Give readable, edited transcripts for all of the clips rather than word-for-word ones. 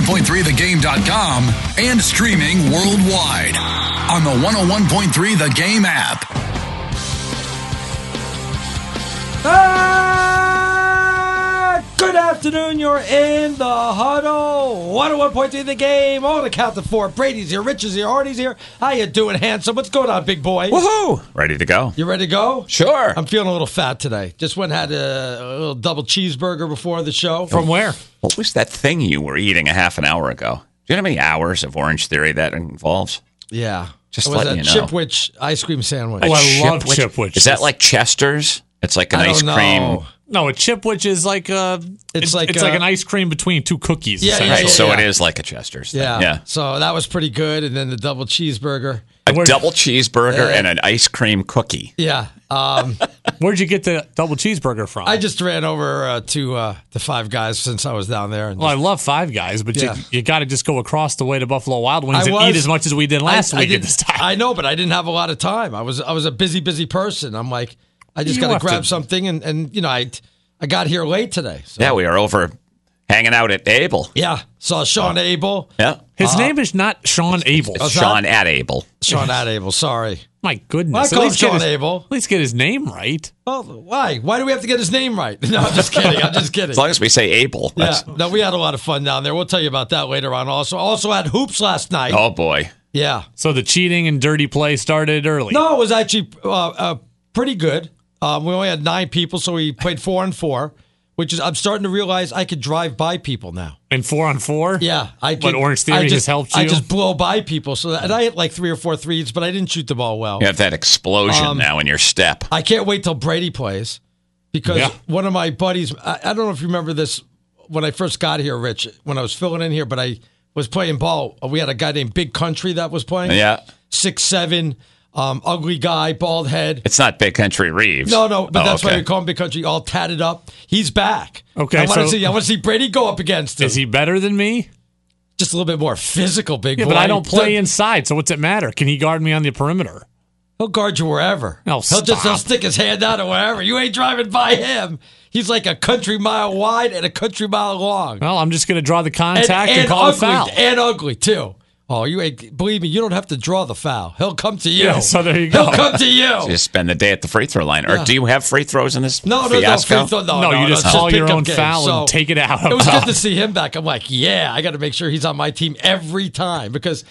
101.3thegame.com and streaming worldwide on the 101.3 The Game app. Good afternoon. You're in the huddle. 101.3 The Game. On the count to four. Brady's here. Rich is here. Artie's here. How you doing, handsome? What's going on, big boy? Woohoo! Ready to go? You ready to go? Sure. I'm feeling a little fat today. Just went and had a little double cheeseburger before the show. From where? What was that thing you were eating a half an hour ago? Do you know how many hours of Orange Theory that involves? Yeah. Just it was letting a you know. Chipwich ice cream sandwich. Oh, I love Chipwich. Is that like Chester's? It's like an ice cream. No, a Chipwich is like it's like an ice cream between two cookies. Yeah, Right, so it is like a Chester's thing. Yeah. Yeah. So that was pretty good. And then the double cheeseburger. A double cheeseburger and an ice cream cookie. Yeah. Where'd you get the double cheeseburger from? I just ran over to the Five Guys since I was down there. And well, I love Five Guys, but you got to just go across the way to Buffalo Wild Wings and eat as much as we did last week at this time. I know, but I didn't have a lot of time. I was a busy person. I'm like, I just got to grab something, and you know, I got here late today. So. Yeah, we were over hanging out at Abel. Yeah, saw Sean Abel. Yeah. His name is not Sean Abel. It's Sean at Abel. Sean at Abel, sorry. My goodness. Well, I call him Sean Abel. At least get his name right. Well, why? Why do we have to get his name right? No, I'm just kidding. As long as we say Abel. Yeah, no, we had a lot of fun down there. We'll tell you about that later on. Also had hoops last night. Oh, boy. Yeah. So the cheating and dirty play started early. No, it was actually pretty good. We only had 9 people, so we played 4-on-4, which is I'm starting to realize I could drive by people now. And 4-on-4? Yeah, I could. But Orange Theory has helped you? I just blow by people, and I hit like 3 or 4 threes, but I didn't shoot the ball well. You have that explosion now in your step. I can't wait till Brady plays because one of my buddies, I don't know if you remember this when I first got here, Rich, when I was filling in here, but I was playing ball. We had a guy named Big Country that was playing. Yeah. 6'7", ugly guy, bald head. It's not Big Country Reeves. No, but that's why we call him Big Country, all tatted up. He's back. Okay, I want to see Brady go up against him. Is he better than me? Just a little bit more physical, big boy. Yeah, but I don't play inside, so what's it matter? Can he guard me on the perimeter? He'll guard you wherever. Oh, He'll stick his hand out or wherever. You ain't driving by him. He's like a country mile wide and a country mile long. Well, I'm just going to draw the contact and call ugly, a foul. And ugly, too. Oh, you ain't, believe me, you don't have to draw the foul. He'll come to you. Yeah, so there you go. He'll come to you. So you spend the day at the free throw line. Or do you have free throws in this fiasco? No, you just call your own game. foul and take it out. It was good to see him back. I'm like, yeah, I got to make sure he's on my team every time because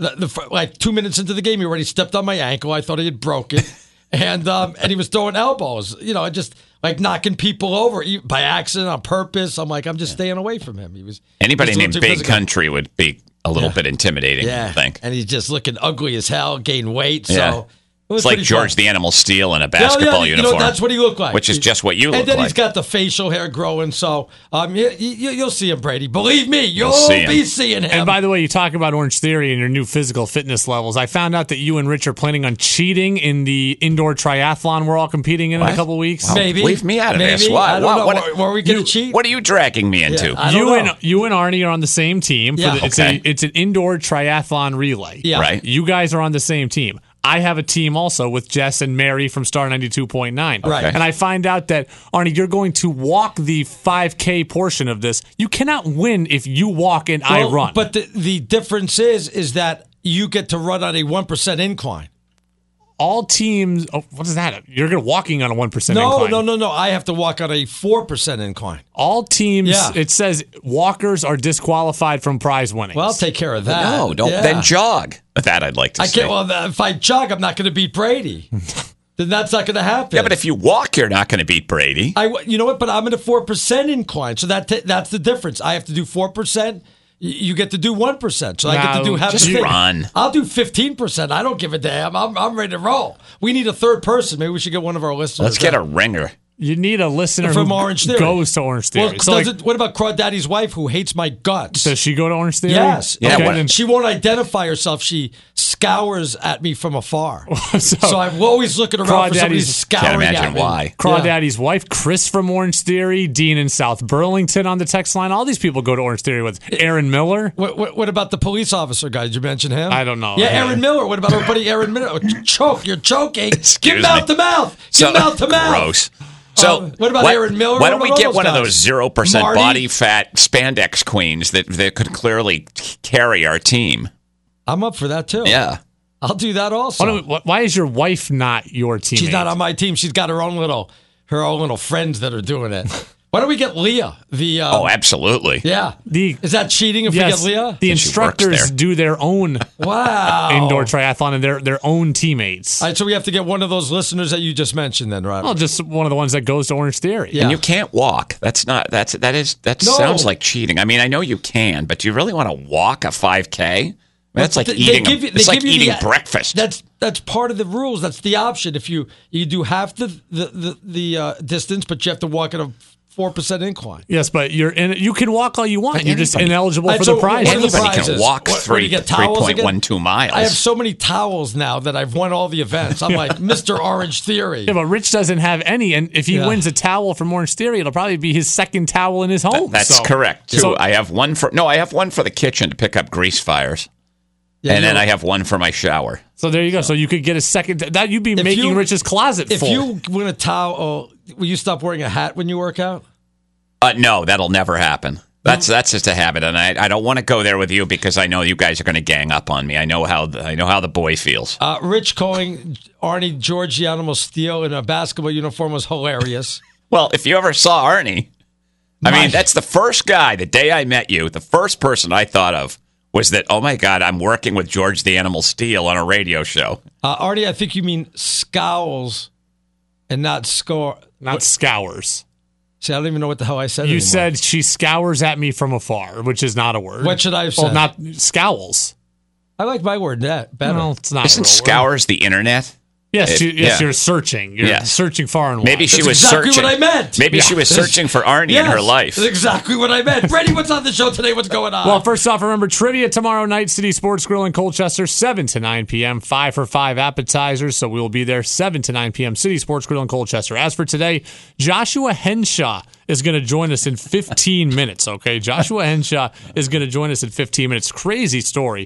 like 2 minutes into the game, he already stepped on my ankle. I thought he had broken. And he was throwing elbows, just like knocking people over by accident, on purpose. I'm like, I'm just staying away from him. Anybody named Big Country would be a little bit intimidating, I think. And he's just looking ugly as hell, gained weight. So yeah. It's like George the Animal Steel in a basketball uniform. That's what he looked like. Which is just what you look like. And then he's got the facial hair growing. So you'll see him, Brady. Believe me, you'll be seeing him. And by the way, you talk about Orange Theory and your new physical fitness levels. I found out that you and Rich are planning on cheating in the indoor triathlon we're all competing in a couple weeks. Well, maybe. Leave me out of this. Why? I don't know. Were we going to cheat? What are you dragging me into? You and Arnie are on the same team. It's an indoor triathlon relay. Yeah. Right. You guys are on the same team. I have a team also with Jess and Mary from Star 92.9. Right. And I find out that, Arnie, you're going to walk the 5K portion of this. You cannot win if you walk and I run. But the difference is that you get to run on a 1% incline. All teams, what is that? You're walking on a 1% incline. No. I have to walk on a 4% incline. All teams, it says walkers are disqualified from prize winnings. Well, I'll take care of that. No, don't. Yeah. Then jog. That I'd like to see. Well, if I jog, I'm not going to beat Brady. Then that's not going to happen. Yeah, but if you walk, you're not going to beat Brady. You know what? But I'm in a 4% incline, so that's the difference. I have to do 4%. You get to do 1%, so I get to do half. Just run. I'll do 15%. I don't give a damn. I'm ready to roll. We need a third person. Maybe we should get one of our listeners. Let's get a ringer. You need a listener from who Orange Theory. Goes to Orange Theory. Well, what about Crawdaddy's wife who hates my guts? Does she go to Orange Theory? Yes. Yeah, okay. She won't identify herself. She scours at me from afar. so I'm always looking around for somebody scouring can't at imagine me. why. Crawdaddy's wife, Chris from Orange Theory, Dean in South Burlington on the text line. All these people go to Orange Theory with Aaron Miller. What about the police officer guy? Did you mention him? I don't know. Yeah, Aaron Miller. What about our buddy Aaron Miller? You're choking. Excuse Give mouth me. to mouth. Give mouth to mouth. Gross. So what about Aaron Miller? Why don't we What about get all one of those those guys? 0% Marty? body fat spandex queens that could clearly carry our team? I'm up for that too. Yeah. I'll do that also. Why is your wife not your teammate? She's not on my team. She's got her own little friends that are doing it. Why don't we get Leah? Absolutely. Yeah. Is that cheating if we get Leah? The instructors do their own Wow. indoor triathlon and their own teammates. All right, so we have to get one of those listeners that you just mentioned then, right? Well, just one of the ones that goes to Orange Theory. Yeah. And you can't walk. That sounds like cheating. I mean, I know you can, but do you really want to walk a 5K? That's like eating breakfast. That's part of the rules. That's the option. If you do half the distance, but you have to walk at a 4% incline. Yes, but you can walk all you want. You're just ineligible for the prize. Anybody can walk 3.12 miles. I have so many towels now that I've won all the events. I'm like Mr. Orange Theory. Yeah, but Rich doesn't have any, and if he wins a towel from Orange Theory, it'll probably be his second towel in his home. That's correct. Too. I have one for the kitchen to pick up grease fires. Yeah, and then I have one for my shower. So there you go. So you could get a second. That you'd be making Rich's closet full. If you win a towel, will you stop wearing a hat when you work out? No, that'll never happen. That's just a habit, and I don't want to go there with you because I know you guys are going to gang up on me. I know how the boy feels. Rich calling Arnie George the Animal Steel in a basketball uniform was hilarious. Well, if you ever saw Arnie, I mean, that's the first guy. The day I met you, the first person I thought of was that, oh my God, I'm working with George the Animal Steel on a radio show. Artie, I think you mean scowls and not score. Not scours. See, I don't even know what the hell I said. You said she scours at me from afar, which is not a word. What should I have said? Well, not scowls. I like my word better. No, it's not. Isn't scours the internet? Yes, you're searching. You're searching far and wide. Maybe she was exactly searching. what I meant. Maybe she was searching for Arnie in her life. That's exactly what I meant. Brady, what's on the show today? What's going on? Well, first off, remember trivia tomorrow night, City Sports Grill in Colchester, 7 to 9 p.m. 5 for 5 appetizers, so we'll be there 7 to 9 p.m. City Sports Grill in Colchester. As for today, Joshua Henshaw is going to join us in 15 minutes, okay? Joshua Henshaw is going to join us in 15 minutes. Crazy story.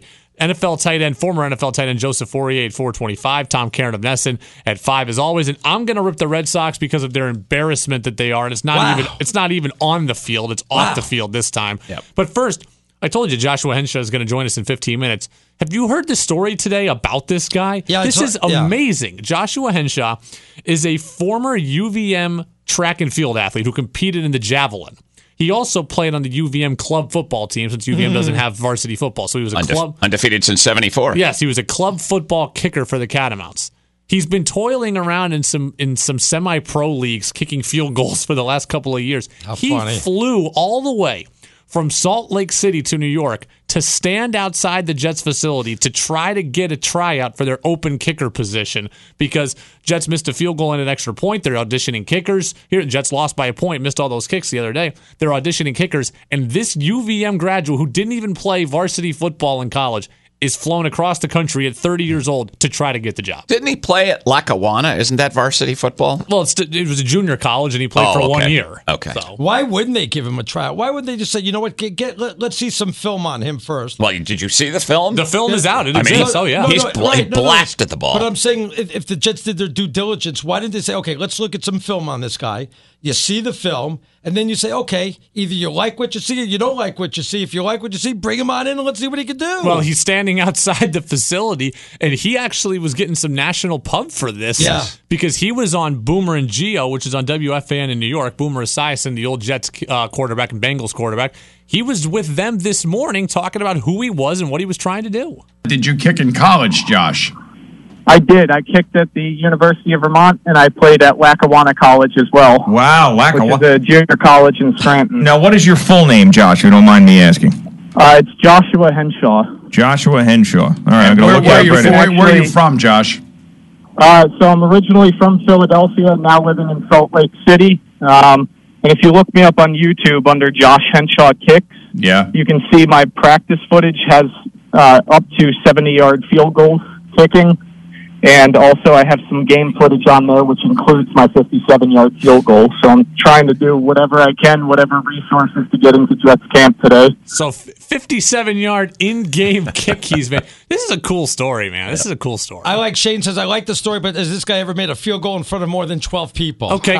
former NFL tight end Joseph Fourier at 4:25, Tom Caron of Nesson at 5 as always, and I'm going to rip the Red Sox because of their embarrassment that they are, and it's not even on the field, it's off the field this time. Yep. But first, I told you Joshua Henshaw is going to join us in 15 minutes. Have you heard the story today about this guy? Yeah, this is amazing. Joshua Henshaw is a former UVM track and field athlete who competed in the javelin. He also played on the UVM club football team since UVM doesn't have varsity football. So he was undefeated since '74. Yes, he was a club football kicker for the Catamounts. He's been toiling around in some semi-pro leagues, kicking field goals for the last couple of years. He flew all the way from Salt Lake City to New York to stand outside the Jets facility to try to get a tryout for their open kicker position because Jets missed a field goal and an extra point. They're auditioning kickers. Here, the Jets lost by a point, missed all those kicks the other day. They're auditioning kickers, and this UVM graduate who didn't even play varsity football in college is flown across the country at 30 years old to try to get the job. Didn't he play at Lackawanna? Isn't that varsity football? Well, it was a junior college, and he played for 1 year. Okay. So. Why wouldn't they give him a tryout? Why would they just say, you know what, let's see some film on him first? Well, did you see the film? The film is out. It exists. He blasted the ball. But I'm saying if the Jets did their due diligence, why didn't they say, okay, let's look at some film on this guy? You see the film, and then you say, okay, either you like what you see or you don't like what you see. If you like what you see, bring him on in and let's see what he can do. Well, he's standing outside the facility, and he actually was getting some national pub for this because he was on Boomer and Geo, which is on WFAN in New York. Boomer Esiason, the old Jets quarterback and Bengals quarterback. He was with them this morning talking about who he was and what he was trying to do. Did you kick in college, Josh? I did. I kicked at the University of Vermont, and I played at Lackawanna College as well. Wow, Lackawanna. Which is a junior college in Scranton. Now, what is your full name, Josh, if you don't mind me asking? It's Joshua Henshaw. Joshua Henshaw. All right, I'm going to look at where are you from, Josh? So I'm originally from Philadelphia, now living in Salt Lake City. And if you look me up on YouTube under Josh Henshaw Kicks, you can see my practice footage has up to 70-yard field goals kicking. And also, I have some game footage on there, which includes my 57-yard field goal. So I'm trying to do whatever I can, whatever resources to get into Jets camp today. So 57-yard in-game kick he's made. This is a cool story, man. This is a cool story. I like Shane says, I like the story, but has this guy ever made a field goal in front of more than 12 people? Okay,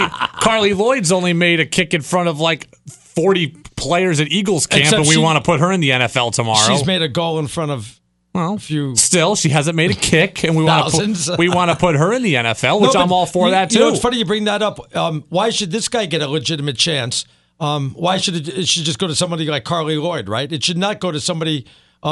Carly Lloyd's only made a kick in front of like 40 players at Eagles camp, Except and we want to put her in the NFL tomorrow. She's made a goal in front of... Well, still, she hasn't made a kick, and we want to put her in the NFL, which I'm all for that too. You know, it's funny you bring that up. Why should this guy get a legitimate chance? Why should it should just go to somebody like Carly Lloyd, right? It should not go to somebody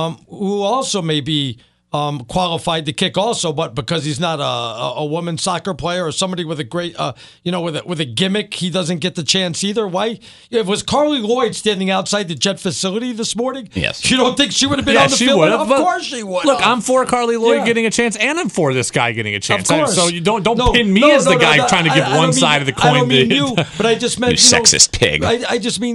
who also may be qualified to kick also, but because he's not a women's soccer player or somebody with a great, with a gimmick, he doesn't get the chance either. Why? If was Carly Lloyd standing outside the Jet facility this morning? Yes. You don't think she would have been on the field? Of course she would. Look, I'm for Carly Lloyd getting a chance, and I'm for this guy getting a chance. Of course. So you don't pin me as the guy trying to give one side of the coin. I don't mean you, but I just meant you sexist pig. I just mean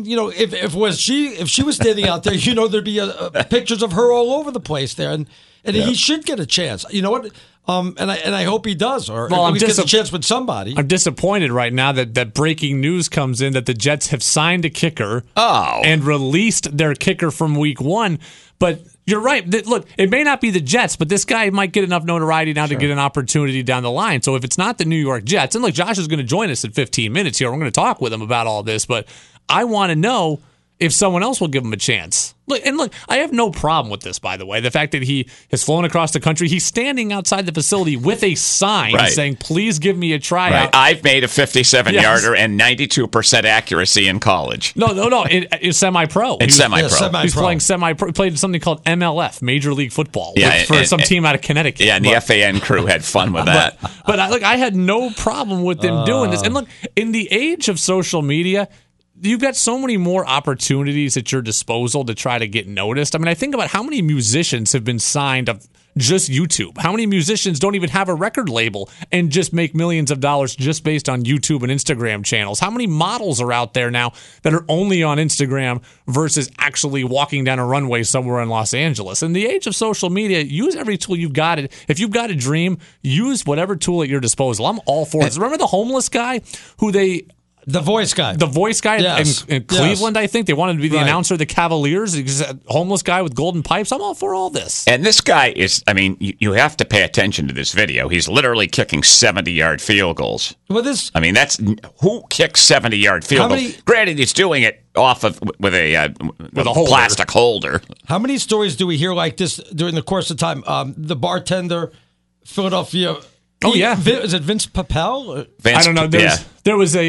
if she was standing out there, there'd be pictures of her all over the place there, and he should get a chance. You know what? And I hope he does, or at least gets a chance with somebody. I'm disappointed right now that breaking news comes in that the Jets have signed a kicker and released their kicker from week 1. But you're right. Look, it may not be the Jets, but this guy might get enough notoriety now to get an opportunity down the line. So if it's not the New York Jets, and look, Josh is going to join us in 15 minutes here. We're going to talk with him about all this, but I want to know if someone else will give him a chance. Look, I have no problem with this, by the way. The fact that he has flown across the country, he's standing outside the facility with a sign saying, please give me a tryout. Right. I've made a 57-yarder and 92% accuracy in college. No. It's semi-pro. It's semi-pro. He's playing semi-pro. He played something called MLF, Major League Football, for some team out of Connecticut. Yeah, and the FAN crew had fun with that. But I had no problem with him doing this. And look, in the age of social media, you've got so many more opportunities at your disposal to try to get noticed. I mean, I think about how many musicians have been signed of just YouTube. How many musicians don't even have a record label and just make millions of dollars just based on YouTube and Instagram channels? How many models are out there now that are only on Instagram versus actually walking down a runway somewhere in Los Angeles? In the age of social media, use every tool you've got. If you've got a dream, use whatever tool at your disposal. I'm all for it. Remember the homeless guy who The voice guy. Yes. in Cleveland, I think. They wanted to be the announcer of the Cavaliers. He's a homeless guy with golden pipes. I'm all for all this. And this guy is, you have to pay attention to this video. He's literally kicking 70-yard field goals. Well, that's, who kicks 70-yard field goals? Granted, he's doing it off of with a plastic holder. How many stories do we hear like this during the course of time? The bartender, Philadelphia... Oh yeah, is it Vince Papel? I don't know. There was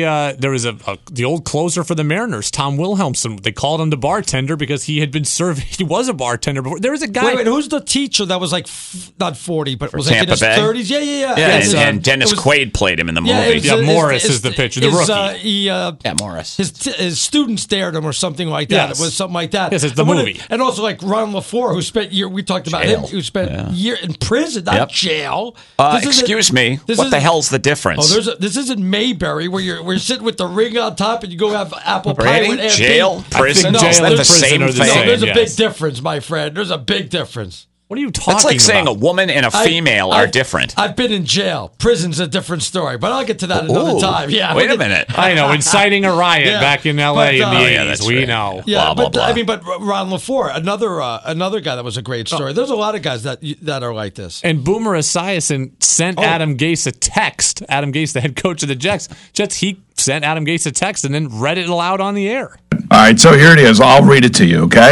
the old closer for the Mariners, Tom Wilhelmson. They called him the bartender because he had been serving. He was a bartender before. There was a guy. Wait, who's the teacher that was like not 40, but was Tampa like in his 30s? Yeah. And Dennis Quaid played him in the movie. Morris is the pitcher, the rookie. Morris. His students dared him or something like that. Yes. It was something like that. Yes, it's the movie. And also like Ron LaFleur, who spent we talked about him, who spent a year in prison, not jail. Excuse me. What the hell's the difference? This isn't Mayberry where you're sitting with the ring on top and you go have apple pie with Aunt jail, Pete. prison, jail is that the same thing? No, there's a big difference, my friend. There's a big difference. What are you talking about? It's like saying a woman and a female are different. I've been in jail. Prison's a different story, but I'll get to that another time. Yeah. Wait a minute. I know, inciting a riot back in L.A. in the 80s. We know. Yeah, blah, blah, blah. but Ron LaFleur, another guy that was a great story. There's a lot of guys that are like this. And Boomer Esiason sent Adam Gase a text. Adam Gase, the head coach of the Jets, he sent Adam Gase a text and then read it aloud on the air. All right, so here it is. I'll read it to you, okay?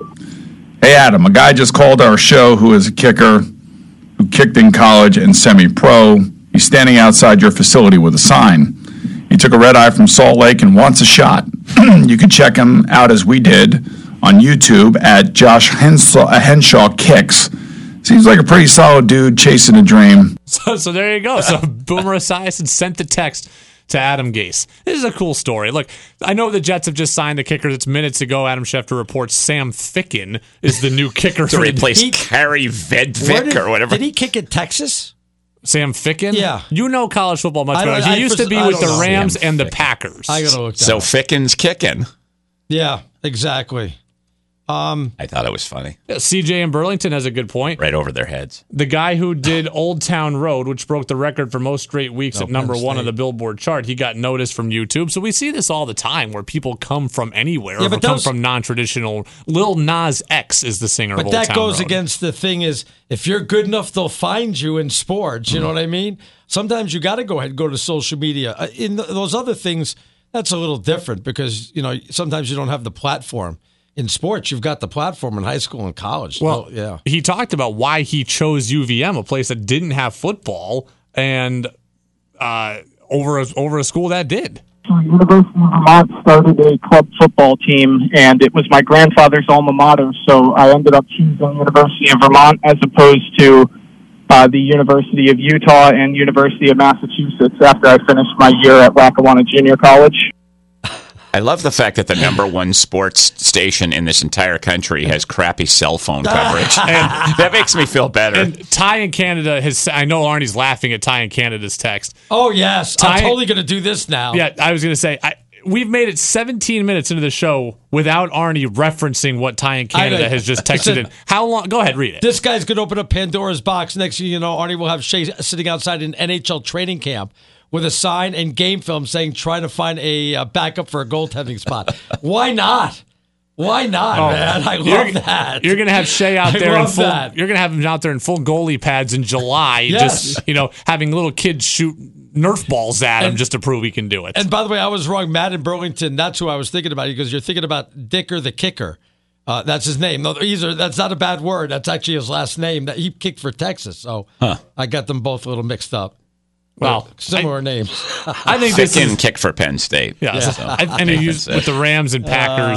Hey, Adam, a guy just called our show who is a kicker, who kicked in college and semi-pro. He's standing outside your facility with a sign. He took a red eye from Salt Lake and wants a shot. You can check him out as we did on YouTube at Josh Henshaw Kicks. Seems like a pretty solid dude chasing a dream. So there you go. So Boomer Esiason sent the text to Adam Gase. This is a cool story. Look, I know the Jets have just signed a kicker. That's minutes ago. Adam Schefter reports Sam Ficken is the new kicker to replace Carrie Vedvik or whatever. Did he kick at Texas? Sam Ficken? Yeah. You know college football much better. He used to be with the Rams and the Packers. I gotta look that So Ficken's kicking. Yeah, exactly. I thought it was funny. Yeah, CJ in Burlington has a good point. Right over their heads. The guy who did Old Town Road, which broke the record for most straight weeks at number one on the Billboard chart, he got noticed from YouTube. So we see this all the time where people come from anywhere or come from non-traditional. Lil Nas X is the singer of Old Town Road. But that goes against the thing is, if you're good enough, they'll find you in sports. You know what I mean? Sometimes you got to go ahead and go to social media. In those other things, that's a little different because, sometimes you don't have the platform. In sports, you've got the platform in high school and college. Well, yeah. He talked about why he chose UVM, a place that didn't have football, and over a school that did. So University of Vermont started a club football team, and it was my grandfather's alma mater, so I ended up choosing University of Vermont as opposed to the University of Utah and University of Massachusetts after I finished my year at Lackawanna Junior College. I love the fact that the number one sports station in this entire country has crappy cell phone coverage. And that makes me feel better. And Ty in Canada I know Arnie's laughing at Ty in Canada's text. Oh, yes. I'm totally going to do this now. Yeah, I was going to say, we've made it 17 minutes into the show without Arnie referencing what Ty in Canada has just texted in. How long? Go ahead, read it. This guy's going to open up Pandora's box. Next thing you know, Arnie will have Shea sitting outside an NHL training camp with a sign and game film saying, trying to find a backup for a goaltending spot. Why not? Why not, man? I love that. You're going to have Shea out there in full. You're going to have him out there in full goalie pads in July, just having little kids shoot Nerf balls at him just to prove he can do it. And by the way, I was wrong. Matt in Burlington, that's who I was thinking about because you're thinking about Dicker the kicker. That's his name. No, that's not a bad word. That's actually his last name. That he kicked for Texas. So I got them both a little mixed up. Well, similar names. I think this is kick for Penn State. Yeah, and he used with the Rams and Packers.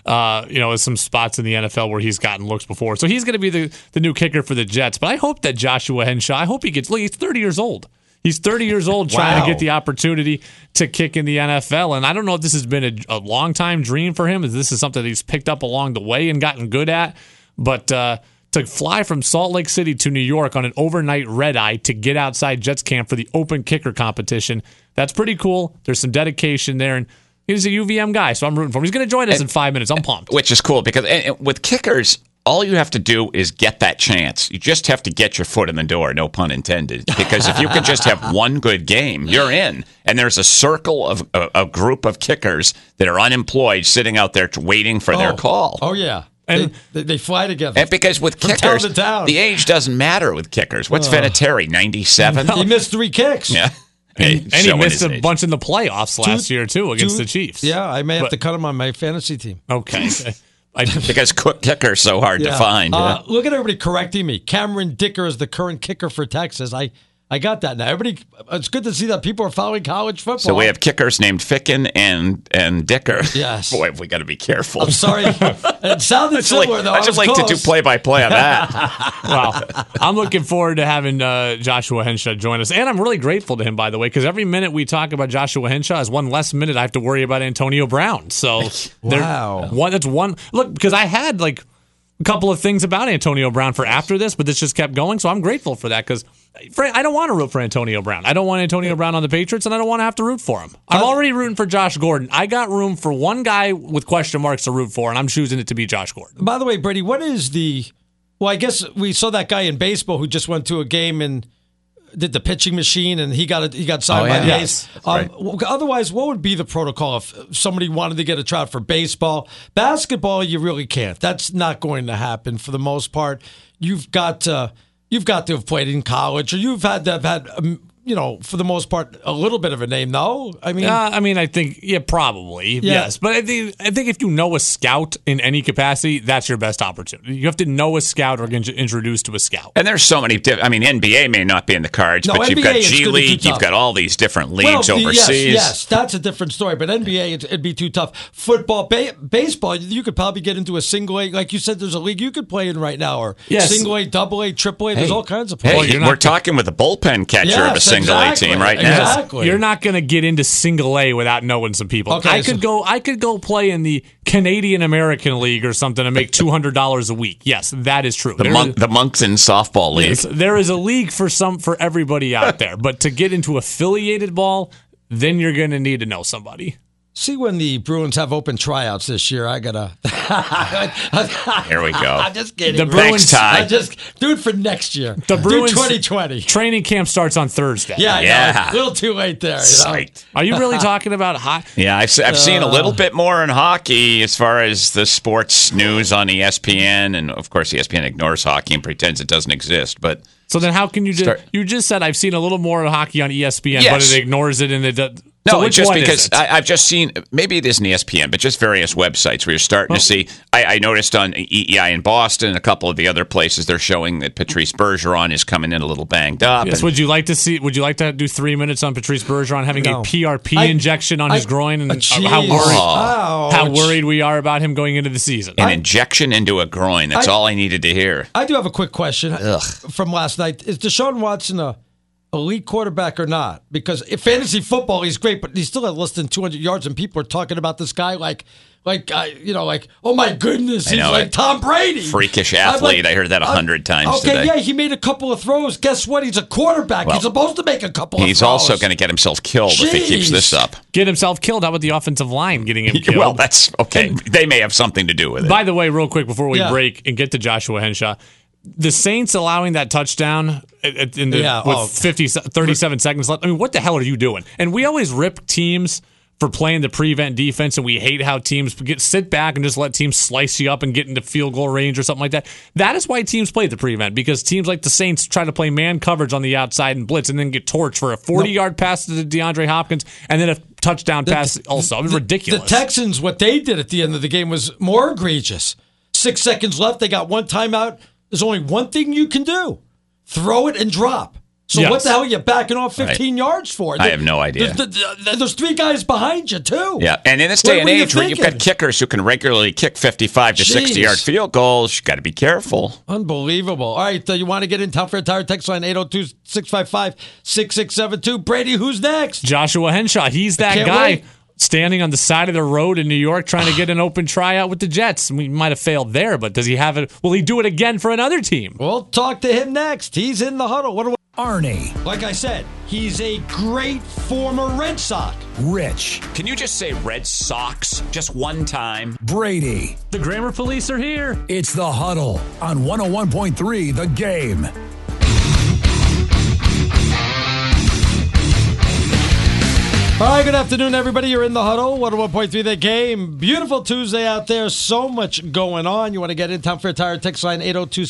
As some spots in the NFL where he's gotten looks before. So he's going to be the new kicker for the Jets. But I hope that Joshua Henshaw. He's 30 years old. He's 30 years old trying to get the opportunity to kick in the NFL. And I don't know if this has been a long-time dream for him, if this is something that he's picked up along the way and gotten good at. But to fly from Salt Lake City to New York on an overnight red-eye to get outside Jets camp for the open kicker competition, that's pretty cool. There's some dedication there. And he's a UVM guy, so I'm rooting for him. He's going to join us in 5 minutes. I'm pumped. Which is cool because with kickers, all you have to do is get that chance. You just have to get your foot in the door, no pun intended. Because if you can just have one good game, you're in. And there's a circle of a group of kickers that are unemployed sitting out there waiting for their call. Oh, yeah. And they fly together. And because with kickers, the age doesn't matter with kickers. What's Vinatieri, 97? He missed 3 kicks. Yeah. And he missed a bunch in the playoffs last year, too, against the Chiefs. Yeah, I may have to cut him on my fantasy team. Okay. Because kicker's so hard to find. Look at everybody correcting me. Cameron Dicker is the current kicker for Texas. I got that now. Everybody, it's good to see that people are following college football. So we have kickers named Ficken and Dicker. Yes. Boy, we got to be careful. I'm sorry. It sounded similar, though. I just like to do play-by-play on that. Well, I'm looking forward to having Joshua Henshaw join us. And I'm really grateful to him, by the way, because every minute we talk about Joshua Henshaw is one less minute I have to worry about Antonio Brown. So wow. That's one. Look, because I had a couple of things about Antonio Brown for after this, but this just kept going. So I'm grateful for that because I don't want to root for Antonio Brown. I don't want Antonio Brown on the Patriots, and I don't want to have to root for him. I'm already rooting for Josh Gordon. I got room for one guy with question marks to root for, and I'm choosing it to be Josh Gordon. By the way, Brady, what is I guess we saw that guy in baseball who just went to a game and did the pitching machine, and he got signed by the A's. Right. Otherwise, what would be the protocol if somebody wanted to get a tryout for baseball? Basketball, you really can't. That's not going to happen for the most part. You've got to have played in college, or you've had to have had, for the most part, a little bit of a name. No, I think probably yes. But I think if you know a scout in any capacity, that's your best opportunity. You have to know a scout or get introduced to a scout. And there's so many. NBA may not be in the cards, but you've got G League, you've got all these different leagues overseas. Yes, that's a different story. But NBA, it'd be too tough. Football, baseball, you could probably get into a single A. Like you said, there's a league you could play in right now, or single A, double A, triple A. There's all kinds of players. We're talking with a bullpen catcher of a single A team right now. Exactly. You're not going to get into single A without knowing some people. Okay, I could go play in the Canadian American League or something and make $200 a week. Yes, that is true. The Moncton Softball League. Yes, there is a league for everybody out there, but to get into affiliated ball, then you're going to need to know somebody. See when the Bruins have open tryouts this year. I gotta. Here we go. I'm just kidding. The Bruins, Thanks, Ty. I just do it for next year. The Bruins 2020. Training camp starts on Thursday. Yeah, I know. Yeah. It's a little too late there. You know? Psyched. Are you really talking about hot? Yeah, I've seen a little bit more in hockey as far as the sports news on ESPN, and of course ESPN ignores hockey and pretends it doesn't exist. But So then how can you just... You just said I've seen a little more of hockey on ESPN, but Yes. it ignores it and it... no, so it's just one is because it? I've just seen, maybe it isn't ESPN, but just various websites where you're starting to see. I noticed on EEI in Boston and a couple of the other places they're showing that Patrice Bergeron is coming in a little banged up. Yes, and- would you like to do 3 minutes on Patrice Bergeron having No. a PRP injection on his groin and how worried we are about him going into the season? an injection into a groin. That's all I needed to hear. I do have a quick question from last night. Is Deshaun Watson a elite quarterback or not? Because in fantasy football, he's great, but he still had less than 200 yards, and people are talking about this guy like, oh my goodness, he's know like it. Tom Brady. Freakish I'm athlete. I heard that 100 times today. Yeah, he made a couple of throws. Guess what? He's a quarterback. Well, he's supposed to make a couple of throws. He's also going to get himself killed if he keeps Jeez. this up. Get himself killed? How about the offensive line getting him killed? Well, that's okay. They may have something to do with it. By the way, real quick before we Yeah. break and get to Joshua Henshaw, the Saints allowing that touchdown with 37 seconds left. I mean, what the hell are you doing? And we always rip teams for playing the prevent defense, and we hate how teams sit back and just let teams slice you up and get into field goal range or something like that. That is why teams play the prevent, because teams like the Saints try to play man coverage on the outside and blitz and then get torched for a 40-yard pass to DeAndre Hopkins and then a touchdown pass also. It was ridiculous. The Texans, what they did at the end of the game was more egregious. 6 seconds left. They got one timeout. There's only one thing you can do. Throw it and drop. So Yes. what the hell are you backing off 15 yards for? I have no idea. There's three guys behind you, too. Yeah, and in this day What and were you age where you've got thinking? kickers who can regularly kick 55 to 60-yard Jeez. field goals, you got to be careful. Unbelievable. All right, you want to get in town for a tire text line 802-655-6672. Brady, who's next? Joshua Henshaw, he's that Can't guy wait. standing on the side of the road in New York trying to get an open tryout with the Jets. We might have failed there, but does he have it? Will he do it again for another team? We'll talk to him next. He's in the huddle. What do we... Arnie, Like I said, he's a great former Red Sox. Rich, Can you just say Red Sox just one time? Brady. The grammar police are here. It's the huddle on 101.3 The Game. All right, good afternoon, everybody. You're in the huddle, 101.3 The Game. Beautiful Tuesday out there. So much going on. You want to get in town for a tire text line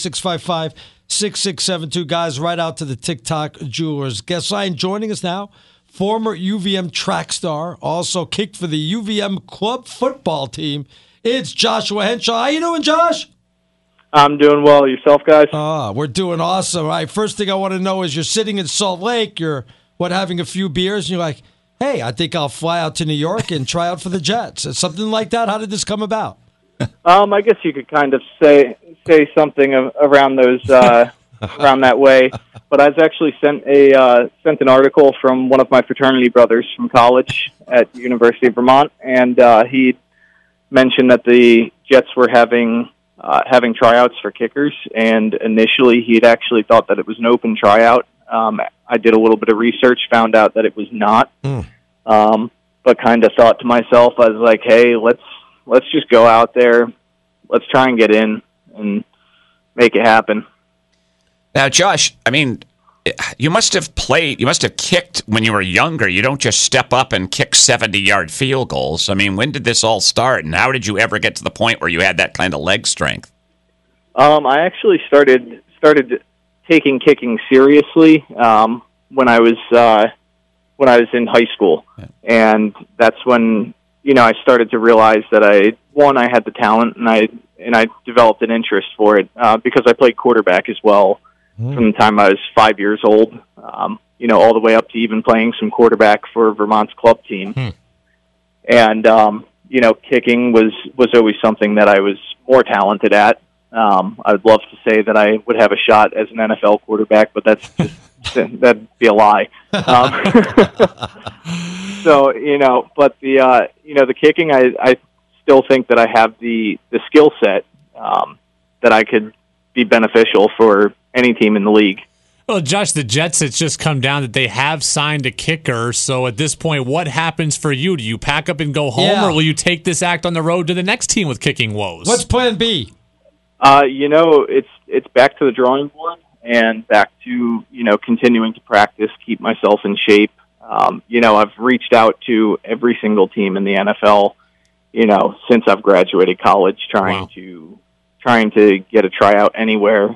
802-655-6672. Guys, right out to the TikTok Jewelers guest line. Joining us now, former UVM track star, also kicked for the UVM club football team. It's Joshua Henshaw. How you doing, Josh? I'm doing well. Yourself, guys? We're doing awesome. All right, first thing I want to know is you're sitting in Salt Lake, you're, having a few beers, and you're like, hey, I think I'll fly out to New York and try out for the Jets. Something like that. How did this come about? I guess you could kind of say something around those around that way. But I was actually sent an article from one of my fraternity brothers from college at the University of Vermont, and he mentioned that the Jets were having tryouts for kickers, and initially he had actually thought that it was an open tryout. I did a little bit of research, found out that it was not, but kind of thought to myself, I was like, hey, let's just go out there, let's try and get in and make it happen. Now, Josh, I mean, you must have kicked when you were younger. You don't just step up and kick 70-yard field goals. I mean, when did this all start, and how did you ever get to the point where you had that kind of leg strength? I actually started taking kicking seriously when I was in high school, and that's when I started to realize that I had the talent, and I developed an interest for it because I played quarterback as well from the time I was 5 years old, all the way up to even playing some quarterback for Vermont's club team, and kicking was always something that I was more talented at. I would love to say that I would have a shot as an NFL quarterback, but that'd be a lie. So, but the kicking, I still think that I have the skill set that I could be beneficial for any team in the league. Well, Josh, the Jets, it's just come down that they have signed a kicker. So at this point, what happens for you? Do you pack up and go home, or will you take this act on the road to the next team with kicking woes? What's plan B? It's back to the drawing board and back to, continuing to practice, keep myself in shape. I've reached out to every single team in the NFL, since I've graduated college, trying to get a tryout anywhere,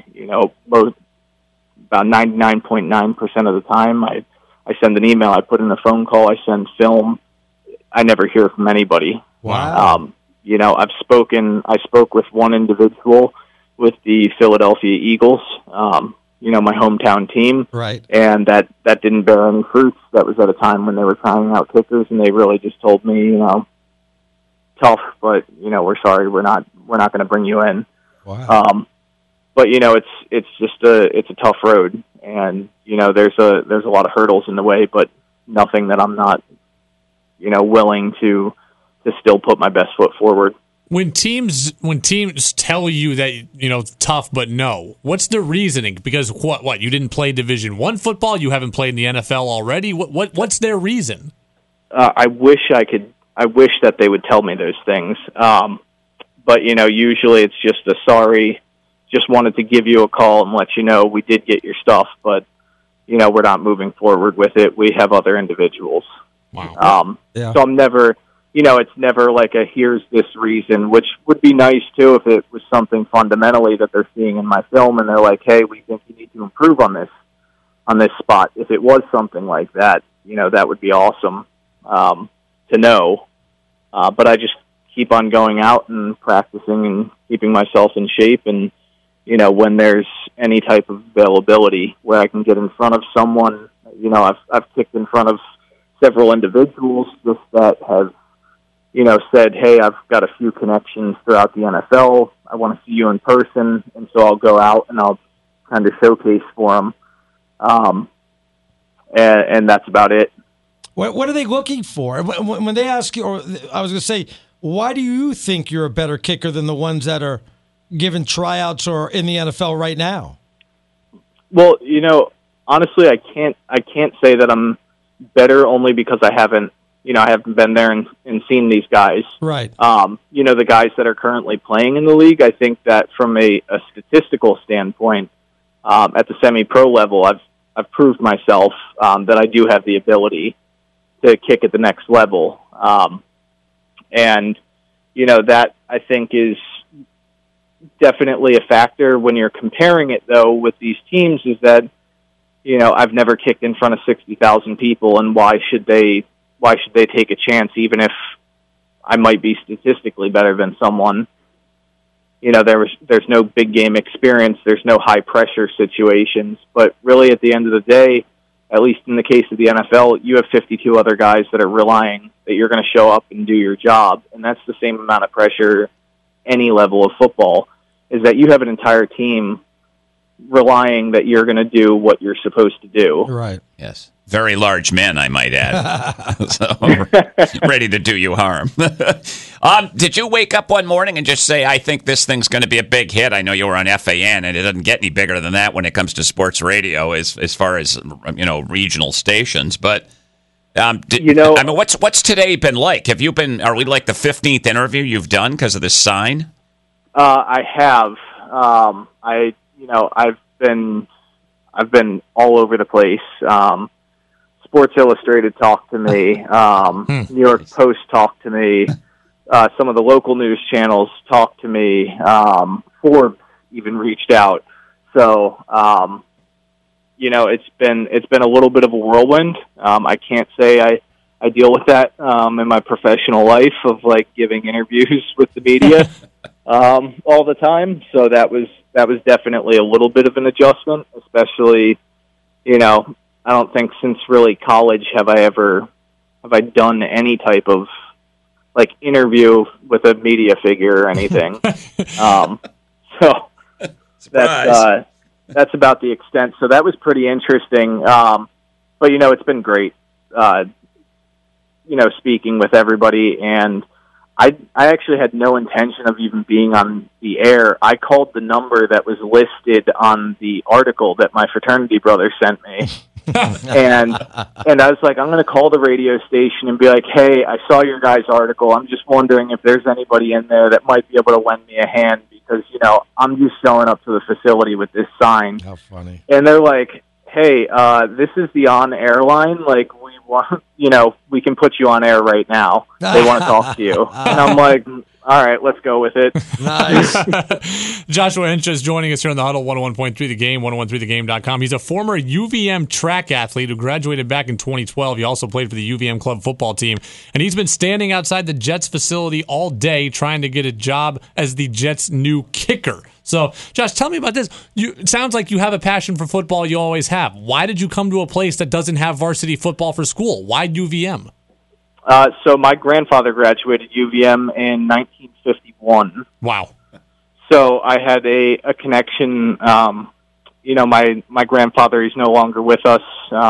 about 99.9% of the time. I send an email, I put in a phone call, I send film. I never hear from anybody. Wow. I spoke with one individual with the Philadelphia Eagles, my hometown team. Right. And that didn't bear any fruits. That was at a time when they were trying out kickers, and they really just told me, tough, but, we're sorry, we're not going to bring you in. Wow. But it's a tough road, and there's a lot of hurdles in the way, but nothing that I'm not willing to still put my best foot forward. When teams tell you that tough but no, what's the reasoning? Because what you didn't play Division I football, you haven't played in the NFL already. What's their reason? I wish that they would tell me those things, but usually it's just a sorry. Just wanted to give you a call and let you know we did get your stuff, but we're not moving forward with it. We have other individuals. Wow. So I'm never, it's never like a here's this reason, which would be nice too if it was something fundamentally that they're seeing in my film and they're like, hey, we think you need to improve on this spot. If it was something like that, that would be awesome to know. But I just keep on going out and practicing and keeping myself in shape, and when there's any type of availability where I can get in front of someone, I've kicked in front of several individuals just that have, said, hey, I've got a few connections throughout the NFL. I want to see you in person. And so I'll go out and I'll kind of showcase for them. And that's about it. What are they looking for? When they ask you, or I was going to say, why do you think you're a better kicker than the ones that are given tryouts or in the NFL right now? Well, honestly, I can't say that I'm better only because I haven't been there and seen these guys. Right. The guys that are currently playing in the league, I think that from a statistical standpoint, at the semi-pro level, I've proved myself that I do have the ability to kick at the next level. And that I think is definitely a factor when you're comparing it, though, with these teams, is that, I've never kicked in front of 60,000 people, and why should they take a chance, even if I might be statistically better than someone? There's no big game experience, there's no high pressure situations, but really at the end of the day, at least in the case of the NFL, you have 52 other guys that are relying that you're going to show up and do your job, and that's the same amount of pressure any level of football, is that you have an entire team relying that you're going to do what you're supposed to do. Right. Yes. Very large men, I might add. So, ready to do you harm. Did you wake up one morning and just say, I think this thing's going to be a big hit? I know you were on FAN, and it doesn't get any bigger than that when it comes to sports radio as far as, regional stations. But, what's today been like? Are we like the 15th interview you've done because of this sign? I have. I've been all over the place. Sports Illustrated talked to me. New York Post talked to me. Some of the local news channels talked to me. Forbes even reached out. So, it's been a little bit of a whirlwind. I can't say I deal with that in my professional life of like giving interviews with the media all the time. So that was definitely a little bit of an adjustment, especially, I don't think since really college have I done any type of like interview with a media figure or anything. So that's about the extent. So that was pretty interesting. But it's been great, speaking with everybody, and I actually had no intention of even being on the air. I called the number that was listed on the article that my fraternity brother sent me. and I was like, I'm going to call the radio station and be like, hey, I saw your guys' article. I'm just wondering if there's anybody in there that might be able to lend me a hand because, I'm just showing up to the facility with this sign. How funny. And they're like, hey, this is the on-air line. Like, we want, we can put you on air right now. They want to talk to you. And I'm like, all right, let's go with it. Nice. Joshua Hench is joining us here on the Huddle 101.3 The Game, 1013thegame.com. He's a former UVM track athlete who graduated back in 2012. He also played for the UVM club football team. And he's been standing outside the Jets facility all day trying to get a job as the Jets' new kicker. So, Josh, tell me about this. It sounds like you have a passion for football. You always have. Why did you come to a place that doesn't have varsity football for school? Why UVM? So my grandfather graduated UVM in 1951. Wow. So I had a connection. My grandfather, he's no longer with us,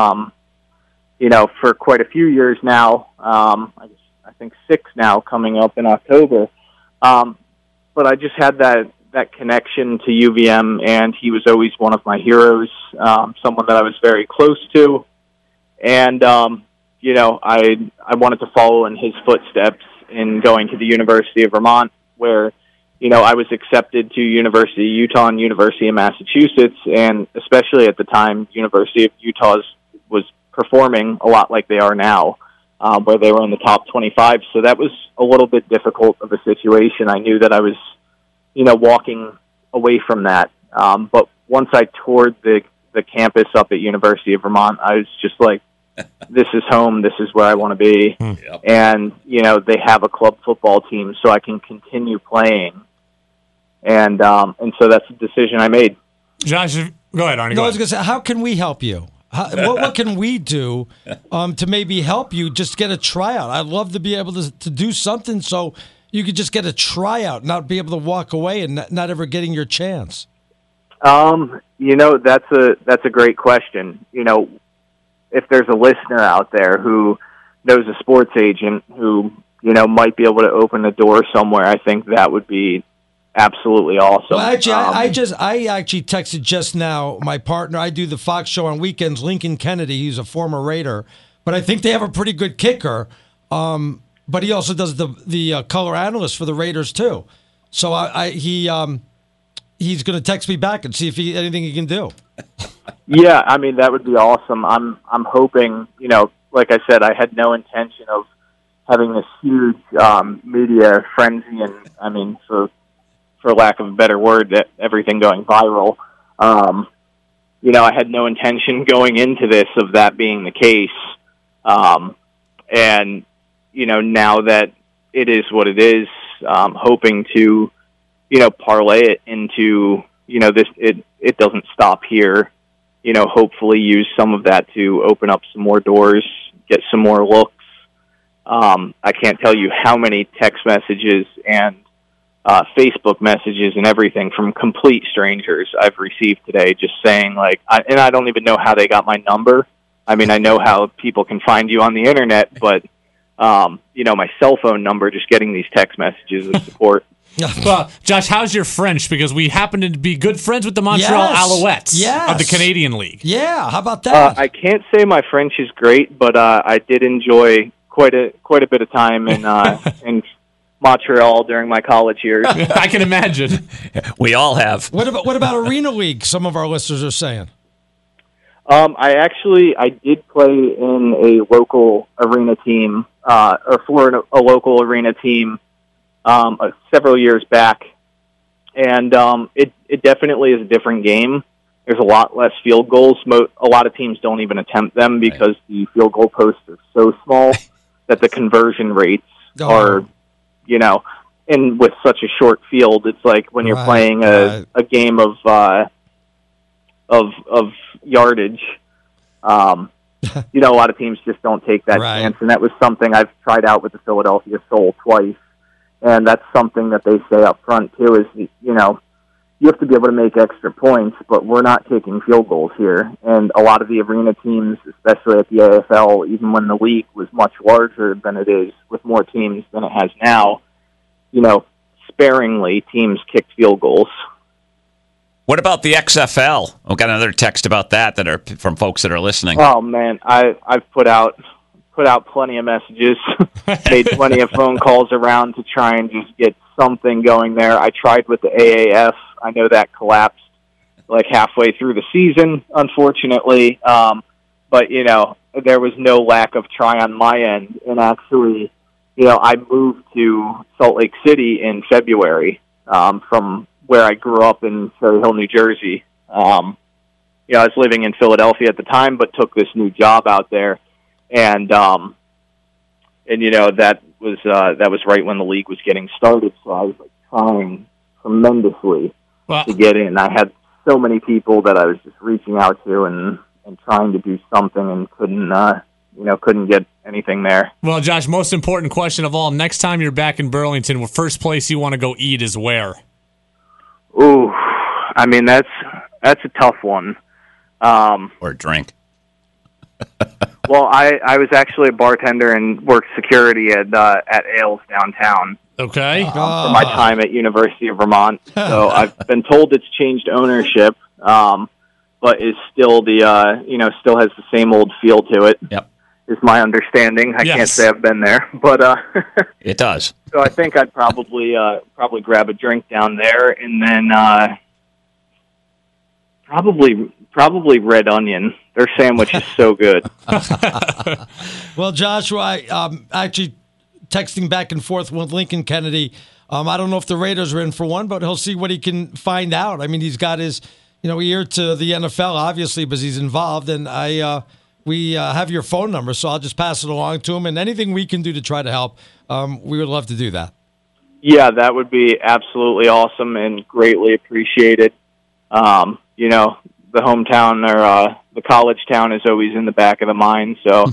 for quite a few years now. I think 6 now coming up in October. But I just had that connection to UVM, and he was always one of my heroes, someone that I was very close to. And, I wanted to follow in his footsteps in going to the University of Vermont, where, I was accepted to University of Utah and University of Massachusetts, and especially at the time, University of Utah was performing a lot like they are now, where they were in the top 25. So that was a little bit difficult of a situation. I knew that I was, walking away from that. But once I toured the campus up at University of Vermont, I was just like, this is home. This is where I want to be. Yep. And, they have a club football team so I can continue playing. And so that's the decision I made. Josh, go ahead, Arnie. No, I was going to say, how can we help you? What can we do to maybe help you just get a tryout? I'd love to be able to do something so you could just get a tryout, not be able to walk away and not ever getting your chance. That's a great question. If there's a listener out there who knows a sports agent who, might be able to open a door somewhere, I think that would be absolutely awesome. Well, actually, I actually texted just now my partner. I do the Fox show on weekends, Lincoln Kennedy. He's a former Raider, but I think they have a pretty good kicker. But he also does the color analyst for the Raiders too. So he's going to text me back and see if anything he can do. Yeah, I mean, that would be awesome. I'm hoping, like I said, I had no intention of having this huge media frenzy, and I mean, for lack of a better word, that everything going viral. I had no intention going into this of that being the case. And, now that it is what it is, hoping to, parlay it into, this, it doesn't stop here. Hopefully use some of that to open up some more doors, get some more looks. I can't tell you how many text messages and Facebook messages and everything from complete strangers I've received today, just saying and I don't even know how they got my number. I mean, I know how people can find you on the internet, but my cell phone number, just getting these text messages of support. Well, Josh, how's your French? Because we happen to be good friends with the Montreal Alouettes of the Canadian League. Yeah, how about that? I can't say my French is great, but I did enjoy quite a bit of time in Montreal during my college years. I can imagine. We all have. What about Arena League? Some of our listeners are saying. I did play in a local arena team, or for a local arena team, several years back, and it definitely is a different game. There's a lot less field goals. A lot of teams don't even attempt them because the field goal posts are so small that the conversion rates are, and with such a short field, it's like when you're playing a game of yardage. A lot of teams just don't take that chance, and that was something I've tried out with the Philadelphia Soul twice. And that's something that they say up front, too, is, you have to be able to make extra points, but we're not taking field goals here. And a lot of the arena teams, especially at the AFL, even when the league was much larger than it is with more teams than it has now, sparingly teams kicked field goals. What about the XFL? I've got another text about that are from folks that are listening. Oh man, I've put out plenty of messages, made plenty of phone calls around to try and just get something going there. I tried with the AAF. I know that collapsed like halfway through the season, unfortunately. But there was no lack of try on my end, and actually, I moved to Salt Lake City in February from where I grew up in Cherry Hill, New Jersey. I was living in Philadelphia at the time, but took this new job out there, and that was right when the league was getting started. So I was trying tremendously to get in. I had so many people that I was just reaching out to and trying to do something, and couldn't get anything there. Well, Josh, most important question of all: next time you're back in Burlington, the first place you want to go eat is where? Ooh, I mean that's a tough one. Or drink. Well, I was actually a bartender and worked security at Ailes downtown. Okay. For my time at University of Vermont, so I've been told it's changed ownership, but is still still has the same old feel to it. Yep. Is my understanding. I can't say I've been there, but it does. So I think I'd probably grab a drink down there, and then probably Red Onion. Their sandwich is so good. Well, Joshua, I actually texting back and forth with Lincoln Kennedy. I don't know if the Raiders are in for one, but he'll see what he can find out. I mean, he's got his ear to the NFL, obviously, because he's involved, and we have your phone number, so I'll just pass it along to him. And anything we can do to try to help, we would love to do that. Yeah, that would be absolutely awesome and greatly appreciated. The hometown or the college town is always in the back of the mind, so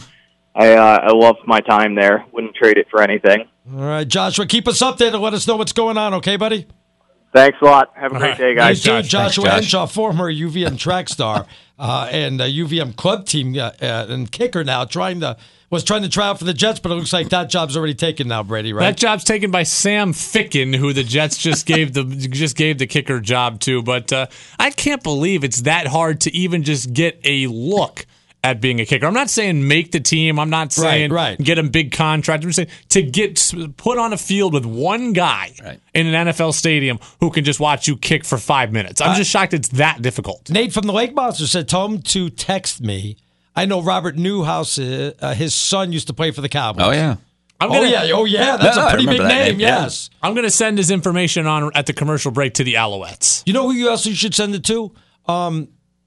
I love my time there. Wouldn't trade it for anything. All right, Joshua, keep us updated. Let us know what's going on, okay, buddy? Thanks a lot. Have a great day, guys. You too, Joshua Henshaw, former UVM track star and UVM club team and kicker now, was trying to try out for the Jets, but it looks like that job's already taken now, Brady, right? That job's taken by Sam Ficken, who the Jets just gave the kicker job to. But I can't believe it's that hard to even just get a look at being a kicker. I'm not saying make the team. I'm not saying get a big contract. I'm just saying to get put on a field with one guy in an NFL stadium who can just watch you kick for 5 minutes. I'm just shocked it's that difficult. Nate from the Lake Monster said, tell him to text me. I know Robert Newhouse, his son used to play for the Cowboys. Oh, yeah. Oh, yeah. That's a pretty big name, yes. I'm going to send his information on at the commercial break to the Alouettes. You know who else you should send it to? The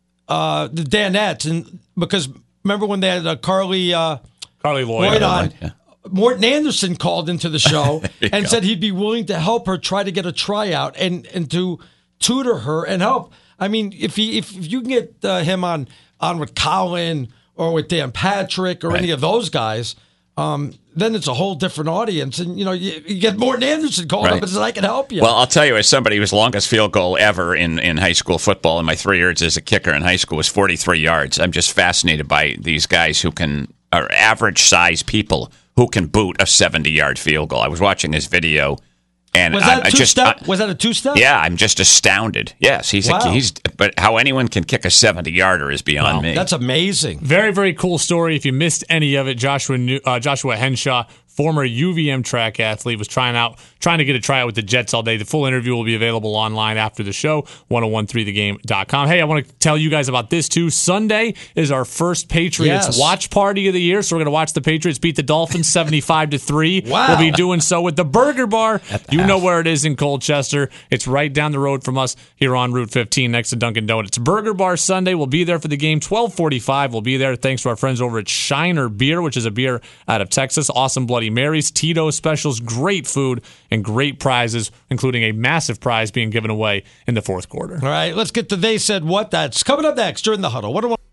Danettes, and because remember when they had Carly Lloyd on, Morton Anderson called into the show and said he'd be willing to help her try to get a tryout and to tutor her and help. I mean, if you can get him on with Colin or with Dan Patrick or any of those guys, then it's a whole different audience. And, you get Morton Anderson called up and says, I can help you. Well, I'll tell you, as somebody whose longest field goal ever in high school football, in my 3 years as a kicker in high school, was 43 yards. I'm just fascinated by these guys who are average-sized people who can boot a 70-yard field goal. I was watching his video. And was that two-step? Was that a two-step? Yeah, I'm just astounded. Yes, but how anyone can kick a 70-yarder is beyond me. That's amazing. Very, very cool story. If you missed any of it, Joshua Henshaw, former UVM track athlete, was trying to get a tryout with the Jets all day. The full interview will be available online after the show, 1013thegame.com. Hey, I want to tell you guys about this too. Sunday is our first Patriots watch party of the year, so we're going to watch the Patriots beat the Dolphins 75-3. Wow. We'll be doing so with the Burger Bar. You know where it is in Colchester. It's right down the road from us here on Route 15 next to Dunkin' Donuts. Burger Bar Sunday. We'll be there for the game. 12:45. We'll be there thanks to our friends over at Shiner Beer, which is a beer out of Texas. Awesome Bloody Marys, Tito's specials, great food, and great prizes, including a massive prize being given away in the fourth quarter. All right, let's get to They Said What. That's coming up next during the huddle.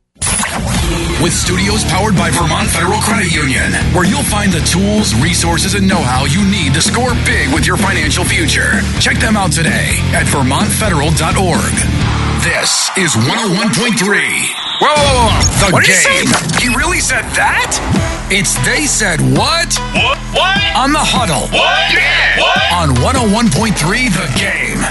With studios powered by Vermont Federal Credit Union, where you'll find the tools, resources, and know-how you need to score big with your financial future. Check them out today at vermontfederal.org. This is 101.3 Whoa. The What did game. he say? He really said that? It's They Said What? What? On the Huddle. What? Yeah. What? On 101.3 The Game.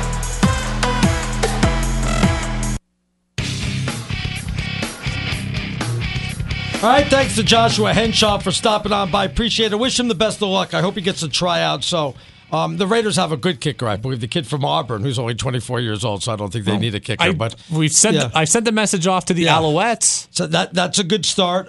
All right, thanks to Joshua Henshaw for stopping on by. Appreciate it. Wish him the best of luck. I hope he gets a tryout. So the Raiders have a good kicker, I believe. The kid from Auburn, who's only 24 years old, so I don't think they need a kicker. I sent the message off to the Alouettes. So that's a good start.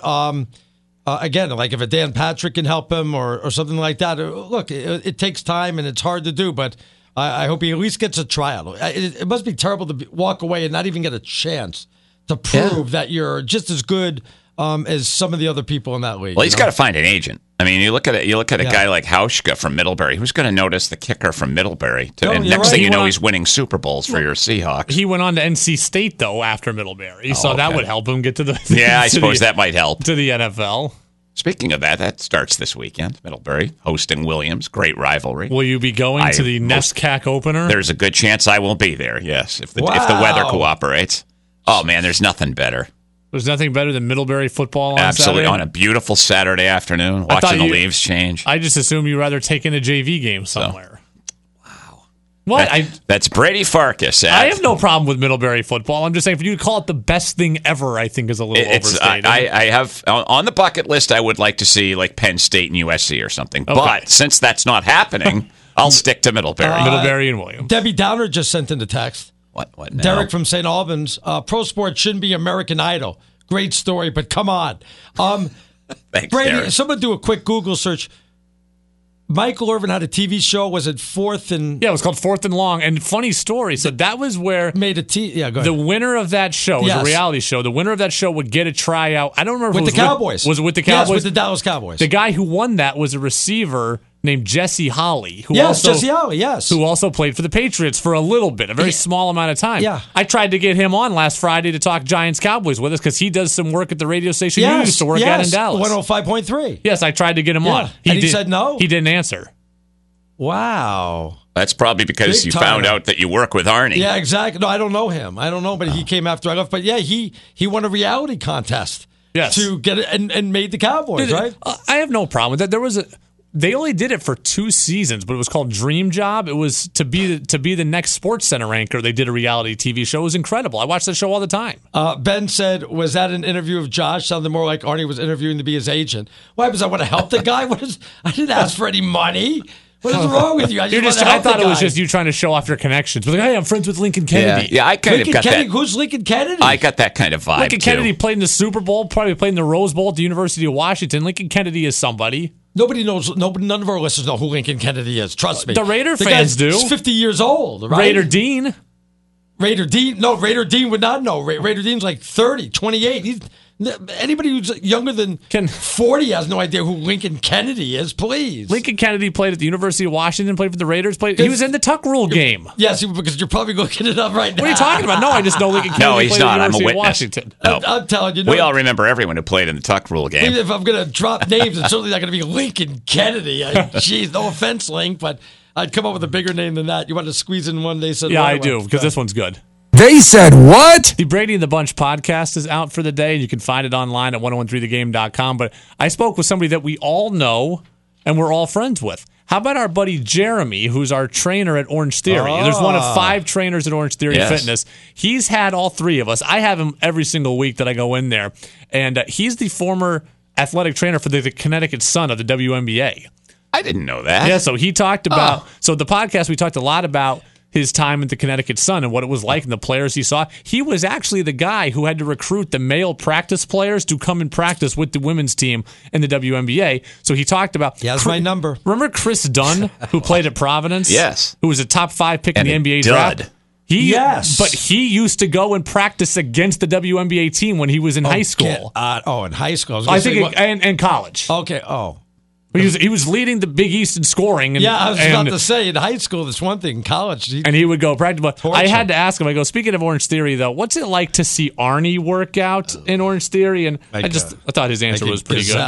Again, like if a Dan Patrick can help him or something like that. Look, it takes time and it's hard to do, but I hope he at least gets a tryout. It must be terrible to walk away and not even get a chance to prove that you're just as good as some of the other people in that league. Well, he's got to find an agent. I mean, you look at it. You look at a guy like Hauschka from Middlebury. Who's going to notice the kicker from Middlebury? And next thing you know, he's winning Super Bowls for your Seahawks. He went on to NC State though after Middlebury, so that would help him get to the. Yeah, I suppose that might help to the NFL. Speaking of that starts this weekend. Middlebury hosting Williams, great rivalry. Will you be going to the NESCAC opener? There's a good chance I will be there. Yes, if the weather cooperates. Oh man, there's nothing better. There's nothing better than Middlebury football on Absolutely. Saturday? On a beautiful Saturday afternoon, watching the leaves change. I just assume you'd rather take in a JV game somewhere. Wow. What? That's Brady Farkas. I have no problem with Middlebury football. I'm just saying, for you to call it the best thing ever, I think is a little overstated. I have, on the bucket list, I would like to see like Penn State and USC or something. Okay. But since that's not happening, I'll stick to Middlebury. Middlebury and Williams. Debbie Downer just sent in the text. What now? Derek from St. Albans. Pro sports shouldn't be American Idol. Great story, but come on. Thanks, Brady, Derek. someone do a quick Google search. Michael Irvin had a TV show. Was it Fourth and... Yeah, it was called Fourth and Long. And funny story. So that was where... Made a Yeah, go ahead. The winner of that show, it was a reality show. The winner of that show would get a tryout. I don't remember if it was with the Cowboys. Was it with the Cowboys? Yes, with the Dallas Cowboys. The guy who won that was a receiver named Jesse Holley. Jesse Holley, yes. Who also played for the Patriots for a little bit, a very small amount of time. Yeah. I tried to get him on last Friday to talk Giants-Cowboys with us because he does some work at the radio station you used to work at in Dallas. 105.3. Yes, I tried to get him on. He said no? He didn't answer. Wow. That's probably because you found out that you work with Arnie. Yeah, exactly. No, I don't know him. But he came after I left. But yeah, he won a reality contest to get it and made the Cowboys, right? I have no problem with that. They only did it for 2 seasons, but it was called Dream Job. It was to be the next Sports Center anchor. They did a reality TV show. It was incredible. I watched that show all the time. Ben said, was that an interview of Josh? Sounded more like Arnie was interviewing to be his agent. Why? Because I want to help the guy? I didn't ask for any money. What is wrong with you? I thought it was just you trying to show off your connections. But hey, I'm friends with Lincoln Kennedy. Yeah, I kind of got that. Who's Lincoln Kennedy? I got that kind of vibe. Lincoln Kennedy played in the Super Bowl, probably played in the Rose Bowl at the University of Washington. Lincoln Kennedy is somebody. Nobody knows. None of our listeners know who Lincoln Kennedy is. Trust me. The Raider fans do. He's 50 years old, right? Raider Dean. No, Raider Dean would not know. Raider Dean's like 30, 28. Anybody who's younger than 40 has no idea who Lincoln Kennedy is, please. Lincoln Kennedy played at the University of Washington, played for the Raiders. He was in the Tuck Rule game. Yes, because you're probably looking it up right now. What are you talking about? No, I just know Lincoln Kennedy he's played not. at the I'm a University of witness. Washington. No. I'm telling you. We all remember everyone who played in the Tuck Rule game. Even if I'm going to drop names, it's certainly not going to be Lincoln Kennedy. Jeez, no offense, Link, but I'd come up with a bigger name than that. You want to squeeze in one day? Yeah, I do, because this one's good. They Said What? The Brady and the Bunch podcast is out for the day. You can find it online at 1013thegame.com. But I spoke with somebody that we all know and we're all friends with. How about our buddy Jeremy, who's our trainer at Orange Theory? There's one of 5 trainers at Orange Theory Fitness. He's had all 3 of us. I have him every single week that I go in there. And he's the former athletic trainer for the Connecticut Sun of the WNBA. I didn't know that. Yeah, so he talked about... So the podcast, we talked a lot about his time at the Connecticut Sun and what it was like and the players he saw. He was actually the guy who had to recruit the male practice players to come and practice with the women's team in the WNBA. So he talked about... Yeah, that's my number. Remember Chris Dunn, who played at Providence? Yes. Who was a top 5 pick in the NBA draft? But he used to go and practice against the WNBA team when he was in high school. In high school. I think and college. Okay, He was leading the Big East in scoring. And, I was about to say, in high school, that's one thing. In college, and he would go practice. But I had to ask him. I go, speaking of Orange Theory, though, what's it like to see Arnie work out in Orange Theory? And I thought his answer was pretty good.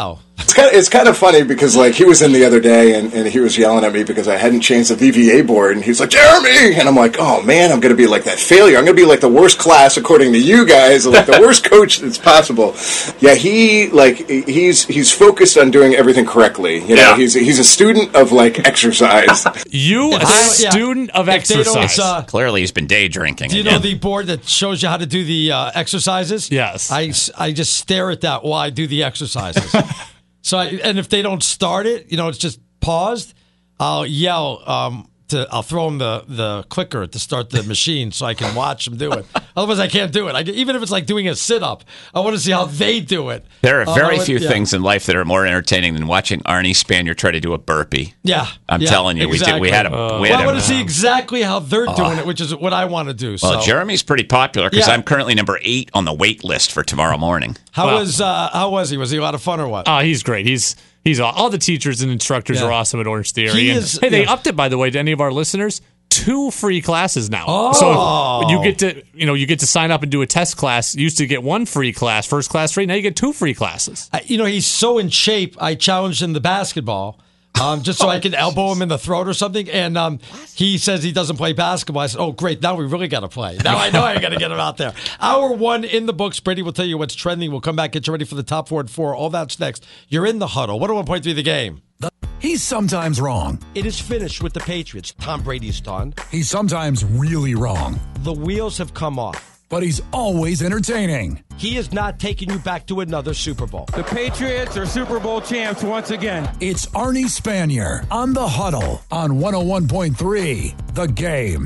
It's kind of funny because like he was in the other day and he was yelling at me because I hadn't changed the VVA board, and he's like, Jeremy, and I'm like, oh man, I'm going to be like that failure. I'm going to be like the worst class according to you guys, like the worst coach that's possible. Yeah, he's focused on doing everything correctly. You know, he's a student of like exercise. Student of exercise. Clearly, he's been day drinking. Do you know the board that shows you how to do the exercises? Yes. I just stare at that while I do the exercises. And if they don't start it, it's just paused, I'll yell, I'll throw them the clicker to start the machine so I can watch them do it. Otherwise, I can't do it. Even if it's like doing a sit-up, I want to see how they do it. There are very few things in life that are more entertaining than watching Arnie Spanier try to do a burpee. Yeah. I'm telling you, exactly. I want to see exactly how they're doing it, which is what I want to do. Well, Jeremy's pretty popular because I'm currently number 8 on the wait list for tomorrow morning. How was he? Was he a lot of fun or what? Oh, he's great. He's all the teachers and instructors are awesome at Orange Theory. They upped it, by the way, to any of our listeners. 2 free classes now. Oh. So you get to sign up and do a test class. You used to get 1 free class, first class free. Now you get 2 free classes. He's so in shape. I challenged him to basketball. Just so I can elbow him in the throat or something. And he says he doesn't play basketball. I said, oh, great. Now we really got to play. Now I know I got to get him out there. Hour 1 in the books. Brady will tell you what's trending. We'll come back, get you ready for the top 4 and 4. All that's next. You're in the huddle. 101.3 the game. He's sometimes wrong. It is finished with the Patriots. Tom Brady's done. He's sometimes really wrong. The wheels have come off. But he's always entertaining. He is not taking you back to another Super Bowl. The Patriots are Super Bowl champs once again. It's Arnie Spanier on The Huddle on 101.3 The Game.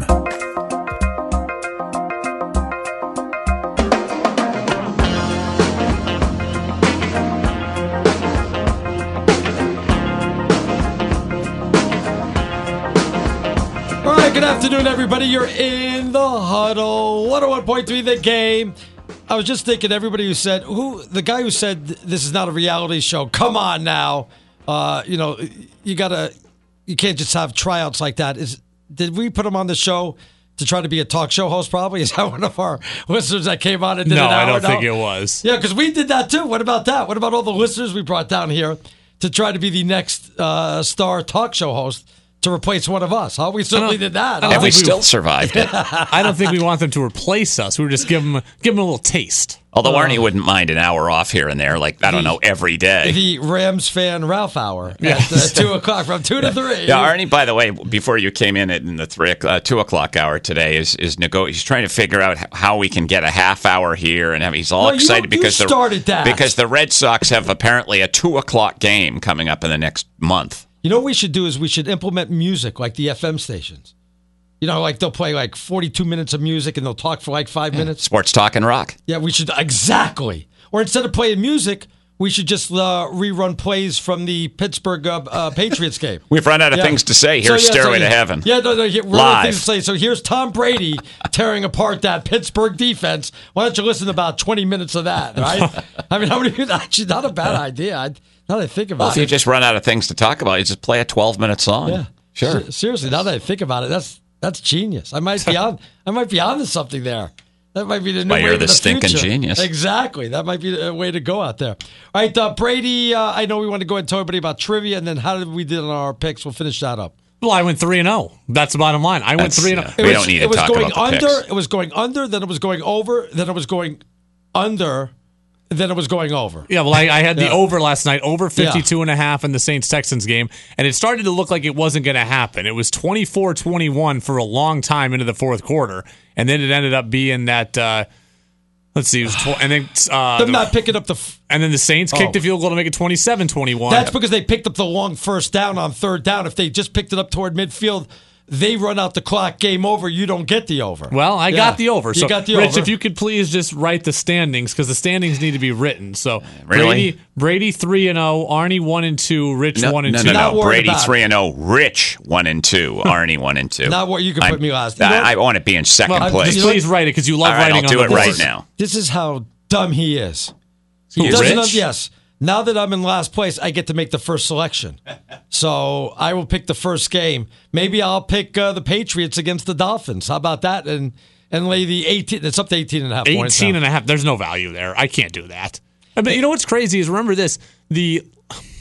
Good afternoon, everybody. You're in the huddle. 101.3 the game. I was just thinking, everybody who said, the guy who said this is not a reality show, come on now. You can't just have tryouts like that. Did we put him on the show to try to be a talk show host, probably? Is that one of our listeners that came on and did an hour? No, I don't think it was. Yeah, because we did that too. What about that? What about all the listeners we brought down here to try to be the next star talk show host to replace one of us? We certainly did that. And we still survived it. I don't think we want them to replace us. We were just give them a little taste. Although Arnie wouldn't mind an hour off here and there, every day. The Rams fan Ralph hour at 2 o'clock from 2 to 3. Yeah, Arnie, by the way, before you came in the 2 o'clock hour today, he's trying to figure out how we can get a half hour here, and he's all excited because the Red Sox have apparently a 2 o'clock game coming up in the next month. You know what we should do is we should implement music like the FM stations. They'll play 42 minutes of music and they'll talk for 5 minutes. Sports talk and rock. Yeah, we should. Exactly. Or instead of playing music, we should just rerun plays from the Pittsburgh Patriots game. We've run out of things to say. Here's Stairway to Heaven. Yeah, no, we're live. Things to say. So here's Tom Brady tearing apart that Pittsburgh defense. Why don't you listen to about 20 minutes of that, right? I mean, actually, not a bad idea. Now that I think about it. If you just run out of things to talk about, you just play a 12-minute song. Yeah. Sure. Seriously, now that I think about it, that's genius. I might be on to something there. That might be the new way you're the stinking future. Genius. Exactly. That might be a way to go out there. All right, Brady, I know we want to go ahead and tell everybody about trivia, and then how did we do on our picks? We'll finish that up. Well, I went 3-0. That's the bottom line. I went 3-0. We don't need to talk about the picks. It was going under, then it was going over, then it was going under, then it was going over. Yeah, well, I had the over last night, over 52.5 in the Saints-Texans game, and it started to look like it wasn't going to happen. It was 24-21 for a long time into the fourth quarter, and then it ended up being that, let's see, it was and then them not picking up and then the Saints kicked a field goal to make it 27-21. That's because they picked up the long first down on third down. If they just picked it up toward midfield, they run out the clock, game over, you don't get the over. Well, I got the over. You got the Rich, over. if you could please just write the standings, because the standings need to be written. So really? Brady 3-0, Arnie 1-2, Rich 1-2. No. Brady 3-0, Rich 1-2, Arnie 1-2. Not what you can put me last. I want to be in second place. Just please write it, because you love writing I'll do it right now. This is how dumb he is. Rich? Yes. Now that I'm in last place, I get to make the first selection. So I will pick the first game. Maybe I'll pick the Patriots against the Dolphins. How about that? And lay the 18. It's up to 18.5 points. 18.5. There's no value there. I can't do that. But you know what's crazy is, remember this, the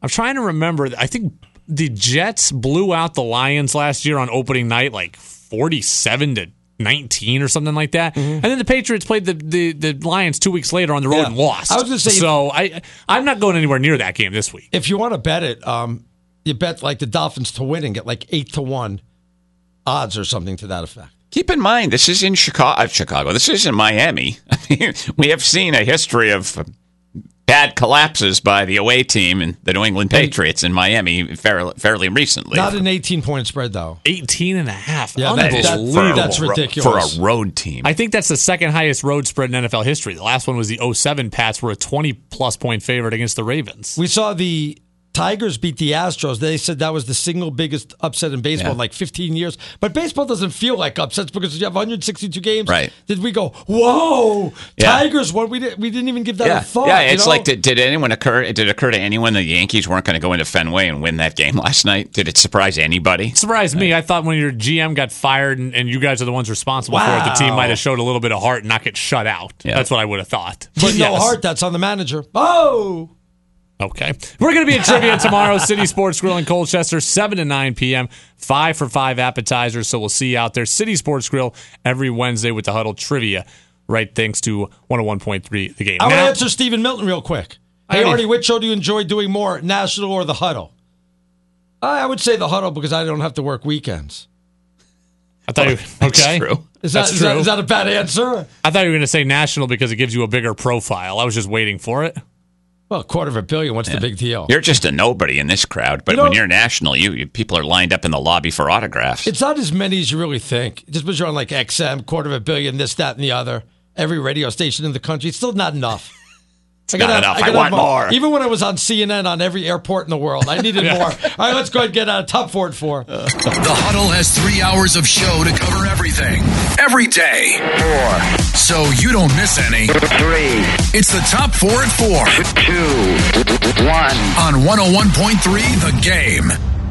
I'm trying to remember. I think the Jets blew out the Lions last year on opening night, like 47-19 or something like that. And then the Patriots played the Lions 2 weeks later on the road and lost. I was going to say, so I'm not going anywhere near that game this week. If you want to bet it, you bet like the Dolphins to win and get like 8-1 odds or something to that effect. Keep in mind, this is in Chicago. This is in Miami. I mean, we have seen a history of bad collapses by the away team and the New England Patriots in Miami fairly recently. Not an 18-point spread, though. 18.5. Yeah, Unbelievable. that's ridiculous. For a road team. I think that's the second highest road spread in NFL history. The last one was the 07 Pats were a 20-plus point favorite against the Ravens. We saw the Tigers beat the Astros. They said that was the single biggest upset in baseball in like 15 years. But baseball doesn't feel like upsets because you have 162 games. Right. Did we go, whoa, Tigers won? We didn't even give that a thought. Yeah, it's like, did it occur to anyone that the Yankees weren't going to go into Fenway and win that game last night? Did it surprise anybody? It surprised me. I thought when your GM got fired and you guys are the ones responsible for it, the team might have showed a little bit of heart and not get shut out. Yeah. That's what I would have thought. But no heart, that's on the manager. Oh! Okay. We're going to be at Trivia tomorrow, City Sports Grill in Colchester, 7 to 9 p.m., 5 for 5 appetizers, so we'll see you out there. City Sports Grill every Wednesday with the Huddle Trivia, right, thanks to 101.3 The Game. I want to answer Stephen Milton real quick. Hey, Artie, which show do you enjoy doing more, National or the Huddle? I would say the Huddle because I don't have to work weekends. I thought you okay. That's true. Is that a bad answer? I thought you were going to say National because it gives you a bigger profile. I was just waiting for it. Well, $250 million. What's the big deal? You're just a nobody in this crowd, but when you're national, you people are lined up in the lobby for autographs. It's not as many as you really think. Just because you're on like XM, $250 million, this, that, and the other, every radio station in the country, it's still not enough. It's not enough. I want more. Even when I was on CNN on every airport in the world, I needed more. All right, let's go ahead and get out of top 4 at 4. The Huddle has 3 hours of show to cover everything, every day. 4. So you don't miss any. 3. It's the top 4 at 4. 2. 1. On 101.3 The Game.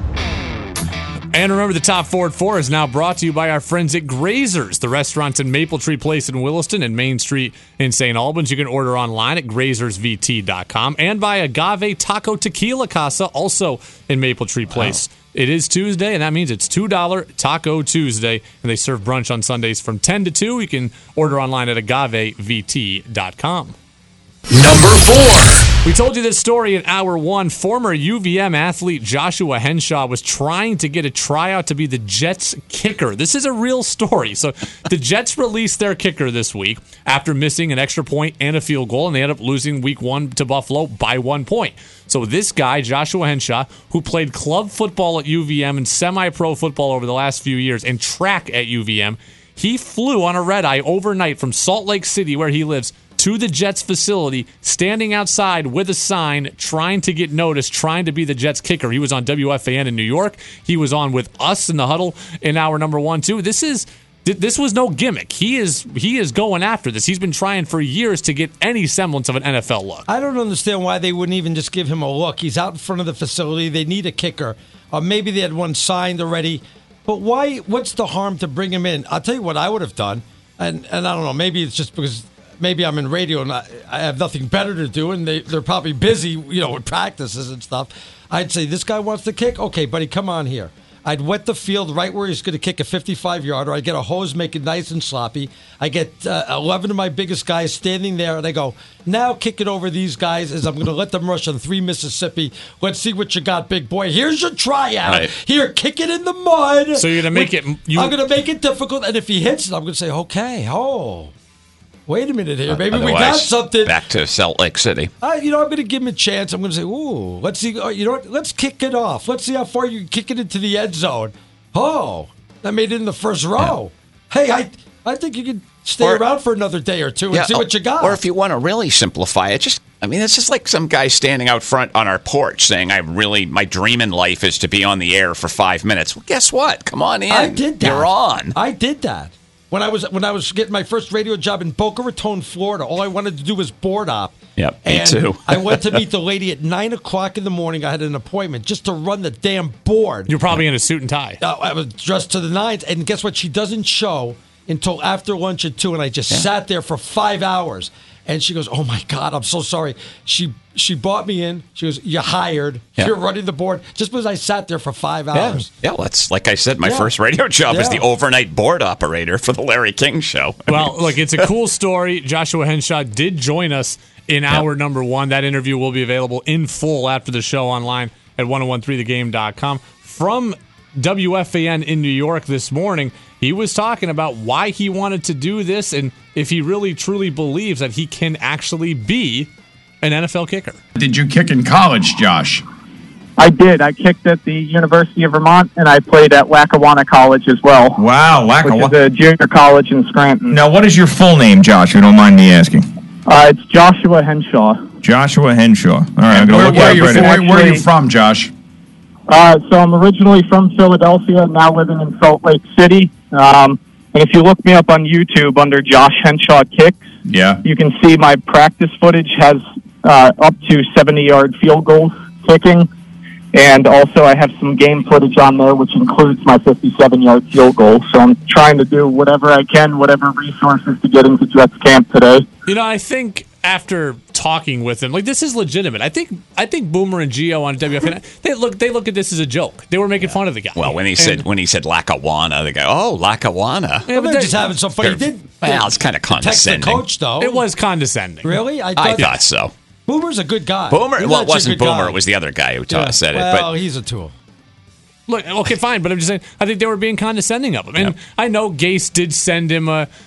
And remember, the top 4 at 4 is now brought to you by our friends at Grazers, the restaurants in Maple Tree Place in Williston and Main Street in St. Albans. You can order online at grazersvt.com and by Agave Taco Tequila Casa, also in Maple Tree Place. Wow. It is Tuesday, and that means it's $2 Taco Tuesday, and they serve brunch on Sundays from 10 to 2. You can order online at agavevt.com. Number 4. We told you this story in Hour 1. Former UVM athlete Joshua Henshaw was trying to get a tryout to be the Jets kicker. This is a real story. So the Jets released their kicker this week after missing an extra point and a field goal, and they ended up losing Week 1 to Buffalo by 1 point. So this guy, Joshua Henshaw, who played club football at UVM and semi-pro football over the last few years and track at UVM, he flew on a red-eye overnight from Salt Lake City, where he lives, to the Jets facility, standing outside with a sign, trying to get noticed, trying to be the Jets kicker. He was on WFAN in New York. He was on with us in the Huddle in Hour number 1, too. This was no gimmick. He is going after this. He's been trying for years to get any semblance of an NFL look. I don't understand why they wouldn't even just give him a look. He's out in front of the facility. They need a kicker. Or maybe they had one signed already. But why? What's the harm to bring him in? I'll tell you what I would have done. And I don't know, maybe it's just because maybe I'm in radio and I have nothing better to do, and they're probably busy, with practices and stuff. I'd say, this guy wants to kick? Okay, buddy, come on here. I'd wet the field right where he's going to kick a 55-yarder. I'd get a hose, make it nice and sloppy. I get 11 of my biggest guys standing there, and I go, now kick it over these guys as I'm going to let them rush on 3 Mississippi. Let's see what you got, big boy. Here's your tryout. Right. Here, kick it in the mud. So you're going to make it... I'm going to make it difficult, and if he hits it, I'm going to say, okay, wait a minute here. Maybe we got something. Back to Salt Lake City. I'm going to give him a chance. I'm going to say, ooh, let's see. You know what? Let's kick it off. Let's see how far you can kick it into the end zone. Oh, I made it in the first row. Yeah. Hey, I think you can stay around for another day or two and see what you got. Or if you want to really simplify it, it's just like some guy standing out front on our porch saying, my dream in life is to be on the air for 5 minutes. Well, guess what? Come on in. I did that. You're on. I did that. When I was getting my first radio job in Boca Raton, Florida, all I wanted to do was board op. Yep, me too. I went to meet the lady at 9 o'clock in the morning. I had an appointment just to run the damn board. You're probably in a suit and tie. I was dressed to the nines, and guess what? She doesn't show until after lunch at 2, and I just sat there for 5 hours. And she goes, "Oh my God, I'm so sorry." She brought me in. She goes, "You're hired. Yeah. You're running the board." Just because I sat there for 5 hours. Yeah, well, that's like I said, my first radio job is the overnight board operator for the Larry King Show. Well, look, it's a cool story. Joshua Henshaw did join us in hour number 1. That interview will be available in full after the show online at 1013thegame.com. From WFAN in New York this morning, he was talking about why he wanted to do this and if he really truly believes that he can actually be an NFL kicker. Did you kick in college, Josh? I did. I kicked at the University of Vermont, and I played at Lackawanna College as well. Wow, Lackawanna. Which is a junior college in Scranton. Now, what is your full name, Josh, if you don't mind me asking? It's Joshua Henshaw. Joshua Henshaw. All right, I'm going to look up where are you from, Josh? So I'm originally from Philadelphia, now living in Salt Lake City. And if you look me up on YouTube under Josh Henshaw Kicks, you can see my practice footage has up to 70-yard field goals kicking. And also I have some game footage on there, which includes my 57-yard field goal. So I'm trying to do whatever I can, whatever resources to get into Jets camp today. You know, I think after talking with him, like, this is legitimate. I think Boomer and Gio on WFN, they look at this as a joke. They were making fun of the guy. Well, when he said Lackawanna, they go, "Oh, Lackawanna." Yeah, but they're just having some fun. Well, it's kind of condescending. Text the coach, though. It was condescending. Really? I thought so. Boomer's a good guy. Boomer? Well, it wasn't Boomer. It was the other guy who said it. Well, he's a tool. Look, okay, fine, but I'm just saying, I think they were being condescending of him. And I know Gase did send him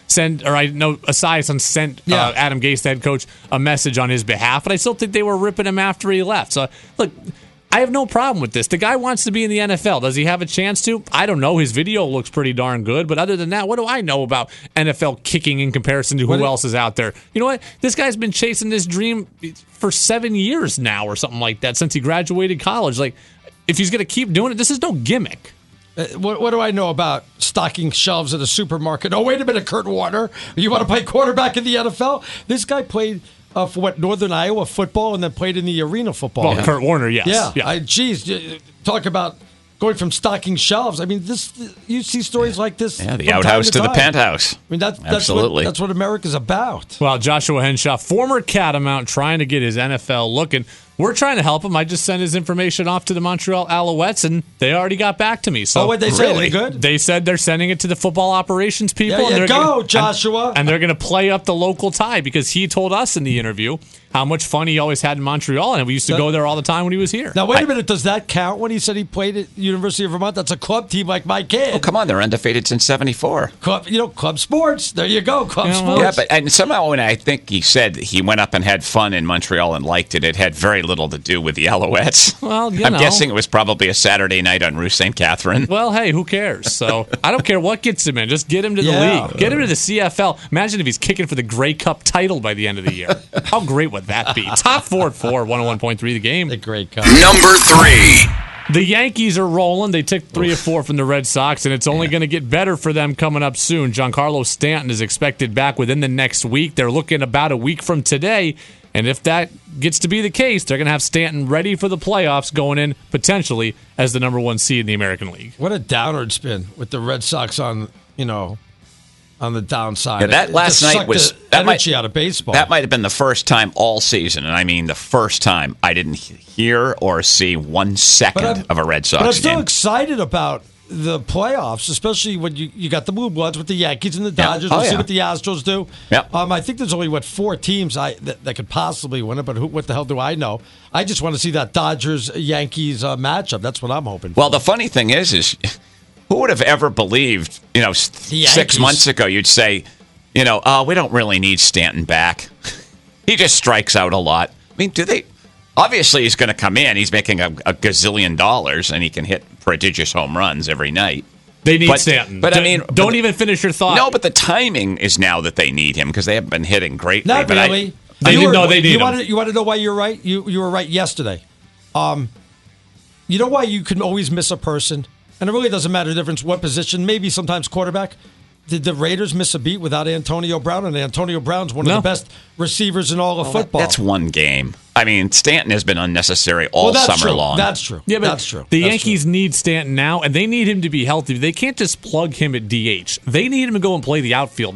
Esiason sent Adam Gase, the head coach, a message on his behalf, but I still think they were ripping him after he left. So, look, I have no problem with this. The guy wants to be in the NFL. Does he have a chance to? I don't know. His video looks pretty darn good, but other than that, what do I know about NFL kicking in comparison to who else is out there? You know what? This guy's been chasing this dream for 7 years now or something like that since he graduated college. Like, if he's going to keep doing it, this is no gimmick. What do I know about stocking shelves at a supermarket? Oh, wait a minute, Kurt Warner. You want to play quarterback in the NFL? This guy played for Northern Iowa football and then played in the arena football. Well, Kurt Warner, yes. Yeah. Talk about going from stocking shelves. I mean, you see stories like this. Yeah, the outhouse to the penthouse. I mean, that's what America's about. Well, Joshua Henshaw, former Catamount, trying to get his NFL look, and we're trying to help him. I just sent his information off to the Montreal Alouettes, and they already got back to me. So, what'd they say? Really? Good? They said they're sending it to the football operations people. There you go, Joshua. And they're going to play up the local tie because he told us in the interview how much fun he always had in Montreal, and we used to go there all the time when he was here. Now, wait a minute. Does that count when he said he played at University of Vermont? That's a club team like my kid. Oh, come on. They're undefeated since 74. Club sports. There you go, club sports. Yeah, and somehow when I think he said he went up and had fun in Montreal and liked it, it had very little to do with the Alouettes. Well, I'm guessing it was probably a Saturday night on Rue St. Catherine. Well, hey, who cares? So I don't care what gets him in. Just get him to the league. Get him to the CFL. Imagine if he's kicking for the Grey Cup title by the end of the year. How great would that be? Top 4 at 4, 101.3 the game. The Grey Cup. Number 3. The Yankees are rolling. They took 3 of 4 from the Red Sox, and it's only going to get better for them coming up soon. Giancarlo Stanton is expected back within the next week. They're looking about a week from today. And if that gets to be the case, they're going to have Stanton ready for the playoffs going in, potentially, as the number 1 seed in the American League. What a downward spin with the Red Sox on the downside. Yeah, that last night was energy out of baseball. That might have been the first time all season, and I mean the first time I didn't hear or see 1 second of a Red Sox game. But I'm still excited about the playoffs, especially when you got the Blue Bloods with the Yankees and the Dodgers. We'll see what the Astros do. Yep. I think there's only 4 teams that could possibly win it, but what the hell do I know? I just want to see that Dodgers-Yankees matchup. That's what I'm hoping for. Well, the funny thing is who would have ever believed, 6 months ago you'd say, we don't really need Stanton back. He just strikes out a lot. I mean, do they? Obviously, he's going to come in. He's making a gazillion dollars, and he can hit prodigious home runs every night. They need Stanton. But don't even finish your thought. No, but the timing is now that they need him because they haven't been hitting greatly. Not really. They need him. You want to know why you're right? You were right yesterday. You know why you can always miss a person? And it really doesn't matter the difference what position, maybe sometimes quarterback. Did the Raiders miss a beat without Antonio Brown? And Antonio Brown's one of the best receivers in all of football. That's one game. I mean, Stanton has been unnecessary all summer long. That's true. Yeah, but that's true. The Yankees need Stanton now, and they need him to be healthy. They can't just plug him at DH. They need him to go and play the outfield now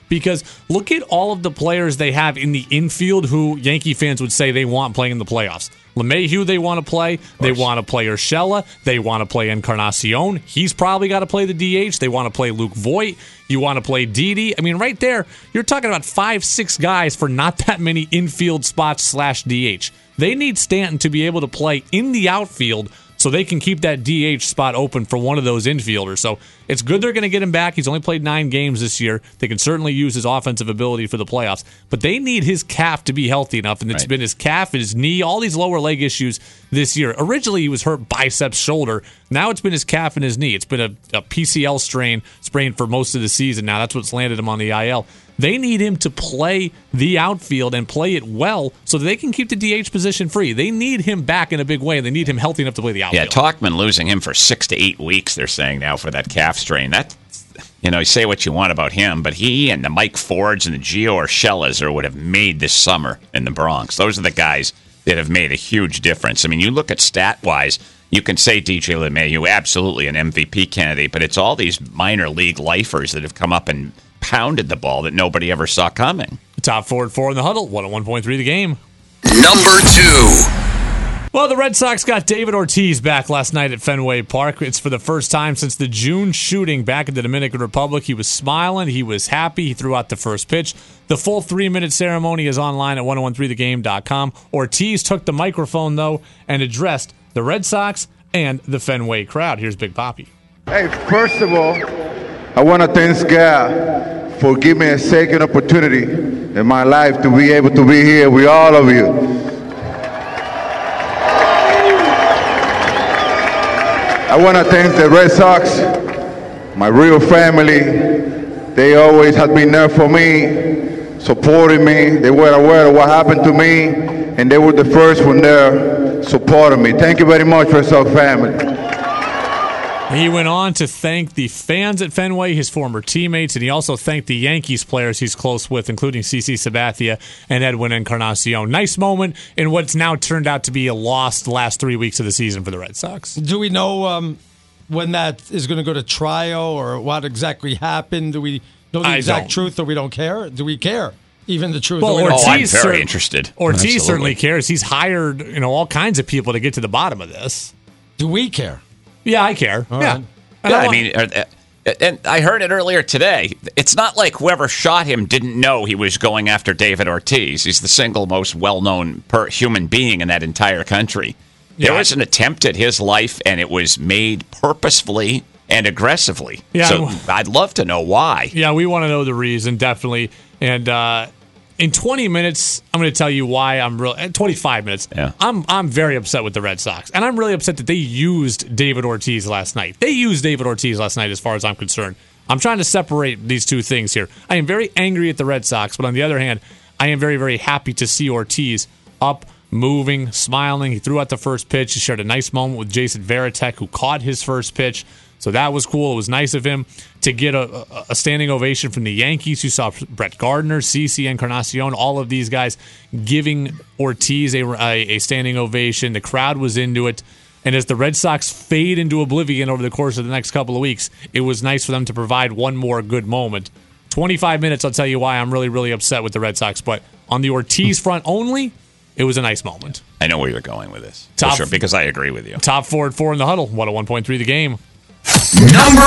because look at all of the players they have in the infield who Yankee fans would say they want playing in the playoffs. LeMahieu, they want to play. They want to play Urshela. They want to play Encarnacion. He's probably got to play the DH. They want to play Luke Voit. You want to play Didi. I mean, right there, you're talking about 5-6 guys for not that many infield spots /DH. They need Stanton to be able to play in the outfield so they can keep that DH spot open for one of those infielders. So it's good they're going to get him back. He's only played 9 games this year. They can certainly use his offensive ability for the playoffs. But they need his calf to be healthy enough, and it's been his calf, his knee, all these lower leg issues this year. Originally, he was hurt biceps, shoulder. Now it's been his calf and his knee. It's been a PCL sprain for most of the season now. That's what's landed him on the IL. They need him to play the outfield and play it well so that they can keep the DH position free. They need him back in a big way, and they need him healthy enough to play the outfield. Yeah, Tauchman losing him for 6 to 8 weeks, they're saying now, for that calf strain. That, you say what you want about him, but he and the Mike Fords and the Gio Urschelas would have made this summer in the Bronx. Those are the guys that have made a huge difference. I mean, you look at stat-wise, you can say DJ LeMahieu, absolutely an MVP candidate, but it's all these minor league lifers that have come up and pounded the ball that nobody ever saw coming. Top 4 at 4 in the huddle, 101.3 the game. Number 2. Well, the Red Sox got David Ortiz back last night at Fenway Park. It's for the first time since the June shooting back in the Dominican Republic. He was smiling. He was happy. He threw out the first pitch. The full 3-minute ceremony is online at 1013thegame.com. Ortiz took the microphone, though, and addressed the Red Sox and the Fenway crowd. Here's Big Papi. Hey, first of all, I want to thank God for giving me a second opportunity in my life to be able to be here with all of you. I want to thank the Red Sox, my real family. They always have been there for me, supporting me. They were aware of what happened to me, and they were the first one there supporting me. Thank you very much, Red Sox family. He went on to thank the fans at Fenway, his former teammates, and he also thanked the Yankees players he's close with, including CC Sabathia and Edwin Encarnacion. Nice moment in what's now turned out to be a lost last 3 weeks of the season for the Red Sox. Do we know when that is going to go to trial or what exactly happened? Do we know the exact truth, or we don't care? Do we care? Even the truth? Well, Ortiz, I'm very interested. Ortiz certainly cares. He's hired all kinds of people to get to the bottom of this. Do we care? Yeah, I care. Right. I mean, and I heard it earlier today. It's not like whoever shot him didn't know he was going after David Ortiz. He's the single most well-known human being in that entire country. There was an attempt at his life, and it was made purposefully and aggressively. Yeah, so I'd love to know why. Yeah, we want to know the reason, definitely. And in 20 minutes, I'm going to tell you why I'm real. 25 minutes, I'm very upset with the Red Sox, and I'm really upset that they used David Ortiz last night. They used David Ortiz last night, as far as I'm concerned. I'm trying to separate these two things here. I am very angry at the Red Sox, but on the other hand, I am very, very happy to see Ortiz up, moving, smiling. He threw out the first pitch. He shared a nice moment with Jason Varitek, who caught his first pitch. So that was cool. It was nice of him to get a standing ovation from the Yankees. You saw Brett Gardner, CC Encarnacion, all of these guys giving Ortiz a standing ovation. The crowd was into it. And as the Red Sox fade into oblivion over the course of the next couple of weeks, it was nice for them to provide one more good moment. 25 minutes, I'll tell you why I'm really, really upset with the Red Sox. But on the Ortiz front only, it was a nice moment. I know where you're going with this, for sure, because I agree with you. Top 4 at 4 in the huddle, 101.3 the game. Number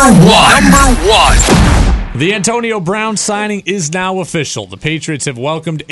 one. The Antonio Brown signing is now official. The Patriots have welcomed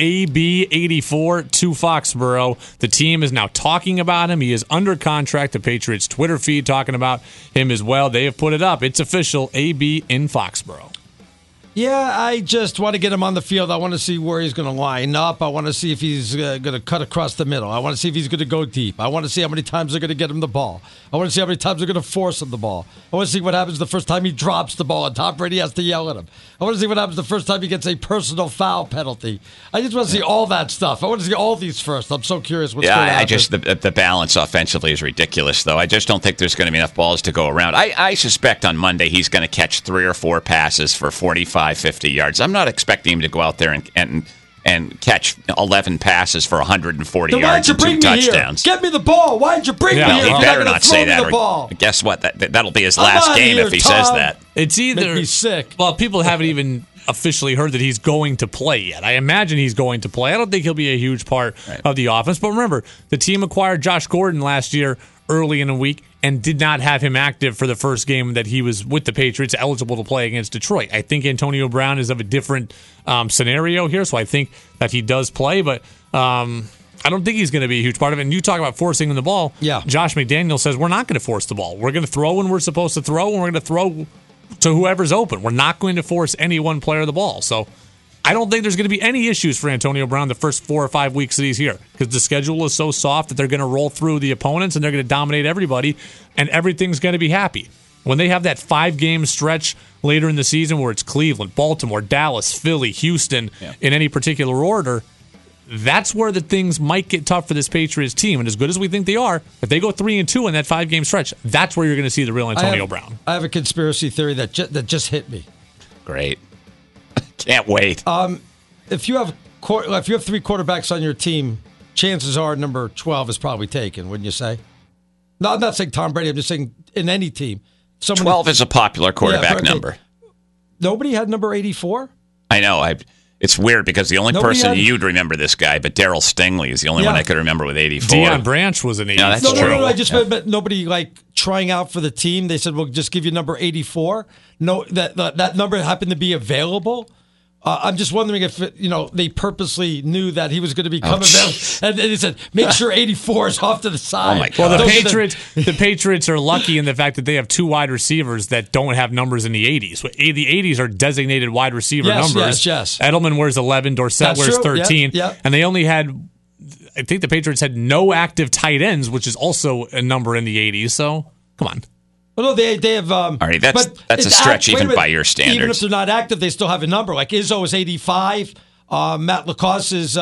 AB84 to Foxborough. The team is now talking about him. He is under contract. The Patriots Twitter feed talking about him as well. They have put it up. It's official. AB in Foxborough. Yeah, I just want to get him on the field. I want to see where he's going to line up. I want to see if he's going to cut across the middle. I want to see if he's going to go deep. I want to see how many times they're going to get him the ball. I want to see how many times they're going to force him the ball. I want to see what happens the first time he drops the ball and Tom Brady has to yell at him. I want to see what happens the first time he gets a personal foul penalty. I just want to see all that stuff. I want to see all these first. I'm so curious what's going to happen. I just the balance offensively is ridiculous, though. I just don't think there's going to be enough balls to go around. I suspect on Monday he's going to catch 3 or 4 passes for 45, 50 yards. I'm not expecting him to go out there and catch 11 passes for 140 yards and 2 touchdowns. Get me the ball. Why'd you bring me here? He better not say that. Or guess what? That'll be his last game if he says that. It's either make me sick. Well, people haven't even officially heard that he's going to play yet. I imagine he's going to play. I don't think he'll be a huge part of the offense. But remember, the team acquired Josh Gordon last year early in the week and did not have him active for the first game that he was with the Patriots, eligible to play against Detroit. I think Antonio Brown is of a different scenario here, so I think that he does play, but I don't think he's going to be a huge part of it. And you talk about forcing the ball. Yeah. Josh McDaniel says we're not going to force the ball. We're going to throw when we're supposed to throw, and we're going to throw to whoever's open. We're not going to force any one player the ball. So I don't think there's going to be any issues for Antonio Brown the first 4 or 5 weeks that he's here, because the schedule is so soft that they're going to roll through the opponents and they're going to dominate everybody, and everything's going to be happy. When they have that 5-game stretch later in the season where it's Cleveland, Baltimore, Dallas, Philly, Houston, in any particular order, that's where the things might get tough for this Patriots team. And as good as we think they are, if they go 3-2 in that 5-game stretch, that's where you're going to see the real Antonio Brown. I have a conspiracy theory that just hit me. Great. Can't wait. If you have 3 quarterbacks on your team, chances are number 12 is probably taken, wouldn't you say? No, I'm not saying Tom Brady. I'm just saying in any team. 12 is a popular quarterback number. Nobody had number 84? I know. It's weird because the only person you'd remember this guy, but Darryl Stingley is the only one I could remember with 84. Deion Branch was an 84. No, that's true. No, I just meant nobody trying out for the team. They said, we'll just give you number 84. No, that number happened to be available. I'm just wondering if they purposely knew that he was going to become available, and they said, make sure 84 is off to the side. Oh my God. Well, the Patriots are lucky in the fact that they have 2 wide receivers that don't have numbers in the 80s. The 80s are designated wide receiver numbers. Yes. Edelman wears 11, Dorsett wears 13, and they only had, I think the Patriots had no active tight ends, which is also a number in the 80s. So come on. Well, no, they have. All right, that's a stretch even by your standards. Even if they're not active, they still have a number. Like Izzo is 85. Matt Lacoste is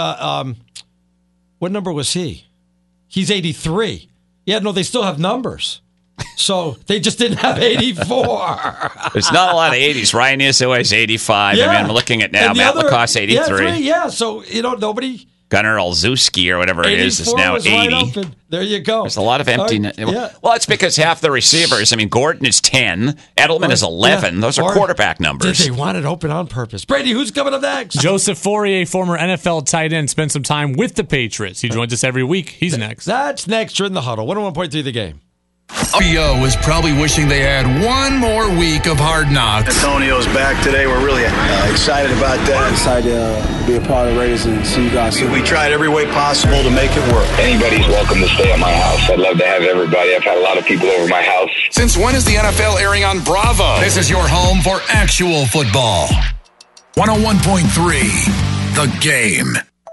what number was he? He's 83. Yeah, no, they still have numbers. So they just didn't have 84. There's not a lot of 80s. Ryan Izzo is 85. Yeah. I mean, I'm looking at now. Matt Lacoste 83. Yeah, so nobody. Gunnar Olszewski or whatever it is now 80. There you go. There's a lot of empty. Well, it's because half the receivers. I mean, Gordon is 10. Edelman is 11. Yeah. Those are quarterback numbers. They want it open on purpose. Brady, who's coming up next? Joseph Fourier, former NFL tight end, spent some time with the Patriots. He joins us every week. He's next. That's next. You're in the huddle. 101.3 The Game. BO is probably wishing they had one more week of Hard Knocks. Antonio's back today. We're really excited about that. Excited to be a part of Raiders and see you guys soon. We tried every way possible to make it work. Anybody's welcome to stay at my house. I'd love to have everybody. I've had a lot of people over my house. Since when is the NFL airing on Bravo? This is your home for actual football. 101.3 The Game.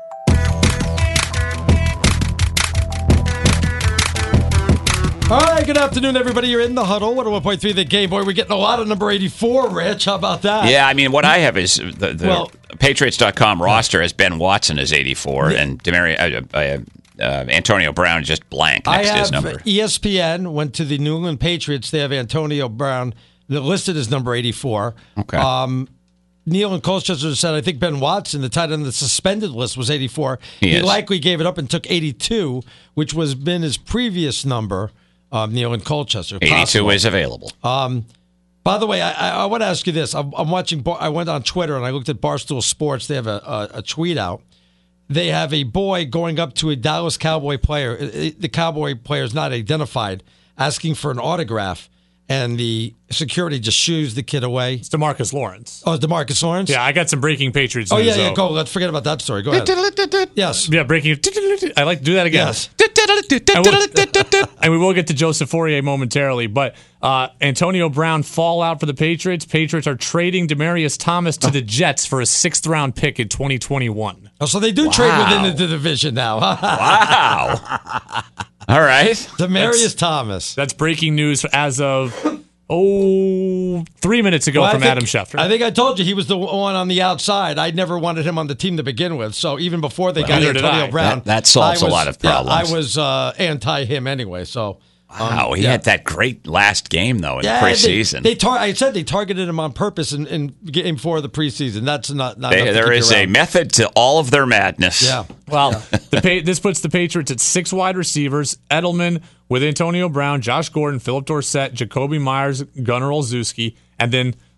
All right, good afternoon, everybody. You're in the huddle. 101.3 The Game. Boy, we're getting a lot of number 84, Rich. How about that? Yeah, I mean, what I have is the Patriots.com roster has Ben Watson as 84 and Antonio Brown just blank next to his number. ESPN went to the New England Patriots. They have Antonio Brown listed as number 84. Okay. Neil and Colchester said, I think Ben Watson, the tight end on the suspended list, was 84. He likely gave it up and took 82, which was been his previous number. Neil and Colchester. 82 is available. By the way, I want to ask you this. I'm watching. I went on Twitter and I looked at Barstool Sports. They have a tweet out. They have a boy going up to a Dallas Cowboy player. The Cowboy player is not identified, asking for an autograph. And the security just shoos the kid away. It's DeMarcus Lawrence. Oh, it's DeMarcus Lawrence? Yeah, I got some breaking Patriots news. Oh, yeah, go. Let's forget about that story. Go ahead. Yes. Yeah, breaking. I like to do that again. Yes. And we will get to Joseph Fourier momentarily. But Antonio Brown fallout for the Patriots. Patriots are trading Demaryius Thomas to the Jets for a 6th-round pick in 2021. Oh, so they do trade within the division now. Wow. All right. Demaryius Thomas. That's breaking news as of, 3 minutes ago from Adam Schefter. I think I told you he was the one on the outside. I never wanted him on the team to begin with. So even before they got Antonio Brown. That solves a lot of problems. I was anti-him anyway. So. Wow, he had that great last game, though, in preseason. I said they targeted him on purpose in game 4 of the preseason. That's not there is a method to all of their madness. Yeah. Well, this puts the Patriots at 6 wide receivers. Edelman with Antonio Brown, Josh Gordon, Philip Dorsett, Jacoby Myers, Gunnar Olszewski, and then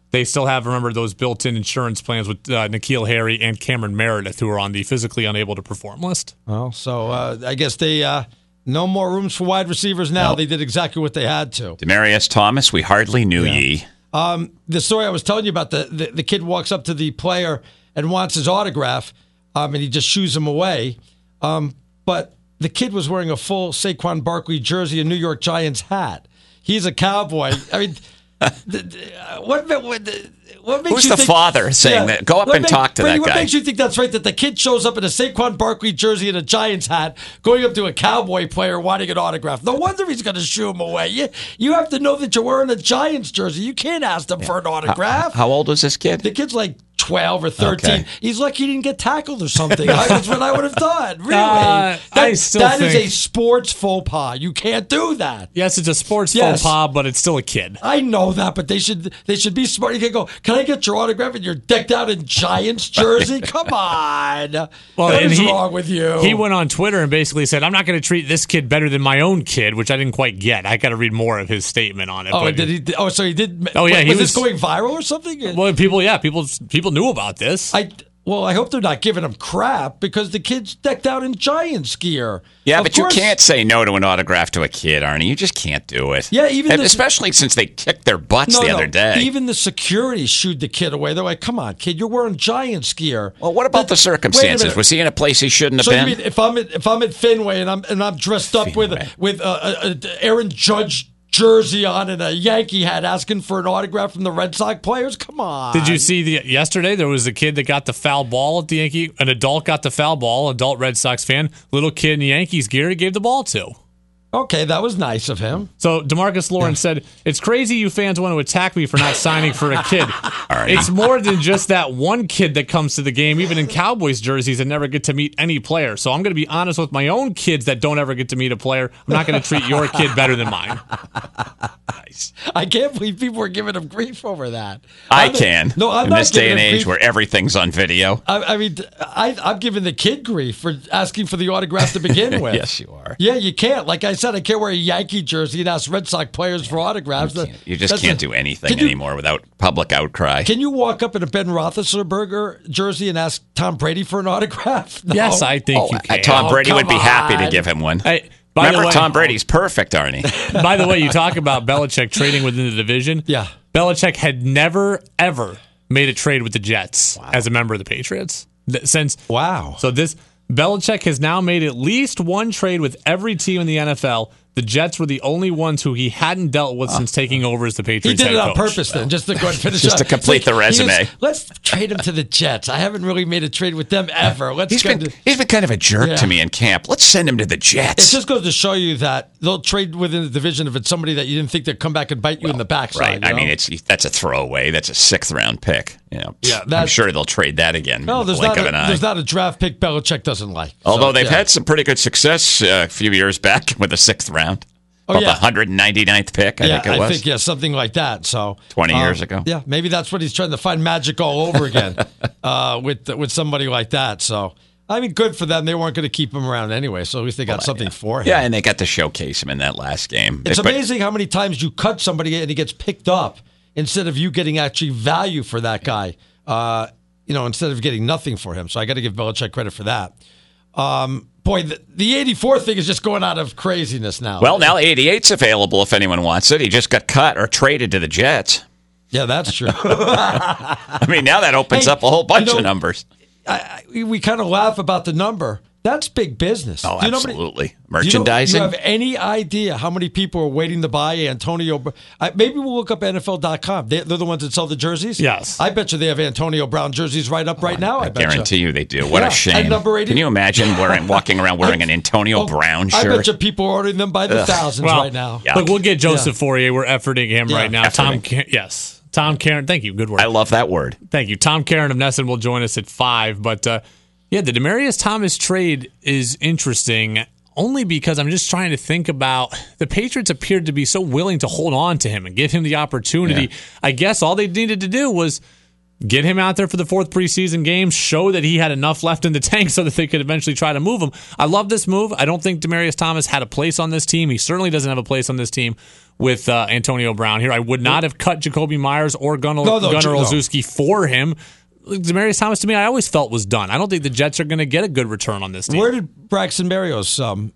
they still have, remember, those built-in insurance plans with N'Keal Harry and Cameron Meredith, who are on the physically unable to perform list. Well, so I guess they no more rooms for wide receivers now. Nope. They did exactly what they had to. Demaryius Thomas, we hardly knew ye. The story I was telling you about, the kid walks up to the player and wants his autograph, and he just shoos him away. But the kid was wearing a full Saquon Barkley jersey and New York Giants hat. He's a Cowboy. I mean, what makes Who's you the think, father saying that? Go up and talk to that guy. What makes you think that's right, that the kid shows up in a Saquon Barkley jersey and a Giants hat, going up to a Cowboy player wanting an autograph? No wonder he's going to shoo him away. You have to know that you're wearing a Giants jersey. You can't ask them for an autograph. How old was this kid? The kid's like 12 or 13. Okay. He's lucky he didn't get tackled or something. That's what I would have done. Really? That is a sports faux pas. You can't do that. Yes, it's a sports faux pas, but it's still a kid. I know that, but they should be smart. You can go, can I get your autograph? And you're decked out in Giants jersey? Come on. Well, what is wrong with you? He went on Twitter and basically said, I'm not going to treat this kid better than my own kid, which I didn't quite get. I got to read more of his statement on it. Oh, did he? Oh, so he did. Oh, yeah. Was this going viral or something? Well, people knew about this. I hope they're not giving him crap because the kid's decked out in Giants gear. Yeah, but you can't say no to an autograph to a kid, Arnie. You just can't do it. Yeah, especially since they kicked their butts the other day. Even the security shooed the kid away. They're like, "Come on, kid, you're wearing Giants gear." Well, what about the circumstances? Was he in a place he shouldn't have been? You mean if I'm at Fenway and I'm dressed up with Aaron Judge jersey on and a Yankee hat asking for an autograph from the Red Sox players? Come on. Did you see yesterday there was a kid that got the foul ball at the Yankee? An adult got the foul ball, adult Red Sox fan, little kid in Yankees gear he gave the ball to. Okay, that was nice of him. So DeMarcus Lawrence said, "It's crazy you fans want to attack me for not signing for a kid. It's more than just that one kid that comes to the game, even in Cowboys jerseys, and never get to meet any player. So I'm going to be honest with my own kids that don't ever get to meet a player. I'm not going to treat your kid better than mine." Nice. I can't believe people are giving him grief over that. I'm in this day and age grief. where everything's on video. I'm giving the kid grief for asking for the autograph to begin with. Yes, you are. Yeah, you can't. Like I said, I can't wear a Yankee jersey and ask Red Sox players for autographs. You just can't do anything anymore without public outcry. Can you walk up in a Ben Roethlisberger jersey and ask Tom Brady for an autograph? No. Yes, I think you can. Tom Brady would be happy to give him one. Remember, Tom Brady's perfect, Arnie. By the way, you talk about Belichick trading within the division. Yeah. Belichick had never, ever made a trade with the Jets as a member of the Patriots. So Belichick has now made at least one trade with every team in the NFL. The Jets were the only ones who he hadn't dealt with since taking over as the Patriots head coach. He did it on purpose then, just to go and finish just to complete the resume. Let's trade him to the Jets. I haven't really made a trade with them ever. He's been kind of a jerk to me in camp. Let's send him to the Jets. It just goes to show you that they'll trade within the division if it's somebody that you didn't think they'd come back and bite you in the backside. Right. I mean, that's a throwaway. That's a 6th round pick. I'm sure they'll trade that again. No, there's not a draft pick Belichick doesn't like. Although they've had some pretty good success a few years back with the 6th round. The 199th pick, I think it was. I think, something like that. So 20 years ago. Yeah, maybe that's what he's trying to find magic all over again with somebody like that. So, I mean, good for them. They weren't going to keep him around anyway, so at least they got something for him. Yeah, and they got to showcase him in that last game. It's amazing how many times you cut somebody and he gets picked up instead of you getting actually value for that guy, instead of getting nothing for him. So I got to give Belichick credit for that. Boy, the 84 thing is just going out of craziness now. Well, now 88's available if anyone wants it. He just got cut or traded to the Jets. Yeah, that's true. I mean, now that opens up a whole bunch of numbers. We kind of laugh about the number. That's big business. Oh, absolutely. Merchandising. Do you have any idea how many people are waiting to buy Antonio? Maybe we'll look up NFL.com. They're the ones that sell the jerseys? Yes. I bet you they have Antonio Brown jerseys right up right now. I guarantee you they do. What a shame. Can you imagine walking around wearing an Antonio Brown shirt? I bet you people are ordering them by the thousands right now. Look, we'll get Joseph Fourier. We're efforting him right now. Tom Caron. Thank you. Good word. I love that word. Thank you. Tom Caron of Nesson will join us at 5. But, the Demaryius Thomas trade is interesting only because I'm just trying to think about the Patriots appeared to be so willing to hold on to him and give him the opportunity. Yeah. I guess all they needed to do was get him out there for the 4th preseason game, show that he had enough left in the tank so that they could eventually try to move him. I love this move. I don't think Demaryius Thomas had a place on this team. He certainly doesn't have a place on this team with Antonio Brown here. I would not have cut Jacoby Myers or Gunnar Olszewski for him. Demaryius Thomas, to me, I always felt was done. I don't think the Jets are going to get a good return on this team. Where did Braxton Berrios?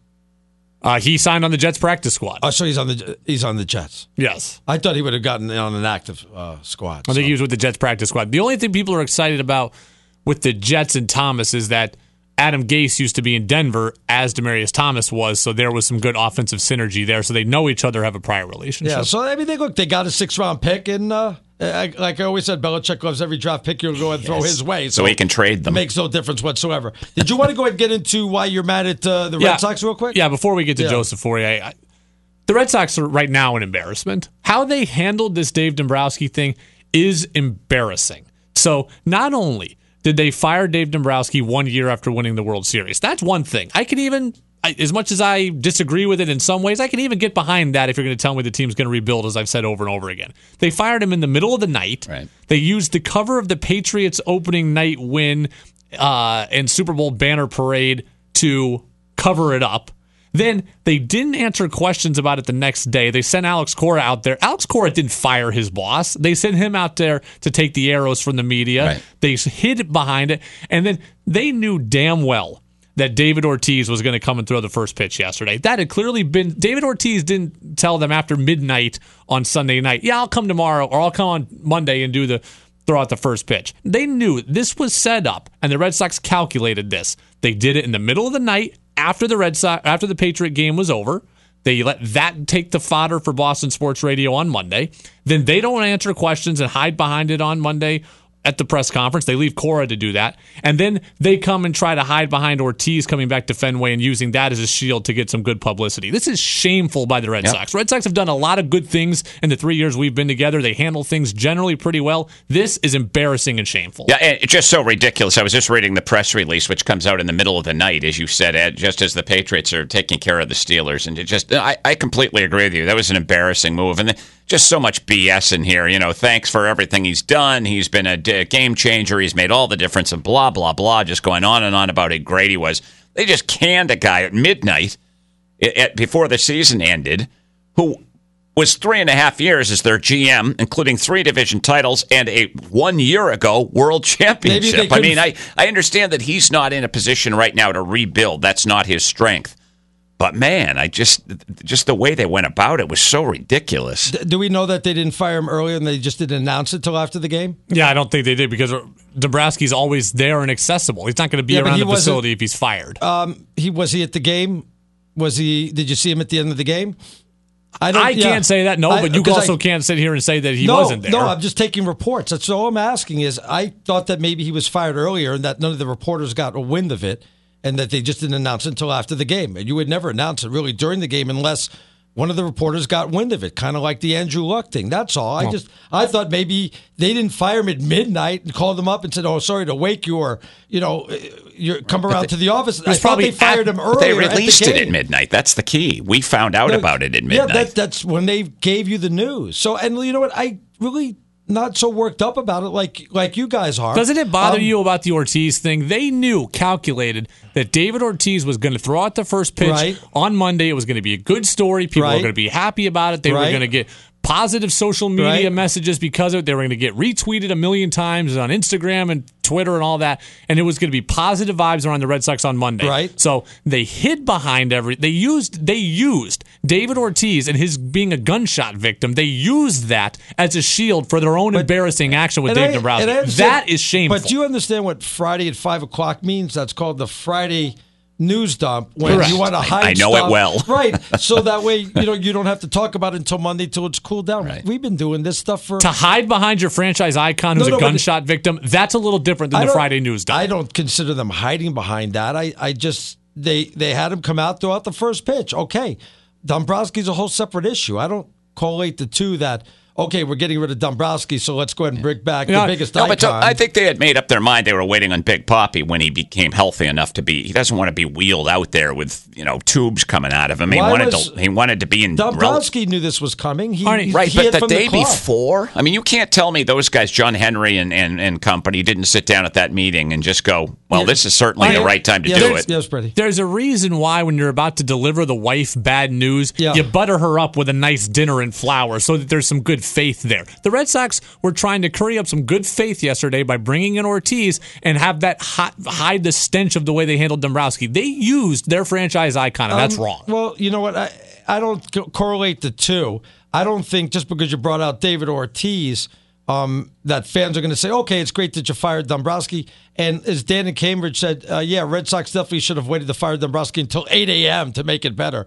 He signed on the Jets practice squad. Oh, so he's on the Jets. Yes, I thought he would have gotten on an active squad. I think he was with the Jets practice squad. The only thing people are excited about with the Jets and Thomas is that Adam Gase used to be in Denver as Demaryius Thomas was, so there was some good offensive synergy there. So they know each other, have a prior relationship. Yeah, so I mean, they got a 6th-round pick, and like I always said, Belichick loves every draft pick you'll go and throw his way. So he can trade them. It makes no difference whatsoever. Did you want to go ahead and get into why you're mad at the Red Sox real quick? Yeah, before we get to Joseph Fourier, the Red Sox are right now an embarrassment. How they handled this Dave Dombrowski thing is embarrassing. So not only did they fire Dave Dombrowski 1 year after winning the World Series? That's one thing. I can even, as much as I disagree with it in some ways, I can even get behind that if you're going to tell me the team's going to rebuild, as I've said over and over again. They fired him in the middle of the night. Right. They used the cover of the Patriots opening night win and Super Bowl banner parade to cover it up. Then they didn't answer questions about it the next day. They sent Alex Cora out there. Alex Cora didn't fire his boss. They sent him out there to take the arrows from the media. Right. They hid behind it. And then they knew damn well that David Ortiz was going to come and throw the first pitch yesterday. That had clearly been... David Ortiz didn't tell them after midnight on Sunday night, yeah, I'll come tomorrow or I'll come on Monday and throw out the first pitch. They knew this was set up, and the Red Sox calculated this. They did it in the middle of the night after the Patriot game was over. They let that take the fodder for Boston Sports Radio on Monday. Then they don't answer questions and hide behind it on Monday at the press conference. They leave Cora to do that. And then they come and try to hide behind Ortiz coming back to Fenway and using that as a shield to get some good publicity. This is shameful by the Red Sox. Red Sox have done a lot of good things in the 3 years we've been together. They handle things generally pretty well. This is embarrassing and shameful. Yeah, and it's just so ridiculous. I was just reading the press release, which comes out in the middle of the night, as you said, Ed, just as the Patriots are taking care of the Steelers. And I completely agree with you. That was an embarrassing move. And just so much BS in here. Thanks for everything he's done. He's been a game changer. He's made all the difference and blah, blah, blah, just going on and on about how great he was. They just canned a guy at midnight before the season ended who was 3.5 years as their GM, including 3 division titles and a 1 year ago world championship. I understand that he's not in a position right now to rebuild. That's not his strength. But man, just the way they went about it was so ridiculous. Do we know that they didn't fire him earlier and they just didn't announce it till after the game? Yeah, I don't think they did because Dombrowski's always there and accessible. He's not going to be around the facility if he's fired. Was he at the game? Did you see him at the end of the game? I can't say that, but you also can't sit here and say that he wasn't there. No, I'm just taking reports. That's all I'm asking is I thought that maybe he was fired earlier and that none of the reporters got a wind of it. And that they just didn't announce it until after the game. And you would never announce it really during the game unless one of the reporters got wind of it, kind of like the Andrew Luck thing. That's all. I thought maybe they didn't fire him at midnight and called him up and said, "Oh, sorry to wake you," or you come around to the office. I thought they fired him earlier. They released it at midnight. That's the key. We found out about it at midnight. Yeah, that's when they gave you the news. So, and you know what? I really not so worked up about it like you guys are. Doesn't it bother you about the Ortiz thing? They calculated that David Ortiz was going to throw out the first pitch on Monday. It was going to be a good story. People were going to be happy about it. They were going to get positive social media messages because of it. They were going to get retweeted a million times on Instagram and Twitter and all that, and it was going to be positive vibes around the Red Sox on Monday. Right. So they hid behind they used David Ortiz and his being a gunshot victim. They used that as a shield for their own embarrassing action with Dave Dombrowski. That is shameful. But do you understand what Friday at 5 o'clock means? That's called the Friday news dump when you want to hide I know stuff. it well. Right. So that way, you don't have to talk about it until Monday till it's cooled down. Right. We've been doing this stuff for... To hide behind your franchise icon who's a gunshot victim, that's a little different than the Friday news dump. I don't consider them hiding behind that. I just... They had him come out throughout the first pitch. Okay. Dombrowski's a whole separate issue. I don't correlate the two that, okay, we're getting rid of Dombrowski, so let's go ahead and bring back the biggest icon. But I think they had made up their mind. They were waiting on Big Papi when he became healthy enough to be. He doesn't want to be wheeled out there with tubes coming out of him. He wanted to be in. Dombrowski knew this was coming. But the day before, I mean, you can't tell me those guys, John Henry and company, didn't sit down at that meeting and just go, well, this is certainly the right time to do it. Yes, Freddie. There's a reason why when you're about to deliver the wife bad news, you butter her up with a nice dinner and flowers so that there's some good faith there. The Red Sox were trying to curry up some good faith yesterday by bringing in Ortiz and have that hide the stench of the way they handled Dombrowski. They used their franchise icon, and that's wrong. Well, you know what? I don't correlate the two. I don't think just because you brought out David Ortiz that fans are going to say, okay, it's great that you fired Dombrowski. And as Dan in Cambridge said, Red Sox definitely should have waited to fire Dombrowski until 8 a.m. to make it better.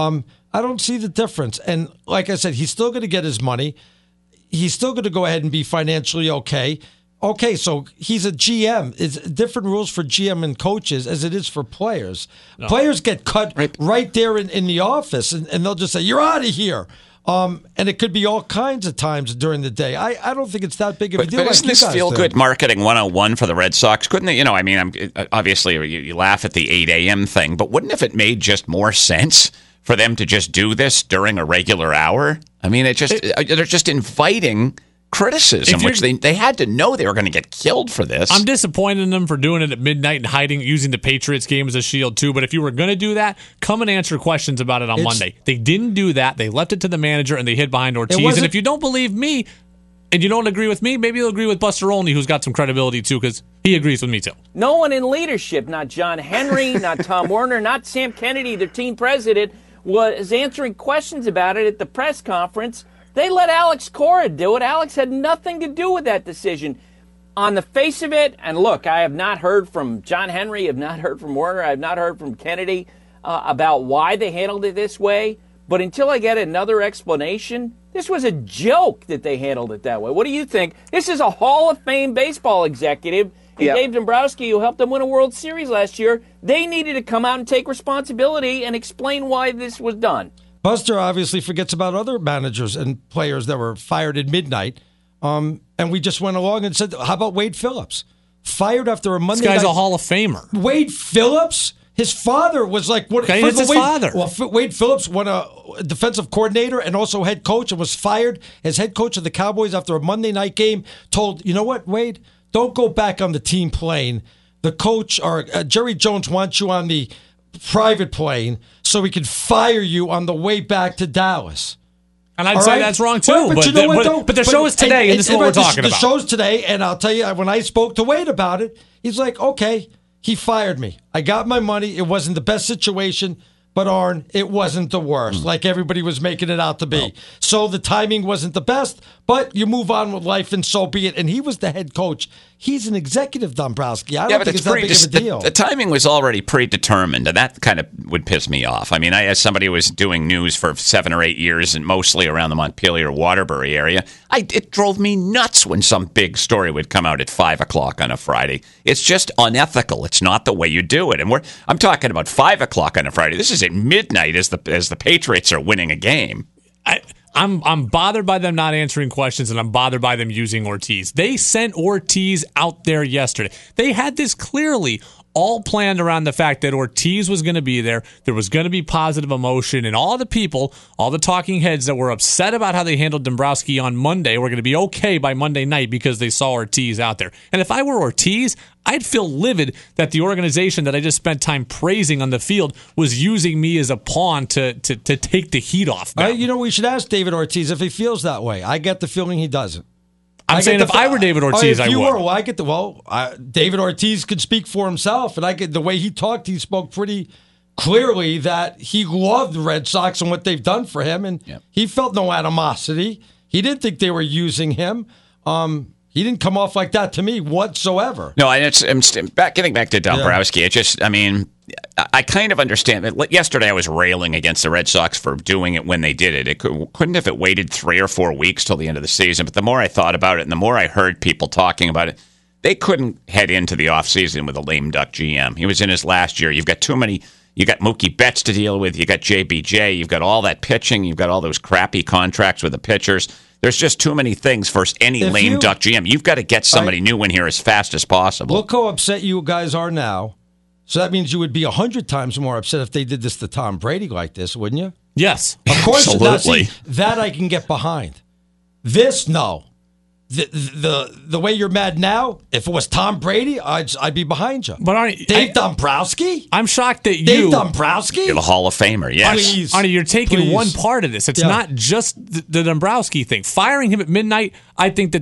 I don't see the difference. And like I said, he's still going to get his money. He's still going to go ahead and be financially okay. Okay, so he's a GM. It's different rules for GM and coaches as it is for players. No. Players get cut right there in the office, and they'll just say, you're out of here. And it could be all kinds of times during the day. I don't think it's that big of a deal. But isn't this feel-good marketing 101 for the Red Sox? Couldn't they, obviously you laugh at the 8 a.m. thing, but wouldn't if it made just more sense for them to just do this during a regular hour? I mean, they're just inviting criticism, which they had to know they were going to get killed for this. I'm disappointed in them for doing it at midnight and using the Patriots game as a shield too. But if you were going to do that, come and answer questions about it on Monday. They didn't do that. They left it to the manager and they hid behind Ortiz. And if you don't believe me and you don't agree with me, maybe you'll agree with Buster Olney, who's got some credibility too, because he agrees with me too. No one in leadership, not John Henry, not Tom Werner, not Sam Kennedy, their team president, was answering questions about it at the press conference. They let Alex Cora do it. Alex had nothing to do with that decision. On the face of it, and look, I have not heard from John Henry, I have not heard from Werner, I have not heard from Kennedy about why they handled it this way. But until I get another explanation, this was a joke that they handled it that way. What do you think? This is a Hall of Fame baseball executive, and Dave Dombrowski, who helped them win a World Series last year. They needed to come out and take responsibility and explain why this was done. Buster obviously forgets about other managers and players that were fired at midnight. And we just went along and said, how about Wade Phillips? Fired after a Monday night. This guy's a Hall of Famer. Wade Phillips? His father was like... It's his father. Well, Wade Phillips won a defensive coordinator and also head coach and was fired as head coach of the Cowboys after a Monday night game. Told, you know what, Wade? Don't go back on the team plane. The coach, or Jerry Jones, wants you on the private plane so he can fire you on the way back to Dallas. And I'd say that's wrong too. But the show is today, and this is what we're talking about. The show's today, and I'll tell you, when I spoke to Wade about it, he's like, okay, he fired me. I got my money. It wasn't the best situation, but Arn, it wasn't the worst, like everybody was making it out to be. So the timing wasn't the best, but you move on with life, and so be it. And he was the head coach. He's an executive, Dombrowski. I don't think it's that big of a deal. The timing was already predetermined, and that kind of would piss me off. I mean, as somebody who was doing news for 7 or 8 years, and mostly around the Montpelier, Waterbury area, it drove me nuts when some big story would come out at 5 o'clock on a Friday. It's just unethical. It's not the way you do it. And I'm talking about 5 o'clock on a Friday. This is at midnight as the Patriots are winning a game. I'm bothered by them not answering questions, and I'm bothered by them using Ortiz. They sent Ortiz out there yesterday. They had this clearly all planned around the fact that Ortiz was going to be there. There was going to be positive emotion, and all the people, all the talking heads that were upset about how they handled Dombrowski on Monday were going to be okay by Monday night because they saw Ortiz out there. And if I were Ortiz, I'd feel livid that the organization that I just spent time praising on the field was using me as a pawn to take the heat off. We should ask David Ortiz if he feels that way. I get the feeling he doesn't. I'm saying if I were David Ortiz, I would. David Ortiz could speak for himself, and the way he talked, he spoke pretty clearly that he loved the Red Sox and what they've done for him, and he felt no animosity. He didn't think they were using him. He didn't come off like that to me whatsoever. No, and getting back to Dombrowski. I kind of understand that. Yesterday, I was railing against the Red Sox for doing it when they did it. Couldn't have it waited 3 or 4 weeks till the end of the season. But the more I thought about it, and the more I heard people talking about it, they couldn't head into the offseason with a lame duck GM. He was in his last year. You've got too many. You got Mookie Betts to deal with. You got JBJ. You've got all that pitching. You've got all those crappy contracts with the pitchers. There's just too many things for any lame duck GM. You've got to get somebody new in here as fast as possible. Look how upset you guys are now. So that means you would be 100 times more upset if they did this to Tom Brady like this, wouldn't you? Yes. Of course. Absolutely. That I can get behind. This, no. The way you're mad now, if it was Tom Brady, I'd be behind you. But Dave Dombrowski? I'm shocked that Dave Dombrowski? You're the Hall of Famer, yes. Please. Arnie, you're taking one part of this. It's not just the Dombrowski thing. Firing him at midnight, I think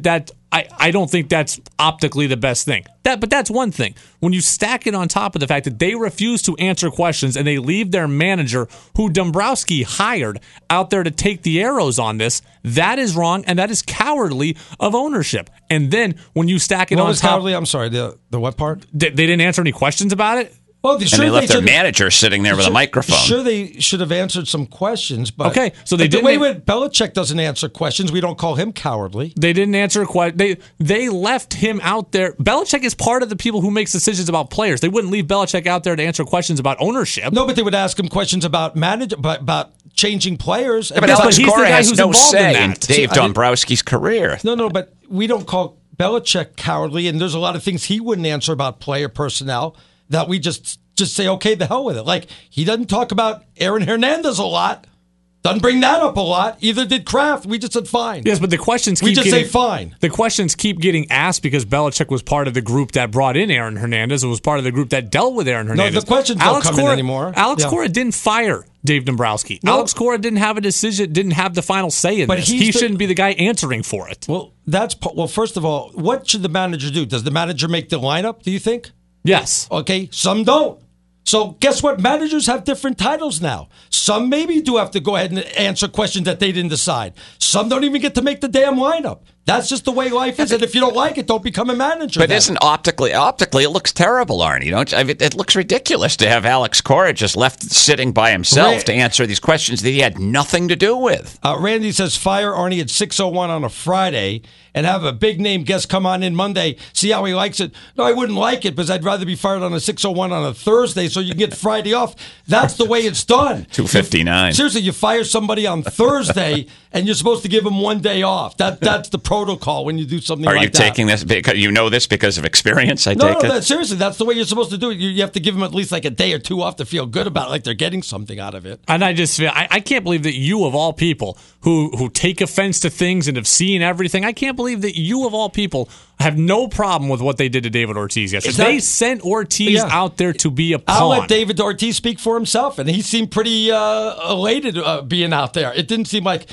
I don't think that's optically the best thing. But that's one thing. When you stack it on top of the fact that they refuse to answer questions and they leave their manager, who Dombrowski hired, out there to take the arrows on this, that is wrong and that is cowardly of ownership. And then when you stack it on top, cowardly? I'm sorry. The what part? They didn't answer any questions about it. Well, and they left their manager sitting there with a microphone. Sure, they should have answered some questions, but okay, so they didn't. The way Belichick doesn't answer questions, we don't call him cowardly. They didn't answer a question. They left him out there. Belichick is part of the people who makes decisions about players. They wouldn't leave Belichick out there to answer questions about ownership. No, but they would ask him questions about about changing players. Yeah, but Alex Cora has no say in Dave Dombrowski's career. No, but we don't call Belichick cowardly, and there's a lot of things he wouldn't answer about player personnel that we just say, okay, the hell with it. Like, he doesn't talk about Aaron Hernandez a lot. Doesn't bring that up a lot. Either did Kraft. We just said fine. Yes, but the questions keep say fine. The questions keep getting asked because Belichick was part of the group that brought in Aaron Hernandez and was part of the group that dealt with Aaron Hernandez. No, the questions don't come in anymore. Alex Cora didn't fire Dave Dombrowski. No. Alex Cora didn't have a decision, didn't have the final say in this. He shouldn't be the guy answering for it. Well, first of all, what should the manager do? Does the manager make the lineup, do you think? Yes. Okay, some don't. So guess what? Managers have different titles now. Some maybe do have to go ahead and answer questions that they didn't decide. Some don't even get to make the damn lineup. That's just the way life is. And if you don't like it, don't become a manager. But isn't optically it looks terrible, Arnie? Don't you? I mean, it looks ridiculous to have Alex Cora just left sitting by himself to answer these questions that he had nothing to do with. Randy says fire Arnie at 6:01 on a Friday and have a big name guest come on in Monday. See how he likes it. No, I wouldn't like it because I'd rather be fired on a 6:01 on a Thursday so you can get Friday off. That's the way it's done. 2:59. Seriously, you fire somebody on Thursday and you're supposed to give them one day off. That's the protocol when you do something like that. Are you taking this because you know this because of experience? Seriously, that's the way you're supposed to do it. You have to give them at least like a day or two off to feel good about it, like they're getting something out of it. And I just feel I can't believe that you of all people who take offense to things and have seen everything, I can't believe that you of all people have no problem with what they did to David Ortiz yesterday. They sent Ortiz out there to be a pawn. I'll let David Ortiz speak for himself, and he seemed pretty elated being out there. It didn't seem like,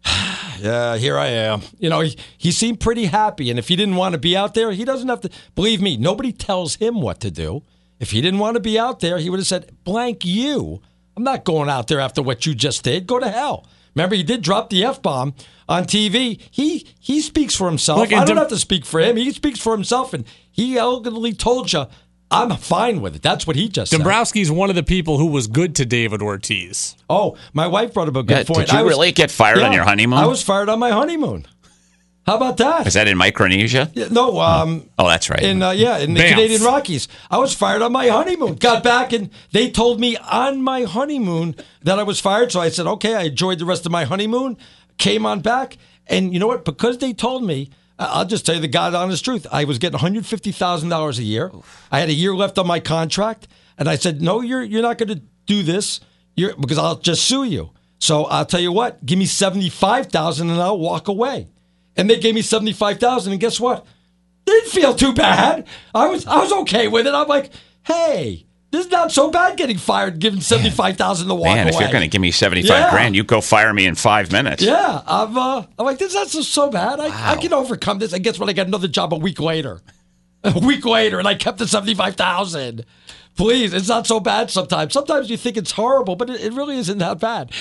yeah, here I am. You know, he seemed pretty happy, and if he didn't want to be out there, he doesn't have to. Believe me, nobody tells him what to do. If he didn't want to be out there, he would have said, blank you. I'm not going out there after what you just did. Go to hell. Remember, he did drop the F-bomb on TV. He speaks for himself. Look, I don't have to speak for him. He speaks for himself, and he elegantly told you, I'm fine with it. That's what he just said. Dombrowski's one of the people who was good to David Ortiz. Oh, my wife brought up a good point. Did you really get fired on your honeymoon? I was fired on my honeymoon. How about that? Is that in Micronesia? Yeah, no. Oh, that's right. In the Canadian Rockies. I was fired on my honeymoon. Got back, and they told me on my honeymoon that I was fired. So I said, okay, I enjoyed the rest of my honeymoon, came on back. And you know what? Because they told me, I'll just tell you the God honest truth. I was getting $150,000 a year. I had a year left on my contract. And I said, no, you're not going to do this because I'll just sue you. So I'll tell you what, give me $75,000 and I'll walk away. And they gave me $75,000, and guess what? Didn't feel too bad. I was okay with it. I'm like, hey, this is not so bad getting fired, giving $75,000 to walk away. Man, if you're going to give me $75 grand, you go fire me in 5 minutes. Yeah, I'm like, this is not so bad. I can overcome this. And guess what? I got another job a week later. And I kept the $75,000. Please, it's not so bad sometimes. Sometimes you think it's horrible, but it really isn't that bad.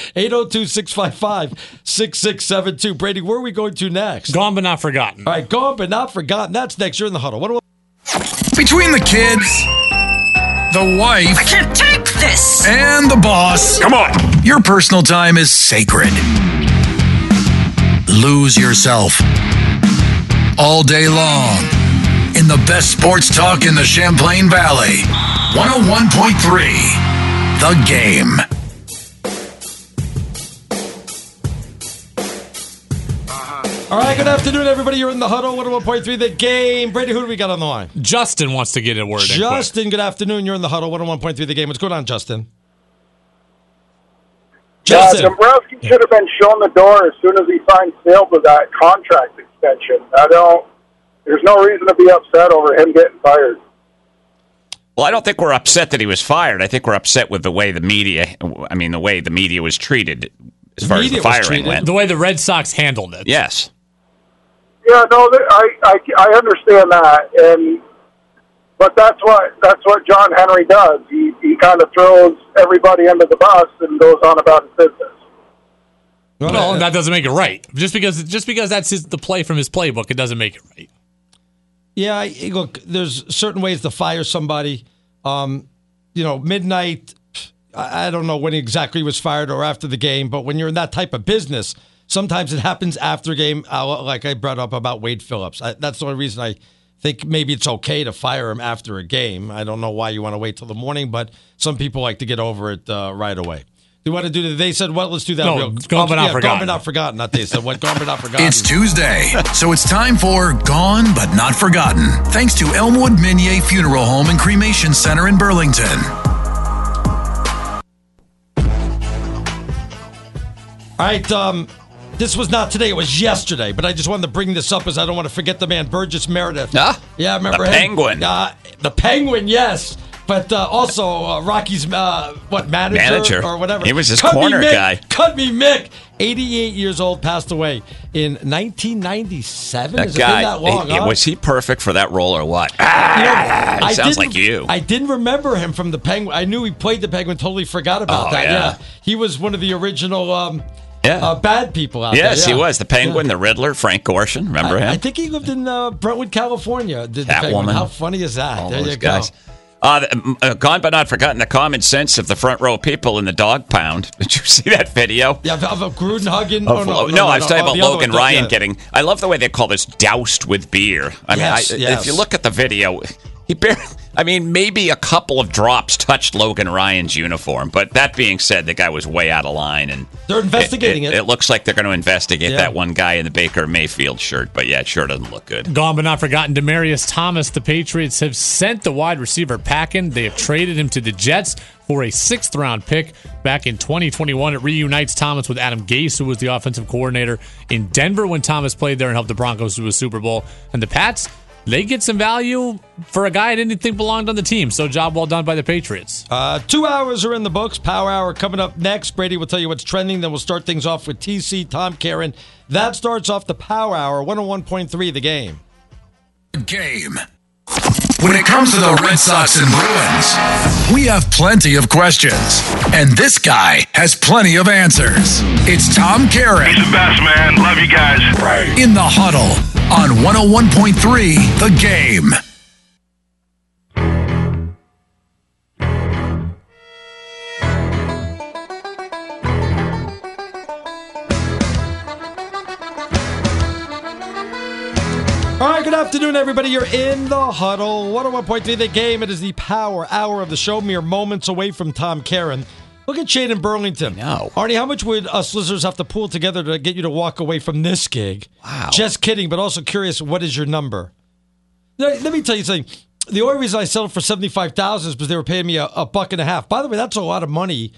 802-655-6672. Brady, where are we going to next? Gone but not forgotten. All right, gone but not forgotten. That's next. You're in the huddle. Between the kids, the wife, I can't take this, and the boss, come on, your personal time is sacred. Lose yourself all day long in the best sports talk in the Champlain Valley. 101.3, The Game. All right, good afternoon, everybody. You're in the huddle, 101.3 The Game. Brady, who do we got on the line? Justin wants to get a word in. Justin, good afternoon. You're in the huddle, 101.3 The Game. What's going on, Justin? Dombrowski should have been shown the door as soon as he signed Sale to that contract extension. There's no reason to be upset over him getting fired. Well, I don't think we're upset that he was fired. I think we're upset with the way the media was treated as far as the firing went. The way the Red Sox handled it. Yes. Yeah, no, I understand that, but that's what John Henry does. He kind of throws everybody under the bus and goes on about his business. No, that doesn't make it right. Just because that's the play from his playbook, it doesn't make it right. Yeah, look, there's certain ways to fire somebody. Midnight, I don't know when exactly he was fired or after the game, but when you're in that type of business, sometimes it happens after game, like I brought up about Wade Phillips. That's the only reason I think maybe it's okay to fire him after a game. I don't know why you want to wait till the morning, but some people like to get over it right away. Do you want to do that? They said, well, let's do that. Gone but not forgotten. Gone but not forgotten. Not they said, what? Gone but not forgotten. It's Tuesday, so it's time for Gone but Not Forgotten. Thanks to Elmwood Minier Funeral Home and Cremation Center in Burlington. All right, this was not today, it was yesterday, but I just wanted to bring this up as I don't want to forget the man, Burgess Meredith. Yeah, remember the him? Penguin. The Penguin, yes. But also Rocky's, manager or whatever. He was his corner guy. Cut me, Mick. 88 years old, passed away in 1997. That Has guy, it been that long? was he perfect for that role or what? He sounds like you. I didn't remember him from the Penguin. I knew he played the Penguin, totally forgot about that. Yeah. He was one of the original... bad people out there. Yes, he was. The Penguin, the Riddler, Frank Gorshin. Remember him? I think he lived in Brentwood, California. Catwoman. How funny is that? All there those you guys. go. Gone but not forgotten, the common sense of the front row people in the dog pound. Did you see that video? Yeah, of Gruden hugging. I was talking about Logan Ryan getting. I love the way they call this doused with beer. If you look at the video, he barely. Maybe a couple of drops touched Logan Ryan's uniform, but that being said, the guy was way out of line, and they're investigating it. It looks like they're going to investigate that one guy in the Baker Mayfield shirt, but yeah, it sure doesn't look good. Gone but not forgotten, Demaryius Thomas. The Patriots have sent the wide receiver packing. They have traded him to the Jets for a 6th-round pick back in 2021. It reunites Thomas with Adam Gase, who was the offensive coordinator in Denver when Thomas played there and helped the Broncos to a Super Bowl. And the Pats, they get some value for a guy I didn't think belonged on the team. So job well done by the Patriots. 2 hours are in the books. Power Hour coming up next. Brady will tell you what's trending. Then we'll start things off with TC, Tom Karen. That starts off the Power Hour, 101.3 The Game. Game. When it comes to the Red Sox and Bruins, we have plenty of questions. And this guy has plenty of answers. It's Tom Karen. He's the best, man. Love you guys. In the Huddle on 101.3 The Game. All right, good afternoon, everybody. You're in the Huddle, 101.3 The Game. It is the Power Hour of the show, mere moments away from Tom Karen. Look at Shane in Burlington. No. Arnie, how much would us listeners have to pull together to get you to walk away from this gig? Wow. Just kidding, but also curious, what is your number? Let me tell you something. The only reason I settled for $75,000 is because they were paying me $1.50. By the way, that's a lot of money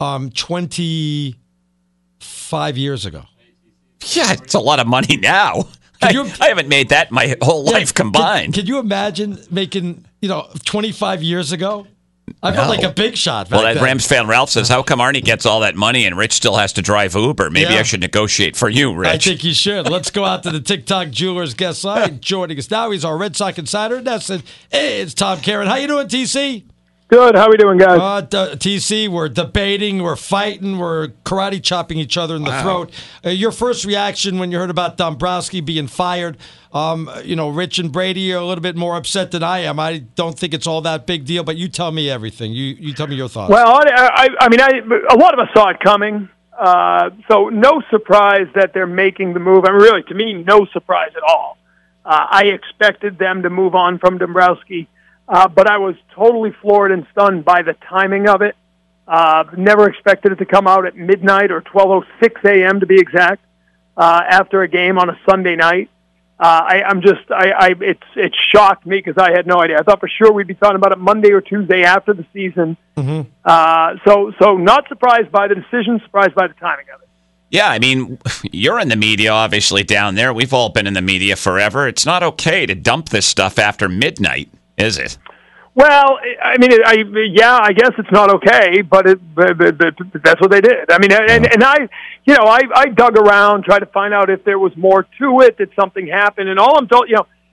25 years ago. Yeah, it's a lot of money now. I haven't made that my whole life combined. Can you imagine making, 25 years ago? I felt like a big shot back that then. Rams fan Ralph says, how come Arnie gets all that money and Rich still has to drive Uber? Maybe I should negotiate for you, Rich. I think you should. Let's go out to the TikTok Jewelers guest line. Joining us now, he's our Red Sox insider. Hey, it's Tom Karen. How you doing, TC? Good. How we doing, guys? TC, we're debating, we're fighting, we're karate chopping each other in the throat. Your first reaction when you heard about Dombrowski being fired, Rich and Brady are a little bit more upset than I am. I don't think it's all that big deal, but you tell me everything. You tell me your thoughts. Well, a lot of us saw it coming, so no surprise that they're making the move. Really, to me, no surprise at all. I expected them to move on from Dombrowski. But I was totally floored and stunned by the timing of it. Never expected it to come out at midnight or 12:06 a.m. to be exact. after a game on a Sunday night. It shocked me because I had no idea. I thought for sure we'd be talking about it Monday or Tuesday after the season. So not surprised by the decision, surprised by the timing of it. Yeah, I mean, you're in the media, obviously, down there. We've all been in the media forever. It's not okay to dump this stuff after midnight, is it? Well, I mean, I guess it's not okay, but that's what they did. I mean, and I dug around, tried to find out if there was more to it, that something happened, and all I'm told,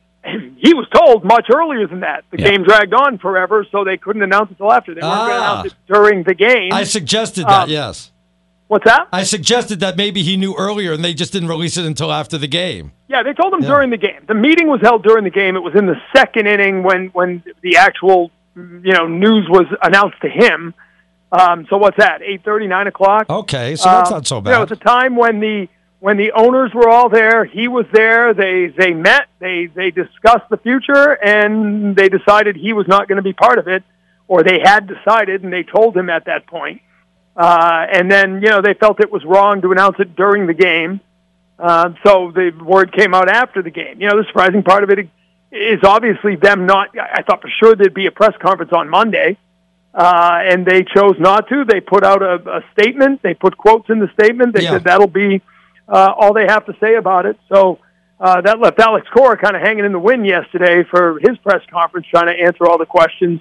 he was told much earlier than that. The game dragged on forever, so they couldn't announce it until after. They weren't going to announce it during the game. I suggested that, yes. What's that? I suggested that maybe he knew earlier, and they just didn't release it until after the game. Yeah, they told him during the game. The meeting was held during the game. It was in the second inning when the actual news was announced to him. So what's that? 8:30, 9 o'clock. Okay, so that's not so bad. It's a time when the owners were all there. He was there. They met. They discussed the future, and they decided he was not going to be part of it, or they had decided, and they told him at that point. And then, they felt it was wrong to announce it during the game. So the word came out after the game. The surprising part of it is obviously them not, I thought for sure there'd be a press conference on Monday, and they chose not to. They put out a statement. They put quotes in the statement. They said that'll be all they have to say about it. So that left Alex Cora kind of hanging in the wind yesterday for his press conference, trying to answer all the questions.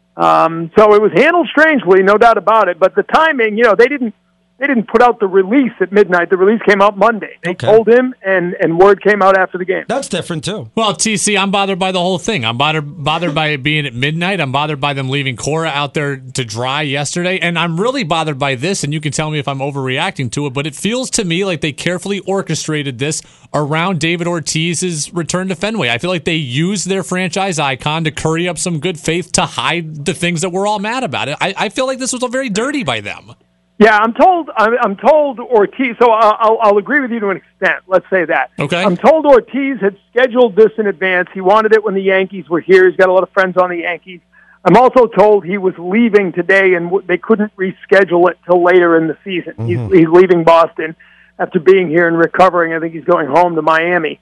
So it was handled strangely, no doubt about it. But the timing, they didn't put out the release at midnight. The release came out Monday. They told him, and word came out after the game. That's different, too. Well, TC, I'm bothered by the whole thing. I'm bothered by it being at midnight. I'm bothered by them leaving Cora out there to dry yesterday. And I'm really bothered by this, and you can tell me if I'm overreacting to it, but it feels to me like they carefully orchestrated this around David Ortiz's return to Fenway. I feel like they used their franchise icon to curry up some good faith to hide the things that we're all mad about. I feel like this was all very dirty by them. Yeah, I'm told Ortiz. So I'll agree with you to an extent. Let's say that. Okay. I'm told Ortiz had scheduled this in advance. He wanted it when the Yankees were here. He's got a lot of friends on the Yankees. I'm also told he was leaving today, and they couldn't reschedule it till later in the season. Mm-hmm. He's leaving Boston after being here and recovering. I think he's going home to Miami.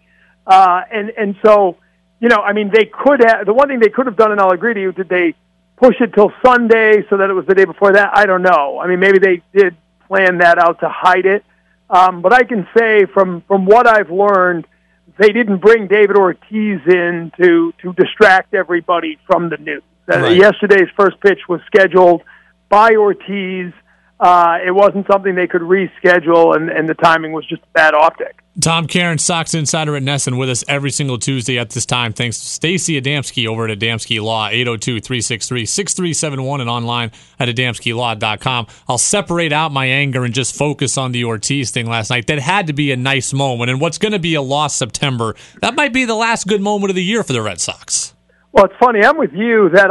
And so, I mean, they could have. The one thing they could have done, and I'll agree to you, did they push it till Sunday so that it was the day before that? I don't know. I mean, maybe they did plan that out to hide it. But I can say from what I've learned, they didn't bring David Ortiz in to distract everybody from the news. Right. Yesterday's first pitch was scheduled by Ortiz. It wasn't something they could reschedule, and the timing was just a bad optic. Tom Cairns, Sox Insider at NESN, with us every single Tuesday at this time. Thanks to Stacey Adamski over at Adamski Law, 802-363-6371, and online at adamskilaw.com. I'll separate out my anger and just focus on the Ortiz thing last night. That had to be a nice moment, and what's going to be a lost September, that might be the last good moment of the year for the Red Sox. Well, it's funny. I'm with you that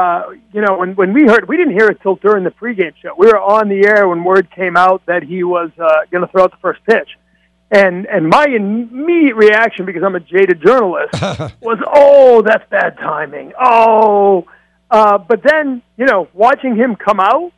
when we heard, we didn't hear it till during the pregame show. We were on the air when word came out that he was going to throw out the first pitch. And my immediate reaction, because I'm a jaded journalist, was, oh, that's bad timing. Oh. But then, watching him come out,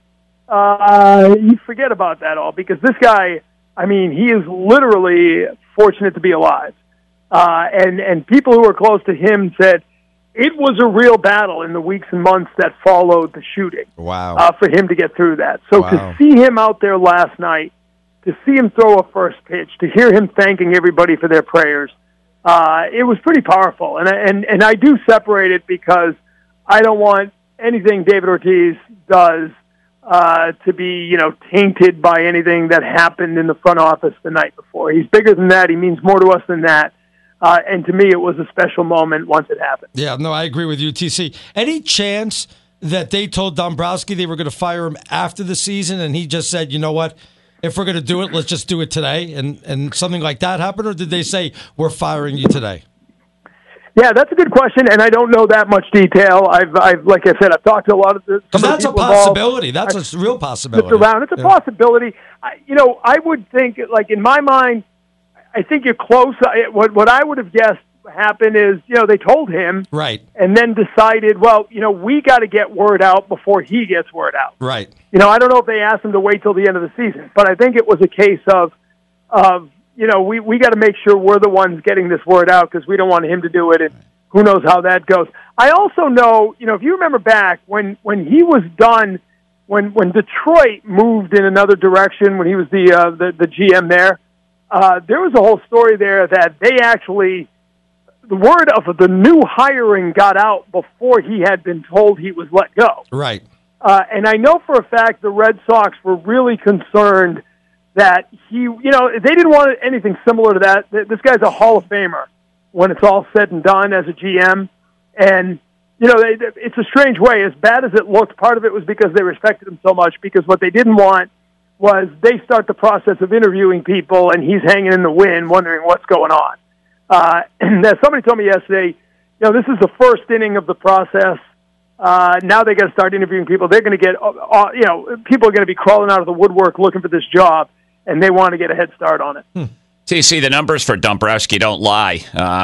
you forget about that all, because this guy, I mean, he is literally fortunate to be alive. And people who are close to him said, it was a real battle in the weeks and months that followed the shooting. Wow. For him to get through that. So to see him out there last night, to see him throw a first pitch, to hear him thanking everybody for their prayers, it was pretty powerful. And I do separate it because I don't want anything David Ortiz does to be, tainted by anything that happened in the front office the night before. He's bigger than that. He means more to us than that. And to me, it was a special moment once it happened. Yeah, no, I agree with you, TC. Any chance that they told Dombrowski they were going to fire him after the season, and he just said, you know what, if we're going to do it, let's just do it today, and something like that happened? Or did they say, we're firing you today? Yeah, that's a good question, and I don't know that much detail. I've like I said, I've talked to a lot of the Because that's a possibility. Involved. That's a real possibility. It's a possibility. I would think, like, in my mind, I think you're close. What I would have guessed happened is, they told him. Right. And then decided, well, we got to get word out before he gets word out. Right. I don't know if they asked him to wait till the end of the season, but I think it was a case of we got to make sure we're the ones getting this word out because we don't want him to do it, and who knows how that goes. I also know, if you remember back when he was done, when Detroit moved in another direction, when he was the GM there was a whole story there that they actually, the word of the new hiring got out before he had been told he was let go. Right. And I know for a fact the Red Sox were really concerned that they didn't want anything similar to that. This guy's a Hall of Famer when it's all said and done as a GM. And, it's a strange way. As bad as it looked, part of it was because they respected him so much, because what they didn't want was they start the process of interviewing people and he's hanging in the wind wondering what's going on. And as somebody told me yesterday, this is the first inning of the process. Now they got to start interviewing people. They're going to get, people are going to be crawling out of the woodwork looking for this job, and they want to get a head start on it. TC, the numbers for Dombrowski don't lie.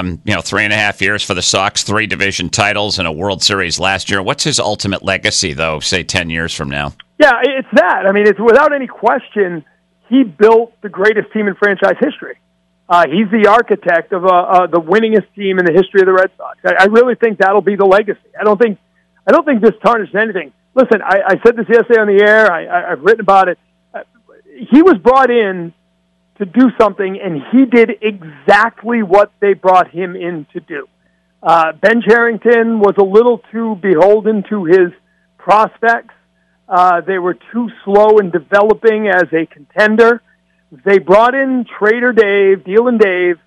3.5 years for the Sox, 3 division titles, and a World Series last year. What's his ultimate legacy, though, say 10 years from now? Yeah, it's that. I mean, it's without any question, he built the greatest team in franchise history. He's the architect of the winningest team in the history of the Red Sox. I really think that'll be the legacy. I don't think this tarnishes anything. Listen, I said this yesterday on the air. I've written about it. He was brought in to do something, and he did exactly what they brought him in to do. Ben Cherington was a little too beholden to his prospects. They were too slow in developing as a contender. They brought in Trader Dave, Dealin' Dave,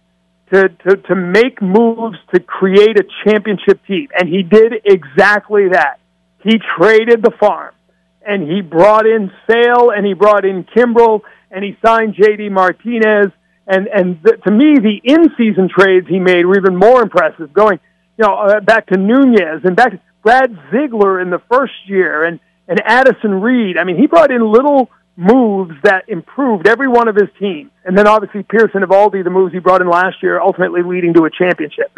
to make moves to create a championship team, and he did exactly that. He traded the farm, and he brought in Sale, and he brought in Kimbrel, and he signed J.D. Martinez, and to me, the in-season trades he made were even more impressive, going back to Nunez and back to Brad Ziegler in the first year, and Addison Reed. I mean, he brought in little moves that improved every one of his teams. And then obviously Pearson Evaldi, the moves he brought in last year, ultimately leading to a championship.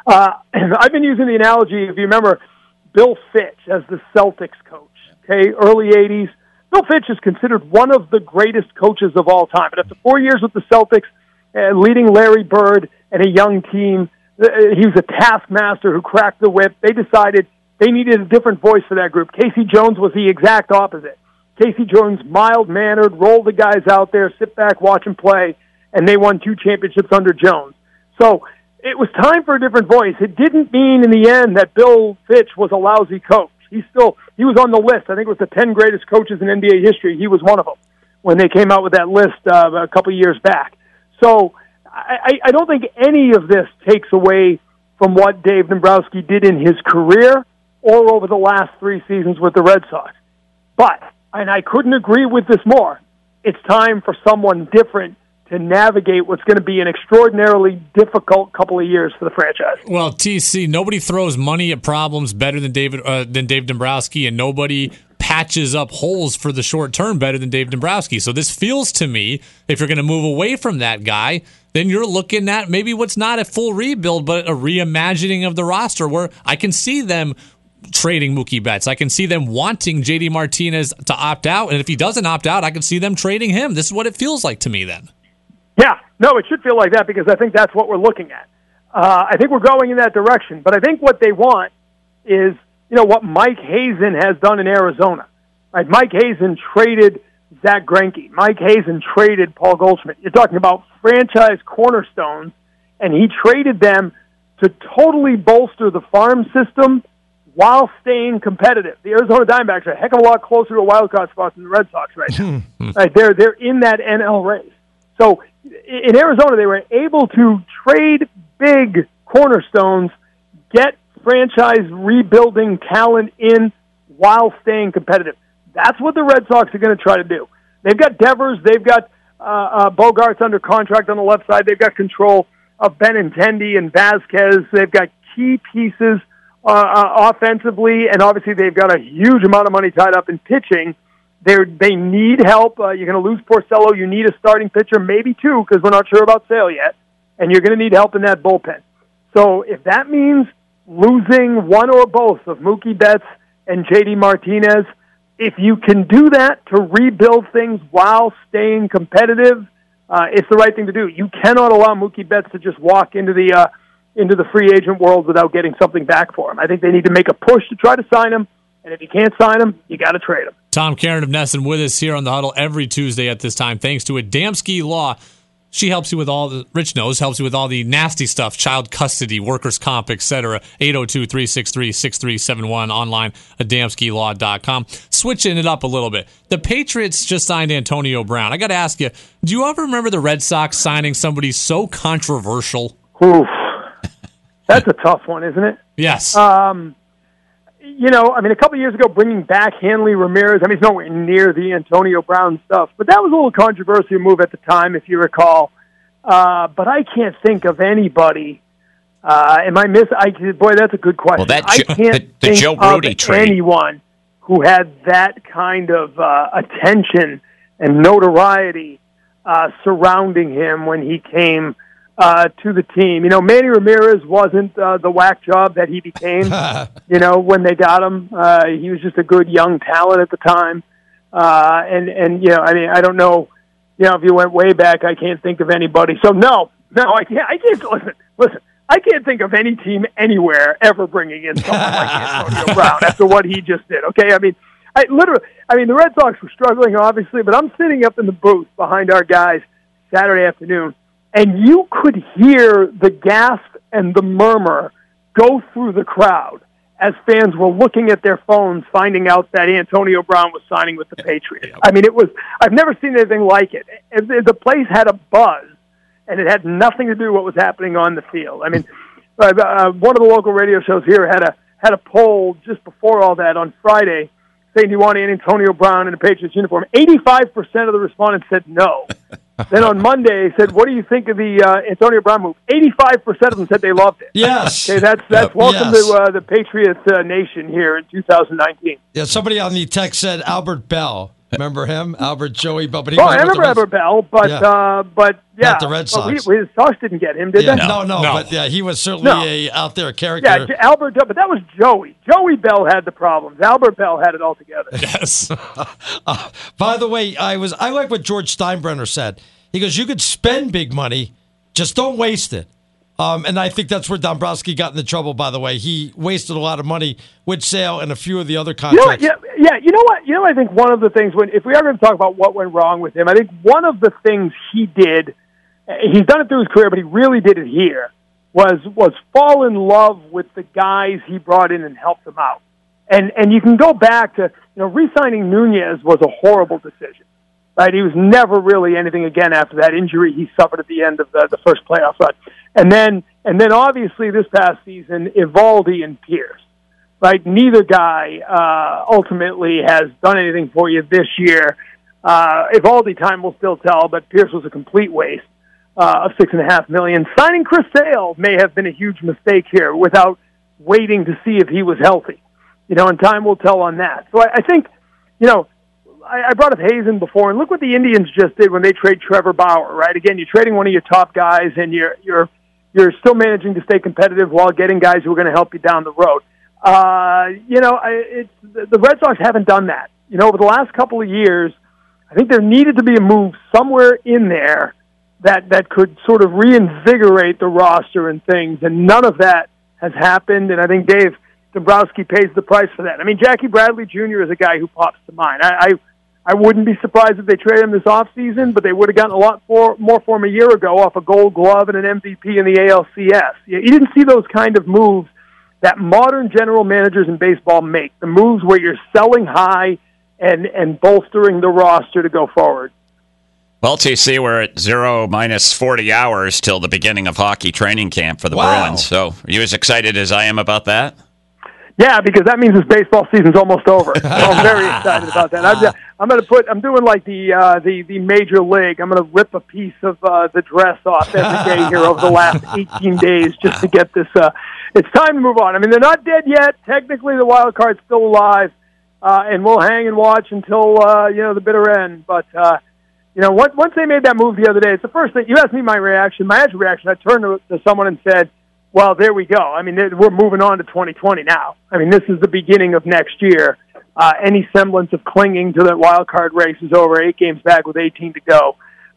I've been using the analogy, if you remember, Bill Fitch as the Celtics coach, okay, early 80s. Bill Fitch is considered one of the greatest coaches of all time. But after 4 years with the Celtics, leading Larry Bird and a young team, he was a taskmaster who cracked the whip. They decided they needed a different voice for that group. Casey Jones was the exact opposite. Casey Jones, mild-mannered, roll the guys out there, sit back, watch them play, and they won 2 championships under Jones. So it was time for a different voice. It didn't mean in the end that Bill Fitch was a lousy coach. He was on the list. I think it was the 10 greatest coaches in NBA history. He was one of them when they came out with that list a couple of years back. So I don't think any of this takes away from what Dave Dombrowski did in his career or over the last 3 seasons with the Red Sox. But, and I couldn't agree with this more, it's time for someone different to navigate what's going to be an extraordinarily difficult couple of years for the franchise. Well, TC, nobody throws money at problems better than Dave Dombrowski, and nobody patches up holes for the short term better than Dave Dombrowski. So this feels to me, if you're going to move away from that guy, then you're looking at maybe what's not a full rebuild, but a reimagining of the roster, where I can see them trading Mookie Betts. I can see them wanting J.D. Martinez to opt out, and if he doesn't opt out, I can see them trading him. This is what it feels like to me then. Yeah, no, it should feel like that because I think that's what we're looking at. I think we're going in that direction. But I think what they want is, what Mike Hazen has done in Arizona. Right? Mike Hazen traded Zach Greinke. Mike Hazen traded Paul Goldschmidt. You're talking about franchise cornerstones, and he traded them to totally bolster the farm system while staying competitive. The Arizona Diamondbacks are a heck of a lot closer to a wild card spot than the Red Sox right now. Right? They're in that NL race. So in Arizona, they were able to trade big cornerstones, get franchise rebuilding talent in while staying competitive. That's what the Red Sox are going to try to do. They've got Devers. They've got Bogarts under contract on the left side. They've got control of Benintendi and Vasquez. They've got key pieces offensively, and obviously they've got a huge amount of money tied up in pitching. They need help. You're going to lose Porcello. You need a starting pitcher, maybe 2, because we're not sure about Sale yet. And you're going to need help in that bullpen. So if that means losing one or both of Mookie Betts and J.D. Martinez, if you can do that to rebuild things while staying competitive, it's the right thing to do. You cannot allow Mookie Betts to just walk into the free agent world without getting something back for him. I think they need to make a push to try to sign him, and if you can't sign him, you got to trade him. Tom Caron of Nesson with us here on The Huddle every Tuesday at this time, thanks to Adamski Law. She helps you with Rich knows, helps you with all the nasty stuff, child custody, workers' comp, etc. 802-363-6371, online, adamskilaw.com. Switching it up a little bit. The Patriots just signed Antonio Brown. I got to ask you, do you ever remember the Red Sox signing somebody so controversial? Oof. That's a tough one, isn't it? Yes. A couple of years ago, bringing back Hanley Ramirez, he's nowhere near the Antonio Brown stuff, but that was a little controversial move at the time, if you recall. But I can't think of anybody. Boy, that's a good question. Well, I can't the think Joe of Brody trade. anyone who had that kind of attention and notoriety surrounding him when he came to the team. Manny Ramirez wasn't the whack job that he became, when they got him. He was just a good young talent at the time. I don't know, if you went way back, I can't think of anybody. So no, I can't, listen, I can't think of any team anywhere ever bringing in someone like Antonio Brown after what he just did, okay? the Red Sox were struggling, obviously, but I'm sitting up in the booth behind our guys Saturday afternoon, and you could hear the gasp and the murmur go through the crowd as fans were looking at their phones, finding out that Antonio Brown was signing with the Patriots. I've never seen anything like it. The place had a buzz, and it had nothing to do with what was happening on the field. One of the local radio shows here had a poll just before all that on Friday saying, do you want Antonio Brown in a Patriots uniform? 85% of the respondents said no. Then on Monday, said, what do you think of the Antonio Brown move? 85% of them said they loved it. Yes. Okay, that's welcome to the Patriots nation here in 2019. Yeah, somebody on the text said Albert Bell. Remember him? Albert Joey Bell. But I remember Albert Bell, but not the Red Sox. His Sox didn't get him, did they? No. But he was certainly a out there character. Yeah, Albert, but that was Joey. Joey Bell had the problems. Albert Bell had it all together. Yes. By the way, I like what George Steinbrenner said. He goes, you could spend big money, just don't waste it. And I think that's where Dombrowski got into trouble, by the way. He wasted a lot of money with Sale and a few of the other contracts. You know what? I think one of the things, if we are going to talk about what went wrong with him, I think one of the things he did, he's done it through his career, but he really did it here, was fall in love with the guys he brought in and helped them out. And you can go back to, re-signing Nunez was a horrible decision. Right? He was never really anything again after that injury he suffered at the end of the first playoff run. And then obviously this past season, Eovaldi and Pierce. Right? Neither guy ultimately has done anything for you this year. Eovaldi, time will still tell, but Pierce was a complete waste of $6.5 million. Signing Chris Sale may have been a huge mistake here without waiting to see if he was healthy. And time will tell on that. So I think, I brought up Hazen before, and look what the Indians just did when they trade Trevor Bauer, right? Again, you're trading one of your top guys, and you're still managing to stay competitive while getting guys who are going to help you down the road. The Red Sox haven't done that. Over the last couple of years, I think there needed to be a move somewhere in there that could sort of reinvigorate the roster and things, and none of that has happened, and I think Dave Dombrowski pays the price for that. Jackie Bradley Jr. is a guy who pops to mind. I wouldn't be surprised if they traded him this offseason, but they would have gotten a lot more for him a year ago off a Gold Glove and an MVP in the ALCS. You didn't see those kind of moves that modern general managers in baseball make, the moves where you're selling high and bolstering the roster to go forward. Well, TC, we're at 0-40 hours till the beginning of hockey training camp for the Bruins. So are you as excited as I am about that? Yeah, because that means this baseball season's almost over. So I'm very excited about that. I'm doing like the major league. I'm going to rip a piece of the dress off every day here over the last 18 days just to get this. It's time to move on. They're not dead yet. Technically, the wild card's still alive, and we'll hang and watch until the bitter end. But once they made that move the other day, it's the first thing. You asked me my reaction. My actual reaction, I turned to someone and said, well, there we go. We're moving on to 2020 now. This is the beginning of next year. Any semblance of clinging to that wild card race is over. 8 games back with 18 to go.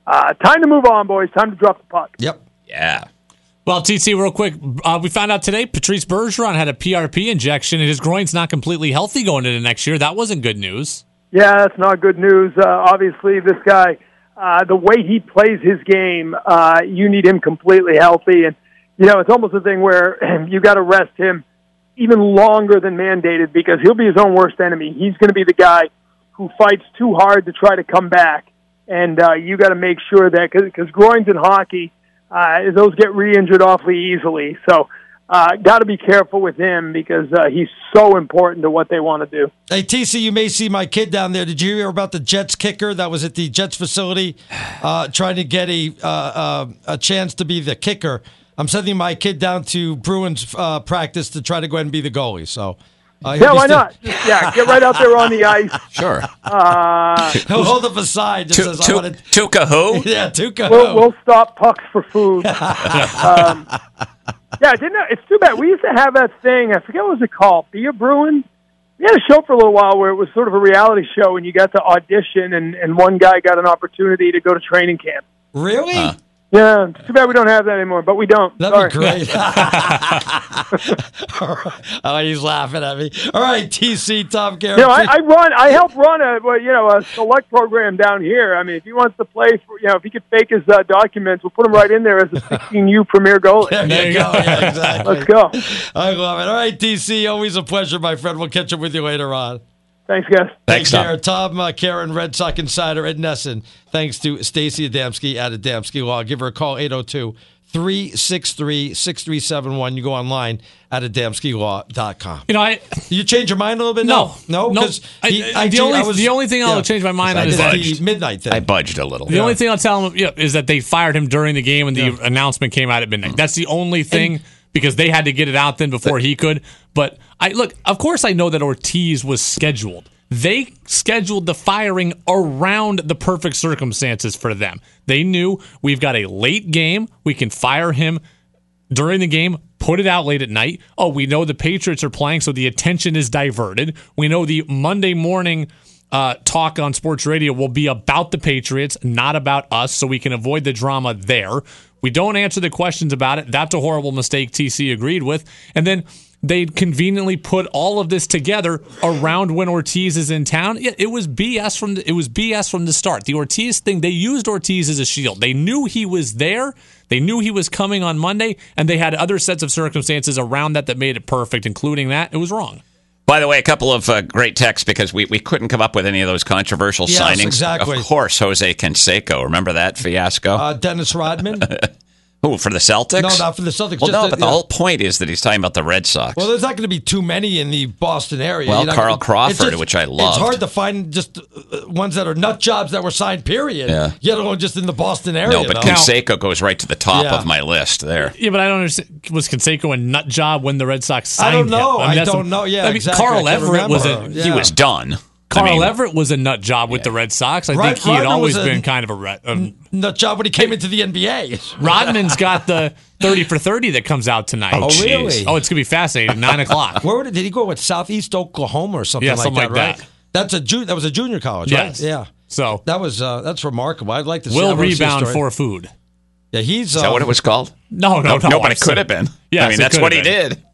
time to move on, boys. Time to drop the puck. Yep. Yeah. Well, TC, real quick, we found out today Patrice Bergeron had a PRP injection, and his groin's not completely healthy going into next year. That wasn't good news. Yeah, that's not good news. Obviously, this guy, the way he plays his game, you need him completely healthy. And, it's almost a thing where you got to rest him even longer than mandated because he'll be his own worst enemy. He's going to be the guy who fights too hard to try to come back. And you got to make sure that, because groins in hockey, those get re-injured awfully easily. So got to be careful with him because he's so important to what they want to do. Hey, TC, you may see my kid down there. Did you hear about the Jets kicker that was at the Jets facility trying to get a chance to be the kicker? I'm sending my kid down to Bruins practice to try to go ahead and be the goalie. So, yeah, why not? Get right out there on the ice. Sure. He'll hold up a sign. Tuca who? Yeah, Tuca We'll stop pucks for food. It's too bad. We used to have that thing. I forget what was it called. Be a Bruin. We had a show for a little while where it was sort of a reality show, and you got to audition, and one guy got an opportunity to go to training camp. Really? Yeah, it's too bad we don't have that anymore, but we don't. That'd be great. Oh, he's laughing at me. All right, TC, Tom Garrett. I help run a select program down here. I mean, if he wants to play for, if he could fake his documents, we'll put him right in there as a 16U premier goalie. There you go. Yeah, exactly. Let's go. I love it. All right, TC, always a pleasure, my friend. We'll catch up with you later on. Thanks, guys. Thanks, Tom Karen, Red Sox insider at Nesson. Thanks to Stacey Adamski at Adamski Law. Give her a call, 802-363-6371. You go online at adamskilaw.com. You change your mind a little bit? No. Because the only thing I'll change my mind on is the midnight thing. I budged a little. The only thing I'll tell him is that they fired him during the game and the announcement came out at midnight. That's the only thing. Because they had to get it out then before he could. But of course I know that Ortiz was scheduled. They scheduled the firing around the perfect circumstances for them. They knew we've got a late game. We can fire him during the game, put it out late at night. Oh, we know the Patriots are playing, so the attention is diverted. We know the Monday morning talk on sports radio will be about the Patriots, not about us, so we can avoid the drama there. We don't answer the questions about it. That's a horrible mistake TC agreed with. And then they conveniently put all of this together around when Ortiz is in town. Yeah, it was BS from the start. The Ortiz thing, they used Ortiz as a shield. They knew he was there. They knew he was coming on Monday, and they had other sets of circumstances around that made it perfect, including that. It was wrong. By the way, a couple of great texts because we couldn't come up with any of those controversial signings. Exactly. Of course, Jose Canseco. Remember that fiasco? Dennis Rodman. Who, for the Celtics? No, not for the Celtics. Well, but the whole point is that he's talking about the Red Sox. Well, there's not going to be too many in the Boston area. Well, Carl Crawford, which I love. It's hard to find just ones that are nut jobs that were signed, period. Yeah. Yet alone just in the Boston area. No, but Canseco goes right to the top of my list there. Yeah, but I don't understand. Was Canseco a nut job when the Red Sox signed him? I don't know. I don't know. Yeah, exactly. Carl Everett he was done. Carl Everett was a nut job with the Red Sox. I think he had always been kind of a nut job when he came into the NBA. Rodman's got the 30 for 30 that comes out tonight. Oh, really? Oh, it's going to be fascinating. 9 o'clock. Where did he go with Southeast Oklahoma or something like that, right? That was a junior college, right? Yes. Yeah. So that's remarkable. I'd like to see Will rebound for food. Yeah, Is that what it was called? No, but it could have been. Yeah, I mean, that's what he did.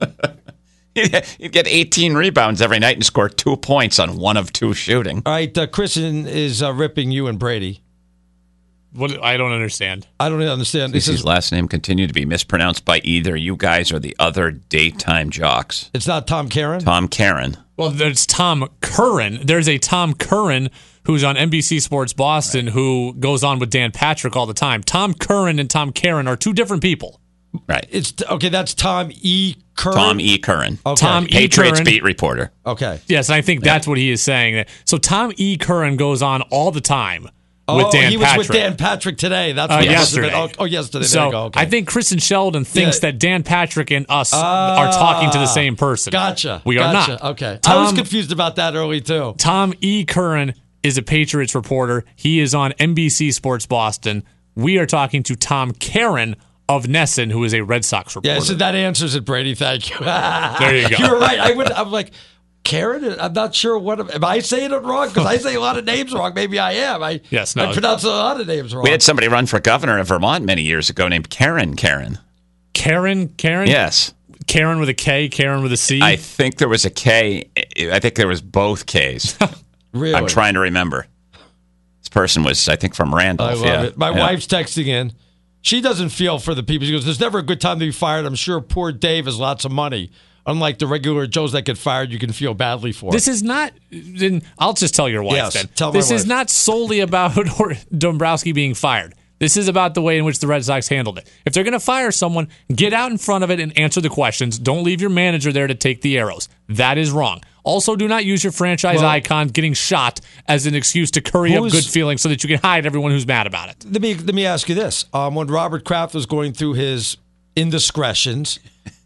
He'd get 18 rebounds every night and score 2 points on 1 of 2 shooting. All right, Kristen is ripping you and Brady. What? I don't understand. I don't understand. His last name continued to be mispronounced by either you guys or the other daytime jocks. It's not Tom Karen? Tom Karen. Well, there's Tom Curran. There's a Tom Curran who's on NBC Sports Boston who goes on with Dan Patrick all the time. Tom Curran and Tom Karen are two different people. Right. That's Tom E. Curran. Tom E. Curran. Okay. Tom Patriots E. Curran. beat reporter. Okay. Yes, and I think that's what he is saying. So Tom E. Curran goes on all the time with Dan Patrick. He was with Dan Patrick today. That's what yesterday. Yesterday. So there you go. Okay. I think Kristen Sheldon thinks that Dan Patrick and us are talking to the same person. Gotcha. We are not. Okay. I was confused about that early, too. Tom E. Curran is a Patriots reporter. He is on NBC Sports Boston. We are talking to Tom Karen of Nesson, who is a Red Sox reporter. Yeah, so that answers it, Brady. Thank you. There you go. You're right. I'm like, Karen? I'm not sure am I saying it wrong? Because I say a lot of names wrong. Maybe I am. I pronounce a lot of names wrong. We had somebody run for governor of Vermont many years ago named Karen. Karen? Yes. Karen with a K, Karen with a C? I think there was a K. I think there was both Ks. Really? I'm trying to remember. This person was, I think, from Randolph. I love it. My wife's texting in. She doesn't feel for the people. She goes, there's never a good time to be fired. I'm sure poor Dave has lots of money. Unlike the regular Joes that get fired, you can feel badly for. This is not. Then I'll just tell your wife. Then tell this my is wife. not solely about Dombrowski being fired. This is about the way in which the Red Sox handled it. If they're going to fire someone, get out in front of it and answer the questions. Don't leave your manager there to take the arrows. That is wrong. Also, do not use your franchise icon getting shot as an excuse to curry up good feelings so that you can hide everyone who's mad about it. Let me ask you this: when Robert Kraft was going through his indiscretions,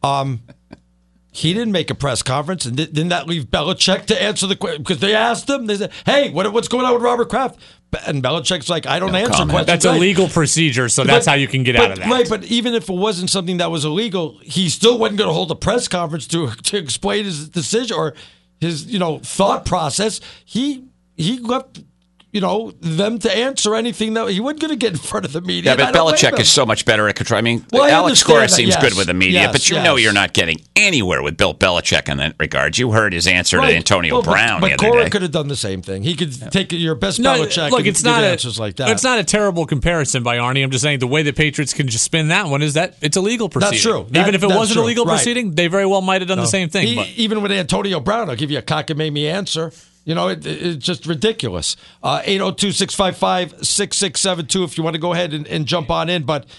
he didn't make a press conference, and didn't that leave Belichick to answer the question? Because they asked him, they said, "Hey, what's going on with Robert Kraft?" And Belichick's like, "I don't answer questions." That's a legal procedure, so that's how you can get out of that. Right, but even if it wasn't something that was illegal, he still wasn't going to hold a press conference to explain his decision or his thought process. He left them to answer anything that he wasn't going to get in front of the media. Yeah, but Belichick is so much better at control. I mean, Alex Cora seems good with the media, but you're not getting anywhere with Bill Belichick in that regard. You heard his answer to Antonio Brown the other Cora day. could have done the same thing. He could take your best Belichick and give answers like that. It's not a terrible comparison by Arnie. I'm just saying the way the Patriots can just spin that one is that it's a legal proceeding. That's true. Even if it wasn't a legal proceeding, they very well might have done the same thing. Even with Antonio Brown, I'll give you a cockamamie answer. It's just ridiculous. 802-655-6672 if you want to go ahead and jump on in. But,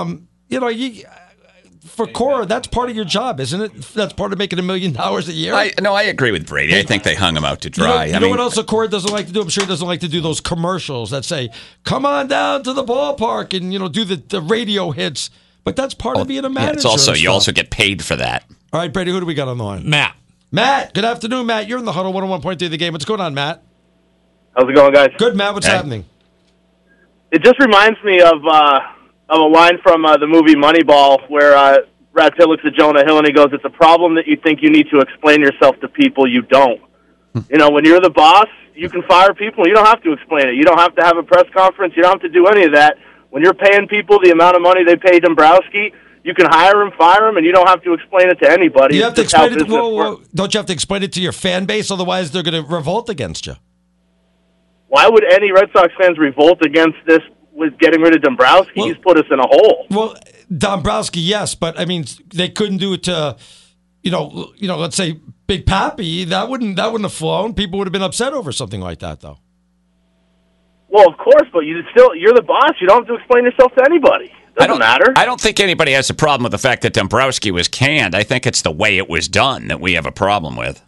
for Cora, that's part of your job, isn't it? That's part of making $1 million a year. I agree with Brady. I think they hung him out to dry. You know what else Cora doesn't like to do? I'm sure he doesn't like to do those commercials that say, come on down to the ballpark and, do the radio hits. But that's part of being a manager. Yeah, you also get paid for that. All right, Brady, who do we got on the line? Matt, good afternoon, Matt. You're in the Huddle 101.3 of the game. What's going on, Matt? How's it going, guys? Good, Matt. What's happening? It just reminds me of a line from the movie Moneyball where Brad Pitt looks at Jonah Hill and he goes, "It's a problem that you think you need to explain yourself to people you don't." When you're the boss, you can fire people. You don't have to explain it. You don't have to have a press conference. You don't have to do any of that. When you're paying people the amount of money they pay Dombrowski, you can hire him, fire him, and you don't have to explain it to anybody. You have to explain it. Don't you have to explain it to your fan base? Otherwise, they're going to revolt against you. Why would any Red Sox fans revolt against this with getting rid of Dombrowski? He's put us in a hole. Well, Dombrowski, yes, but I mean, they couldn't do it to, let's say Big Pappy. That wouldn't have flown. People would have been upset over something like that, though. Well, of course, but you're the boss. You don't have to explain yourself to anybody. Doesn't matter. I don't think anybody has a problem with the fact that Dombrowski was canned. I think it's the way it was done that we have a problem with.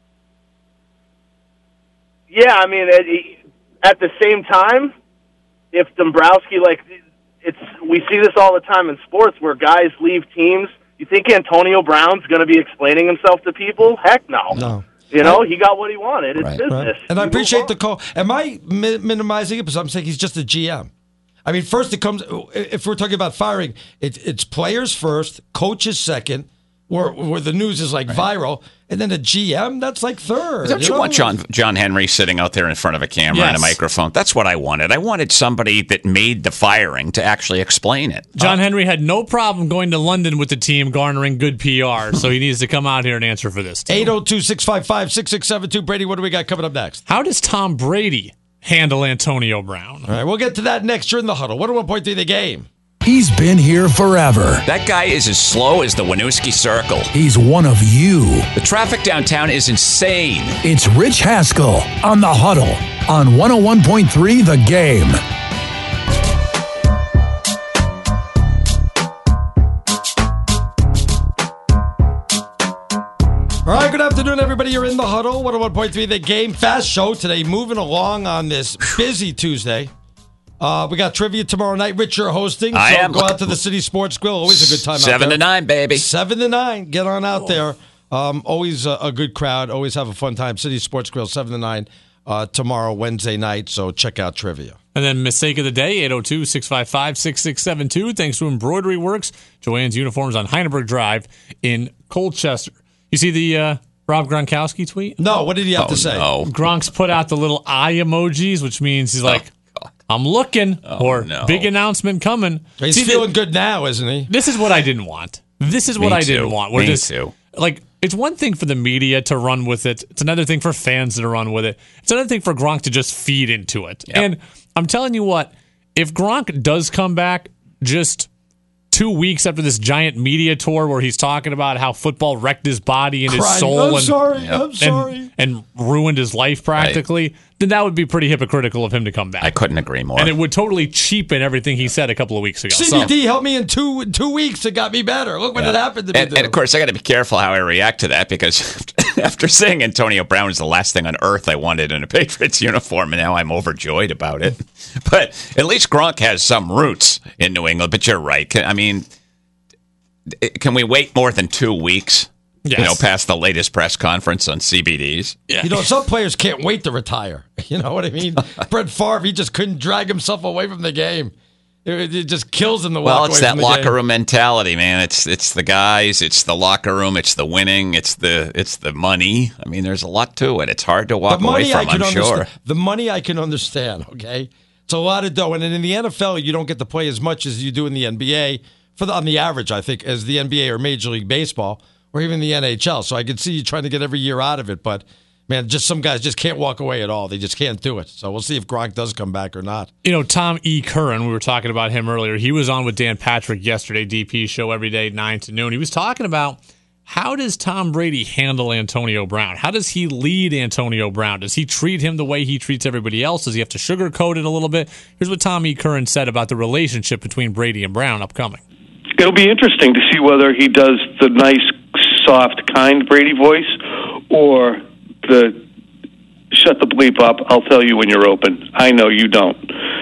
Yeah, I mean, at the same time, if Dombrowski, we see this all the time in sports where guys leave teams. You think Antonio Brown's going to be explaining himself to people? Heck no. No. He got what he wanted. It's business. Right. And I appreciate the call. Am I minimizing it? Because I'm saying he's just a GM. I mean, first it comes, if we're talking about firing, it's players first, coaches second, where the news is viral, and then a GM, that's third. Don't you want John Henry sitting out there in front of a camera and a microphone? That's what I wanted. I wanted somebody that made the firing to actually explain it. John Henry had no problem going to London with the team, garnering good PR, so he needs to come out here and answer for this, too. 802-655-6672. Brady, what do we got coming up next? How does Tom Brady handle Antonio Brown? All right, we'll get to that next. You're in the Huddle. 101.3 the game. He's been here forever. That guy is as slow as the Winooski Circle. He's one of you. The traffic downtown is insane. It's Rich Haskell on the Huddle on 101.3 the game. All right, good afternoon, everybody. You're in the Huddle, 101.3 the game. Fast show today, moving along on this busy Tuesday. We got trivia tomorrow night. Rich, you're hosting. Go out to the City Sports Grill. Always a good time 7 to 9, baby. 7 to 9. Get on out there. Always a good crowd. Always have a fun time. City Sports Grill, 7 to 9 tomorrow, Wednesday night. So check out trivia. And then mistake of the day, 802-655-6672. Thanks to Embroidery Works, Joanne's Uniforms on Heineberg Drive in Colchester. You see the Rob Gronkowski tweet? No, what did he have to say? No. Gronk's put out the little eye emojis, which means he's like, I'm looking, or big announcement coming. He's feeling good now, isn't he? This is what I didn't want. This is what I didn't want. Me too. Like, it's one thing for the media to run with it. It's another thing for fans to run with it. It's another thing for Gronk to just feed into it. Yep. And I'm telling you what, if Gronk does come back just 2 weeks after this giant media tour where he's talking about how football wrecked his body and his soul I'm sorry. And ruined his life practically, then that would be pretty hypocritical of him to come back. I couldn't agree more. And it would totally cheapen everything he said a couple of weeks ago. CBD helped me in two weeks. It got me better. Look what it happened to me. And of course, I got to be careful how I react to that because after saying Antonio Brown was the last thing on earth I wanted in a Patriots uniform, and now I'm overjoyed about it. But at least Gronk has some roots in New England. But you're right. I mean, can we wait more than 2 weeks? Yes. Past the latest press conference on CBDs. Yeah. Some players can't wait to retire. You know what I mean? Brett Favre, he just couldn't drag himself away from the game. It just kills him to walk away it's from that the locker game. room mentality, man. It's the guys, it's the locker room, it's the winning, it's the money. I mean, there's a lot to it. It's hard to walk away from, I'm sure. The money I can understand, okay? It's a lot of dough. And in the NFL, you don't get to play as much as you do in the NBA, on the average, I think, as the NBA or Major League Baseball, or even the NHL. So I can see you trying to get every year out of it. But, man, just some guys just can't walk away at all. They just can't do it. So we'll see if Gronk does come back or not. Tom E. Curran, we were talking about him earlier. He was on with Dan Patrick yesterday, DP show every day, 9 to noon. He was talking about how does Tom Brady handle Antonio Brown? How does he lead Antonio Brown? Does he treat him the way he treats everybody else? Does he have to sugarcoat it a little bit? Here's what Tom E. Curran said about the relationship between Brady and Brown upcoming. It'll be interesting to see whether he does the nice, soft, kind Brady voice or the shut the bleep up, I'll tell you when you're open. I know you don't.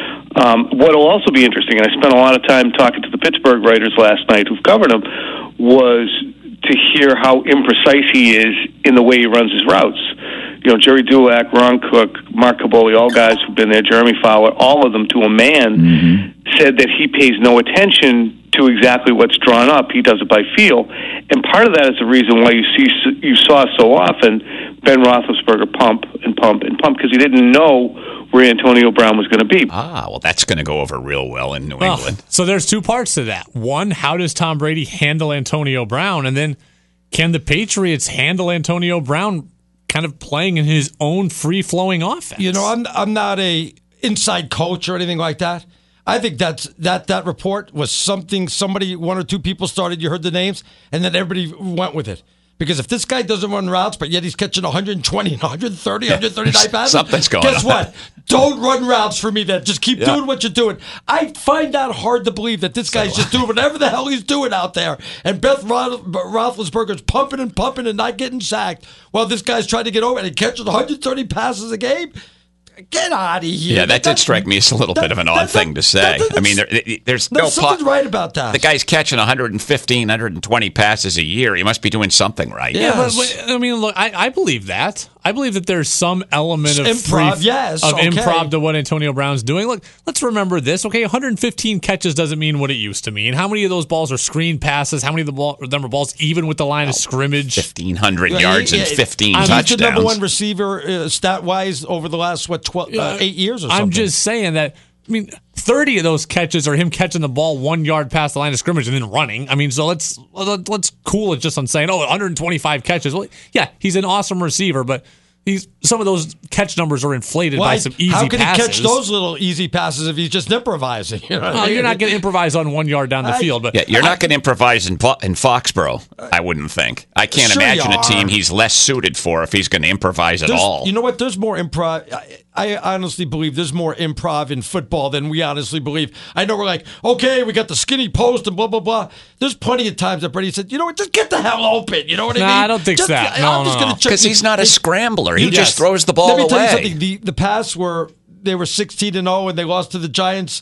What will also be interesting, and I spent a lot of time talking to the Pittsburgh writers last night who've covered him, was to hear how imprecise he is in the way he runs his routes. Jerry Dulac, Ron Cook, Mark Caboli, all guys who've been there, Jeremy Fowler, all of them to a man said that he pays no attention to exactly what's drawn up. He does it by feel. And part of that is the reason why you saw so often Ben Roethlisberger pump and pump and pump, because he didn't know where Antonio Brown was going to be. Well, that's going to go over real well in New England. So there's two parts to that. One, how does Tom Brady handle Antonio Brown? And then can the Patriots handle Antonio Brown kind of playing in his own free-flowing offense? I'm not a inside coach or anything like that. I think that report was something one or two people started, you heard the names, and then everybody went with it. Because if this guy doesn't run routes, but yet he's catching 120, 130, 139 passes, something's going on. Guess what? Don't run routes for me then. Just keep doing what you're doing. I find that hard to believe that this guy's just doing whatever the hell he's doing out there. And Beth Roethlisberger's pumping and pumping and not getting sacked while this guy's trying to get over and he catches 130 passes a game. Get out of here. Yeah, that did strike me as a little bit of an odd thing to say. I mean, there's something right about that. The guy's catching 115, 120 passes a year. He must be doing something right. Yeah, but I mean, look, I believe that. I believe that there's some element of improv, improv to what Antonio Brown's doing. Look, let's remember this. Okay, 115 catches doesn't mean what it used to mean. How many of those balls are screen passes? How many of them are balls even with the line of scrimmage? 1,500 yards and 15 touchdowns. He's the number one receiver stat-wise over the last, 8 years or something. I'm just saying that, 30 of those catches are him catching the ball 1 yard past the line of scrimmage and then running. So let's cool it just on saying, 125 catches. Well, yeah, he's an awesome receiver, but some of those catch numbers are inflated by some easy passes. How can he catch those little easy passes if he's just improvising? You're not going to improvise on 1 yard down the field. But you're not going to improvise in Foxborough, I wouldn't think. I can't imagine a team he's less suited for if he's going to improvise at all. You know what? There's more improv. I honestly believe there's more improv in football than we honestly believe. I know we're like, okay, we got the skinny post and blah, blah, blah. There's plenty of times that Brady said, you know what, just get the hell open. You know what I mean? I don't think that. No. Because he's not a scrambler. He just throws the ball away. Let me tell you something. The pass where they were 16-0 and they lost to the Giants,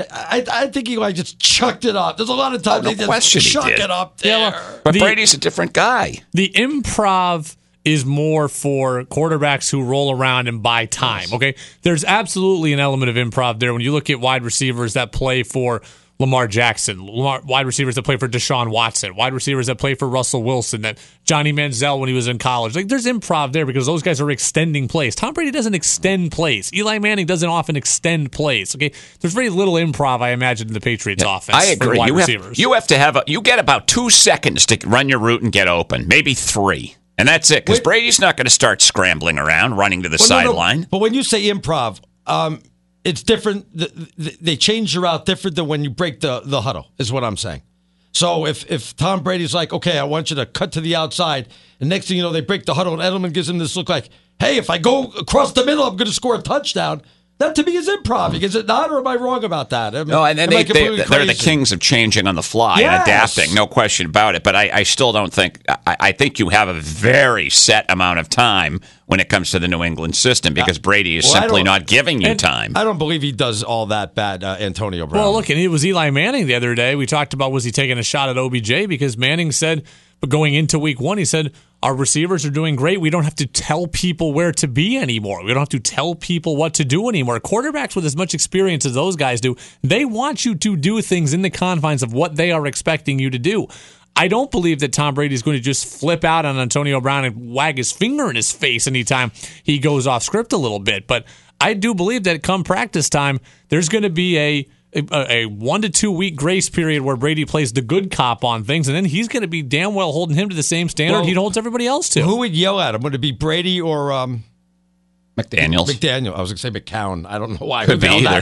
I think he just chucked it up. There's a lot of times they just chuck it up there. But Brady's a different guy. The improv is more for quarterbacks who roll around and buy time, okay? There's absolutely an element of improv there when you look at wide receivers that play for Lamar Jackson, wide receivers that play for Deshaun Watson, wide receivers that play for Russell Wilson, that Johnny Manziel when he was in college. Like, there's improv there because those guys are extending plays. Tom Brady doesn't extend plays. Eli Manning doesn't often extend plays. Okay, there's very little improv, I imagine, in the Patriots offense. I agree. For wide receivers. You have to have you get about 2 seconds to run your route and get open, maybe 3. And that's it, because Brady's not going to start scrambling around, running to the sideline. No. But when you say improv, it's different. They change your route different than when you break the huddle, is what I'm saying. So if Tom Brady's like, okay, I want you to cut to the outside, and next thing you know, they break the huddle, and Edelman gives him this look like, hey, if I go across the middle, I'm going to score a touchdown. That to me is improv. Is it not, or am I wrong about that? No, and then they're the kings of changing on the fly and adapting, no question about it. But I still don't think I think you have a very set amount of time when it comes to the New England system because Brady is simply not giving you time. I don't believe he does all that bad, Antonio Brown. Well, look, and it was Eli Manning the other day. We talked about was he taking a shot at OBJ because Manning said, but going into week 1, he said, our receivers are doing great. We don't have to tell people where to be anymore. We don't have to tell people what to do anymore. Quarterbacks with as much experience as those guys do, they want you to do things in the confines of what they are expecting you to do. I don't believe that Tom Brady is going to just flip out on Antonio Brown and wag his finger in his face anytime he goes off script a little bit. But I do believe that come practice time, there's going to be a 1 to 2 week grace period where Brady plays the good cop on things, and then he's going to be damn well holding him to the same standard he holds everybody else to. Who would yell at him? Would it be Brady or McDaniels? McDaniel. I was going to say McCown. I don't know why. Could be either.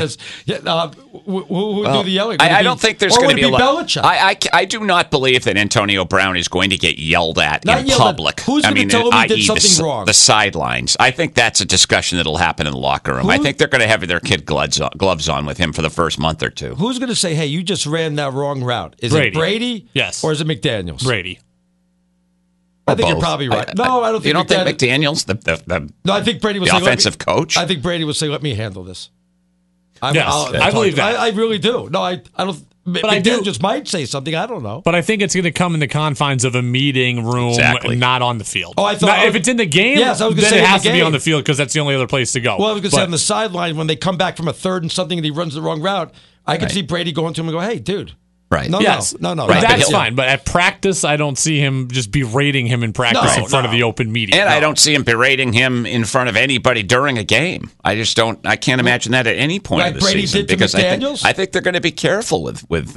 Who would do the yelling? I don't think there's going to be a lot. Belichick? I do not believe that Antonio Brown is going to get yelled at in public. Who's going to tell him he did something wrong? The sidelines. I think that's a discussion that'll happen in the locker room. I think they're going to have their kid gloves on with him for the first month or 2. Who's going to say, hey, you just ran that wrong route? Is it Brady? Yes. Or is it McDaniels? Brady. I think you're probably right. I don't think you don't think McDaniels, No, I think Brady was the offensive coach. I think Brady would say, "Let me handle this." I believe that. I really do. No, I don't. But McDaniel just might say something. I don't know. But I think it's going to come in the confines of a meeting room, not on the field. Oh, I thought if it's in the game, then it has to be on the field because that's the only other place to go. Well, I was going to say on the sideline when they come back from a 3rd and something and he runs the wrong route, I could see Brady going to him and go, "Hey, dude." Right. No. Right. That's fine. But at practice, I don't see him just berating him in practice in front of the open media. And I don't see him berating him in front of anybody during a game. I just don't. I can't imagine that at any point of the Brady season did to because McDaniels? I think they're going to be careful with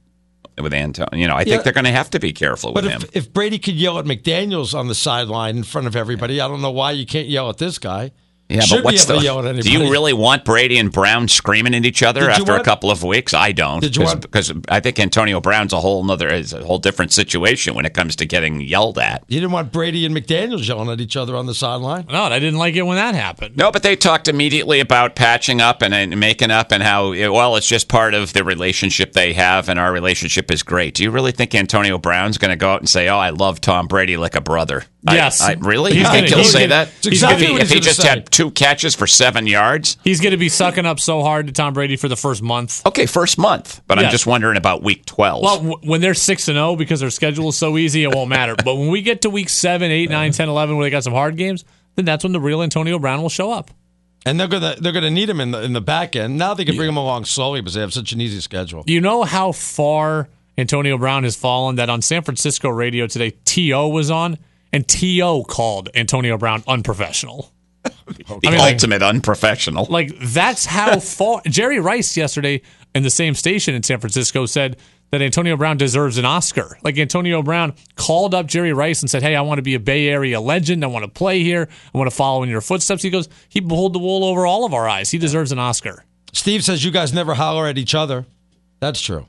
Antonio. I think they're going to have to be careful with him. If Brady could yell at McDaniels on the sideline in front of everybody, I don't know why you can't yell at this guy. Yeah, but what's do you really want Brady and Brown screaming at each other after a couple of weeks? I don't, because I think Antonio Brown's a whole different situation when it comes to getting yelled at. You didn't want Brady and McDaniels yelling at each other on the sideline? No, I didn't like it when that happened. No, but they talked immediately about patching up and making up and how, it's just part of the relationship they have and our relationship is great. Do you really think Antonio Brown's going to go out and say, I love Tom Brady like a brother? Yes. Really? You think he'll say that? Exactly if he just had 2 catches for 7 yards? He's going to be sucking up so hard to Tom Brady for the first month. Okay, first month. But I'm just wondering about week 12. Well, when they're 6-0 because their schedule is so easy, it won't matter. But when we get to week 7, 8, 9, 10, 11, where they got some hard games, then that's when the real Antonio Brown will show up. And they're gonna need him in the back end. Now they can bring him along slowly because they have such an easy schedule. You know how far Antonio Brown has fallen that on San Francisco radio today, T.O. was on, and T.O. called Antonio Brown unprofessional. Ultimate unprofessional. Like, that's how far. Jerry Rice yesterday in the same station in San Francisco said that Antonio Brown deserves an Oscar. Like, Antonio Brown called up Jerry Rice and said, hey, I want to be a Bay Area legend. I want to play here. I want to follow in your footsteps. He goes, he pulled the wool over all of our eyes. He deserves an Oscar. Steve says you guys never holler at each other. That's true.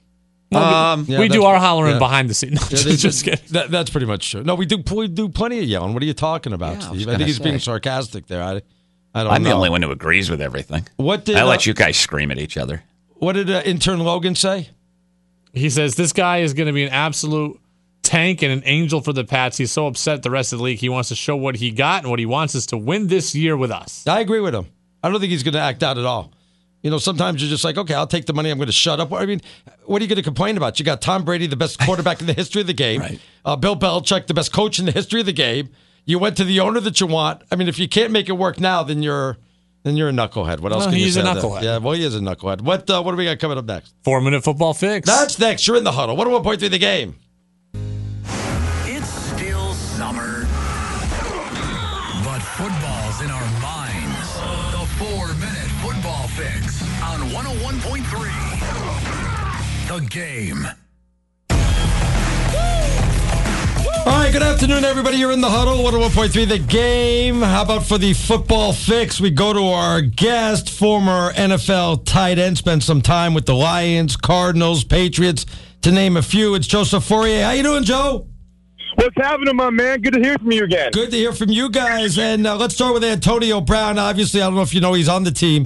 We do our hollering behind the scenes. No, just kidding. That's pretty much true. No, we do plenty of yelling. What are you talking about, Steve? I think he's being sarcastic there. I don't know. I'm the only one who agrees with everything. I let you guys scream at each other. What did intern Logan say? He says, this guy is going to be an absolute tank and an angel for the Pats. He's so upset at the rest of the league. He wants to show what he got, and what he wants is to win this year with us. I agree with him. I don't think he's going to act out at all. You know, sometimes you're just like, okay, I'll take the money. I'm going to shut up. I mean, what are you going to complain about? You got Tom Brady, the best quarterback in the history of the game. Right. Bill Belichick, the best coach in the history of the game. You went to the owner that you want. I mean, if you can't make it work now, then you're And you're a knucklehead. What else can you say? He's a knucklehead. Yeah, well, he is a knucklehead. What do we got coming up next? 4-minute football fix. That's next. You're in the huddle. 101.3 The Game. It's still summer, but football's in our minds. The 4-minute football fix on 101.3 The Game. All right, good afternoon, everybody. You're in the huddle, 101.3 The Game. How about for the football fix? We go to our guest, former NFL tight end, spent some time with the Lions, Cardinals, Patriots, to name a few. It's Joseph Fourier. How you doing, Joe? What's happening, my man? Good to hear from you again. Good to hear from you guys. And let's start with Antonio Brown. Obviously, I don't know if you know he's on the team.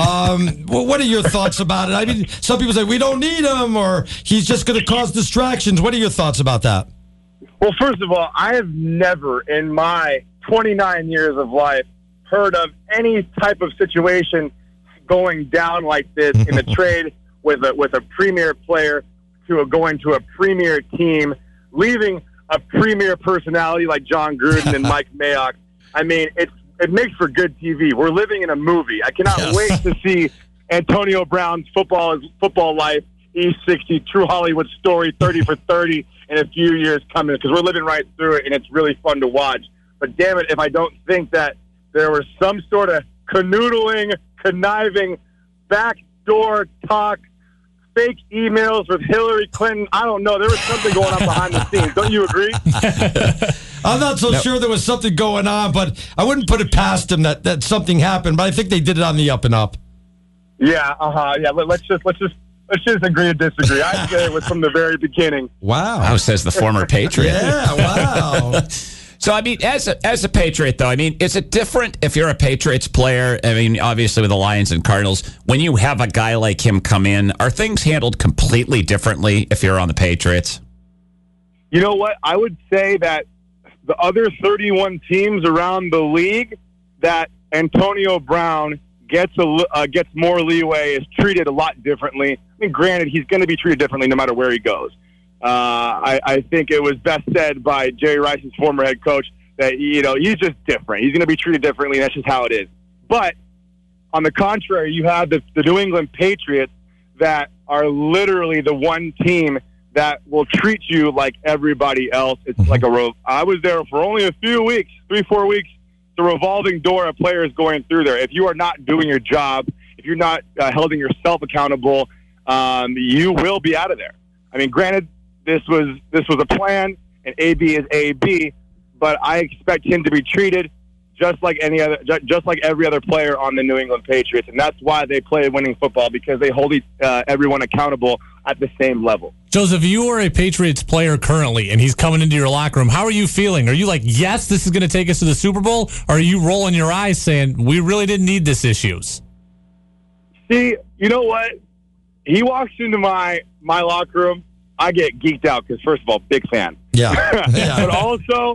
What are your thoughts about it? I mean, some people say we don't need him or he's just going to cause distractions. What are your thoughts about that? Well, first of all, I have never in my 29 years of life heard of any type of situation going down like this in a trade with a premier player going to a premier team, leaving a premier personality like John Gruden and Mike Mayock. I mean, it makes for good TV. We're living in a movie. I cannot wait to see Antonio Brown's football life, E60, true Hollywood story, 30 for 30 in a few years coming, because we're living right through it, and it's really fun to watch. But damn it, if I don't think that there was some sort of canoodling, conniving, backdoor talk, fake emails with Hillary Clinton. I don't know. There was something going on behind the scenes. Don't you agree? I'm not so sure there was something going on, but I wouldn't put it past him that something happened. But I think they did it on the up and up. Yeah, yeah. Let's just agree to disagree. I say it was from the very beginning. Wow. Says the former Patriot. Yeah, wow. So, I mean, as a Patriot, though, I mean, is it different if you're a Patriots player? I mean, obviously with the Lions and Cardinals, when you have a guy like him come in, are things handled completely differently if you're on the Patriots? You know what? I would say that the other 31 teams around the league, that Antonio Brown gets more leeway, is treated a lot differently. I mean, granted, he's going to be treated differently no matter where he goes. I think it was best said by Jerry Rice's former head coach that, he's just different. He's going to be treated differently, and that's just how it is. But on the contrary, you have the New England Patriots that are literally the one team that will treat you like everybody else. It's like I was there for only a few weeks, 3-4 weeks, the revolving door of players going through there. If you are not doing your job, if you're not holding yourself accountable, you will be out of there. I mean, granted, this was a plan, and AB is AB, but I expect him to be treated just like every other player on the New England Patriots, and that's why they play winning football, because they hold everyone accountable at the same level. Joseph, you are a Patriots player currently, and he's coming into your locker room. How are you feeling? Are you like, yes, this is going to take us to the Super Bowl, or are you rolling your eyes saying, we really didn't need this issues? See, you know what? He walks into my locker room, I get geeked out because, first of all, big fan. Yeah. But also,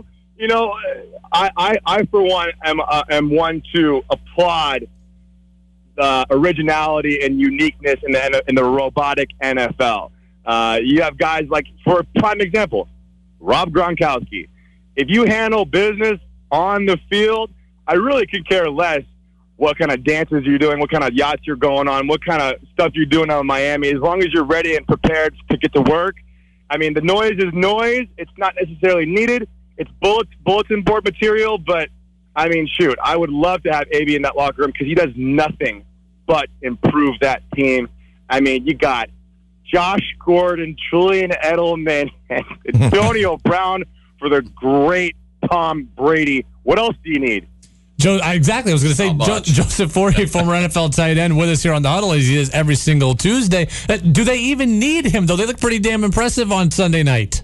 I for one am one to applaud the originality and uniqueness in the robotic NFL. You have guys like, for a prime example, Rob Gronkowski. If you handle business on the field, I really could care less what kind of dances you're doing, what kind of yachts you're going on, what kind of stuff you're doing out in Miami. As long as you're ready and prepared to get to work. I mean, the noise is noise. It's not necessarily needed. It's bulletin board material, but, I mean, shoot, I would love to have AB in that locker room because he does nothing but improve that team. I mean, you got Josh Gordon, Julian Edelman, and Antonio Brown for the great Tom Brady. What else do you need? Exactly. I was going to say, Joseph Fourier, former NFL tight end, with us here on the Huddle, as he is every single Tuesday. Do they even need him, though? They look pretty damn impressive on Sunday night.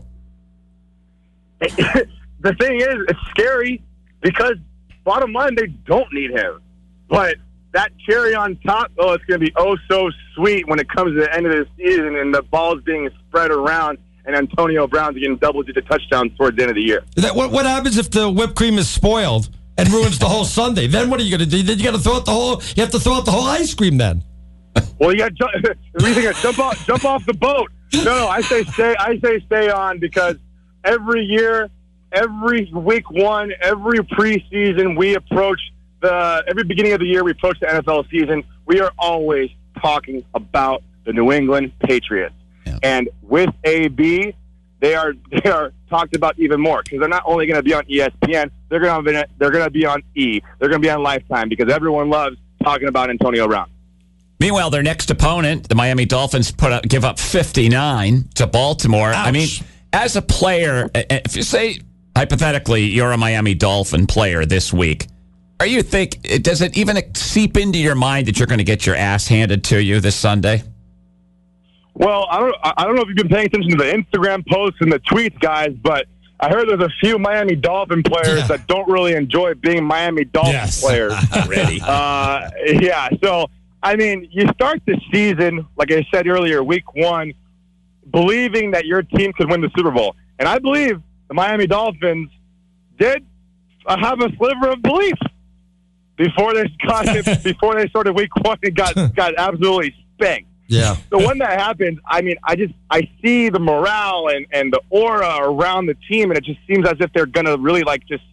The thing is, it's scary because, bottom line, they don't need him. But that cherry on top, it's going to be so sweet when it comes to the end of the season and the ball's being spread around and Antonio Brown's getting double-digit touchdowns towards the end of the year. What happens if the whipped cream is spoiled and ruins the whole Sunday? Then what are you going to do? Then you got to throw out the whole. You have to throw out the whole ice cream. Then. Well, you got to jump off the boat. No, I say stay on, because every year, every week one, every preseason, we approach every beginning of the year we approach the NFL season, we are always talking about the New England Patriots. Yeah. And with AB, they are talked about even more because they're not only going to be on ESPN, they're going to be on E. They're going to be on Lifetime because everyone loves talking about Antonio Brown. Meanwhile, their next opponent, the Miami Dolphins, give up 59 to Baltimore. Ouch. I mean, as a player, if you say hypothetically you're a Miami Dolphin player this week, does it even seep into your mind that you're going to get your ass handed to you this Sunday? Well, I don't know if you've been paying attention to the Instagram posts and the tweets, guys, but I heard there's a few Miami Dolphin players that don't really enjoy being Miami Dolphin players. Already. Yeah, so, I mean, you start the season, like I said earlier, week 1, believing that your team could win the Super Bowl. And I believe the Miami Dolphins did have a sliver of belief before they started week 1 and got absolutely spanked. Yeah. So when that happens, I mean, I see the morale and the aura around the team, and it just seems as if they're going to really just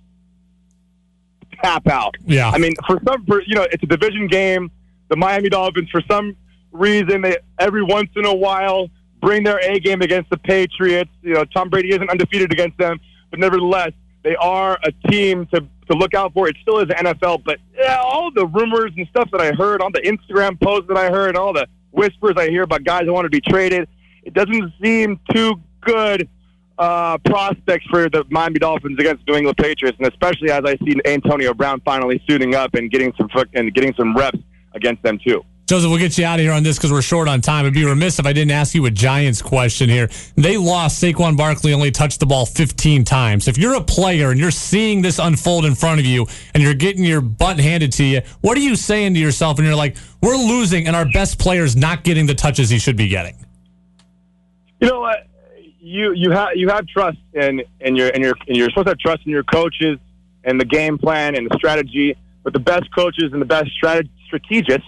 tap out. Yeah. I mean, it's a division game. The Miami Dolphins, for some reason, they every once in a while bring their A game against the Patriots. Tom Brady isn't undefeated against them, but nevertheless, they are a team to look out for. It still is the NFL, but all the rumors and stuff that I heard, all the Instagram posts that I heard, all the whispers I hear about guys that want to be traded, it doesn't seem too good prospects for the Miami Dolphins against the New England Patriots, and especially as I see Antonio Brown finally suiting up and getting some reps against them too. Joseph, we'll get you out of here on this because we're short on time. It'd be remiss if I didn't ask you a Giants question here. They lost. Saquon Barkley only touched the ball 15 times. If you're a player and you're seeing this unfold in front of you and you're getting your butt handed to you, what are you saying to yourself? And you're like, we're losing and our best player's not getting the touches he should be getting. You know what? You have trust and you're supposed to have trust in your coaches and the game plan and the strategy. But the best coaches and the best strategists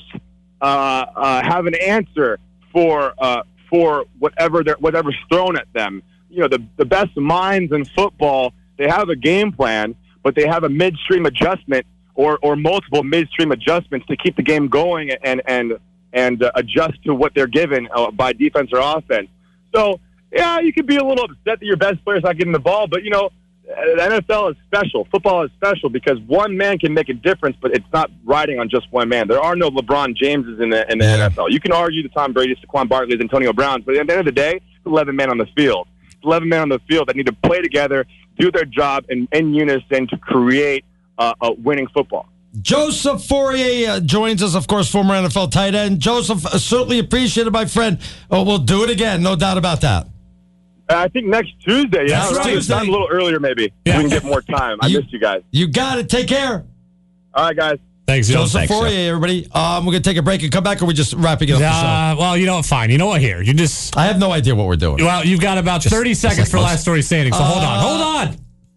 have an answer for whatever's thrown at them. The best minds in football, they have a game plan, but they have a midstream adjustment or multiple midstream adjustments to keep the game going and adjust to what they're given by defense or offense. So yeah, you could be a little upset that your best player's not getting the ball, but the NFL is special. Football is special because one man can make a difference, but it's not riding on just one man. There are no LeBron Jameses in the NFL. You can argue the Tom Brady, Saquon Barkley, Antonio Browns, but at the end of the day, it's 11 men on the field. It's 11 men on the field that need to play together, do their job in unison to create a winning football. Joseph Fourier joins us, of course, former NFL tight end. Joseph, certainly appreciate it, my friend. We'll do it again, no doubt about that. I think next Tuesday. Yeah, Next Tuesday. A little earlier, maybe. Yeah. We can get more time. I missed you guys. You got it. Take care. All right, guys. Thanks, Joseph Fourier, everybody. We're going to take a break and come back, or we just wrapping it up the show? Well, you know what? Fine. You know what? Here, I have no idea what we're doing. Well, you've got about 30 seconds for last story standing. So hold on.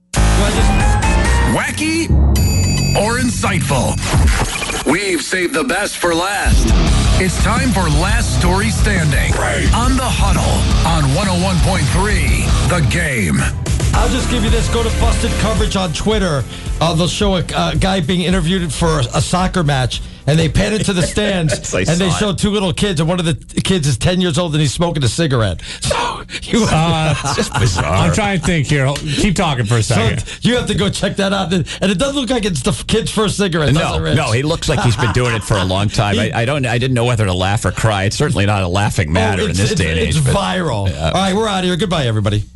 Wacky or insightful? We've saved the best for last. It's time for Last Story Standing on The Huddle on 101.3 The Game. I'll just give you this. Go to Busted Coverage on Twitter. They'll show a guy being interviewed for a soccer match, and they pan into the stands, and they show two little kids, and one of the kids is 10 years old, and he's smoking a cigarette. So it's just bizarre. I'm trying to think here. Keep talking for a second. So you have to go check that out. And it doesn't look like it's the kid's first cigarette. No, he looks like he's been doing it for a long time. I didn't know whether to laugh or cry. It's certainly not a laughing matter in this day and age. It's viral. Yeah. All right, we're out of here. Goodbye, everybody.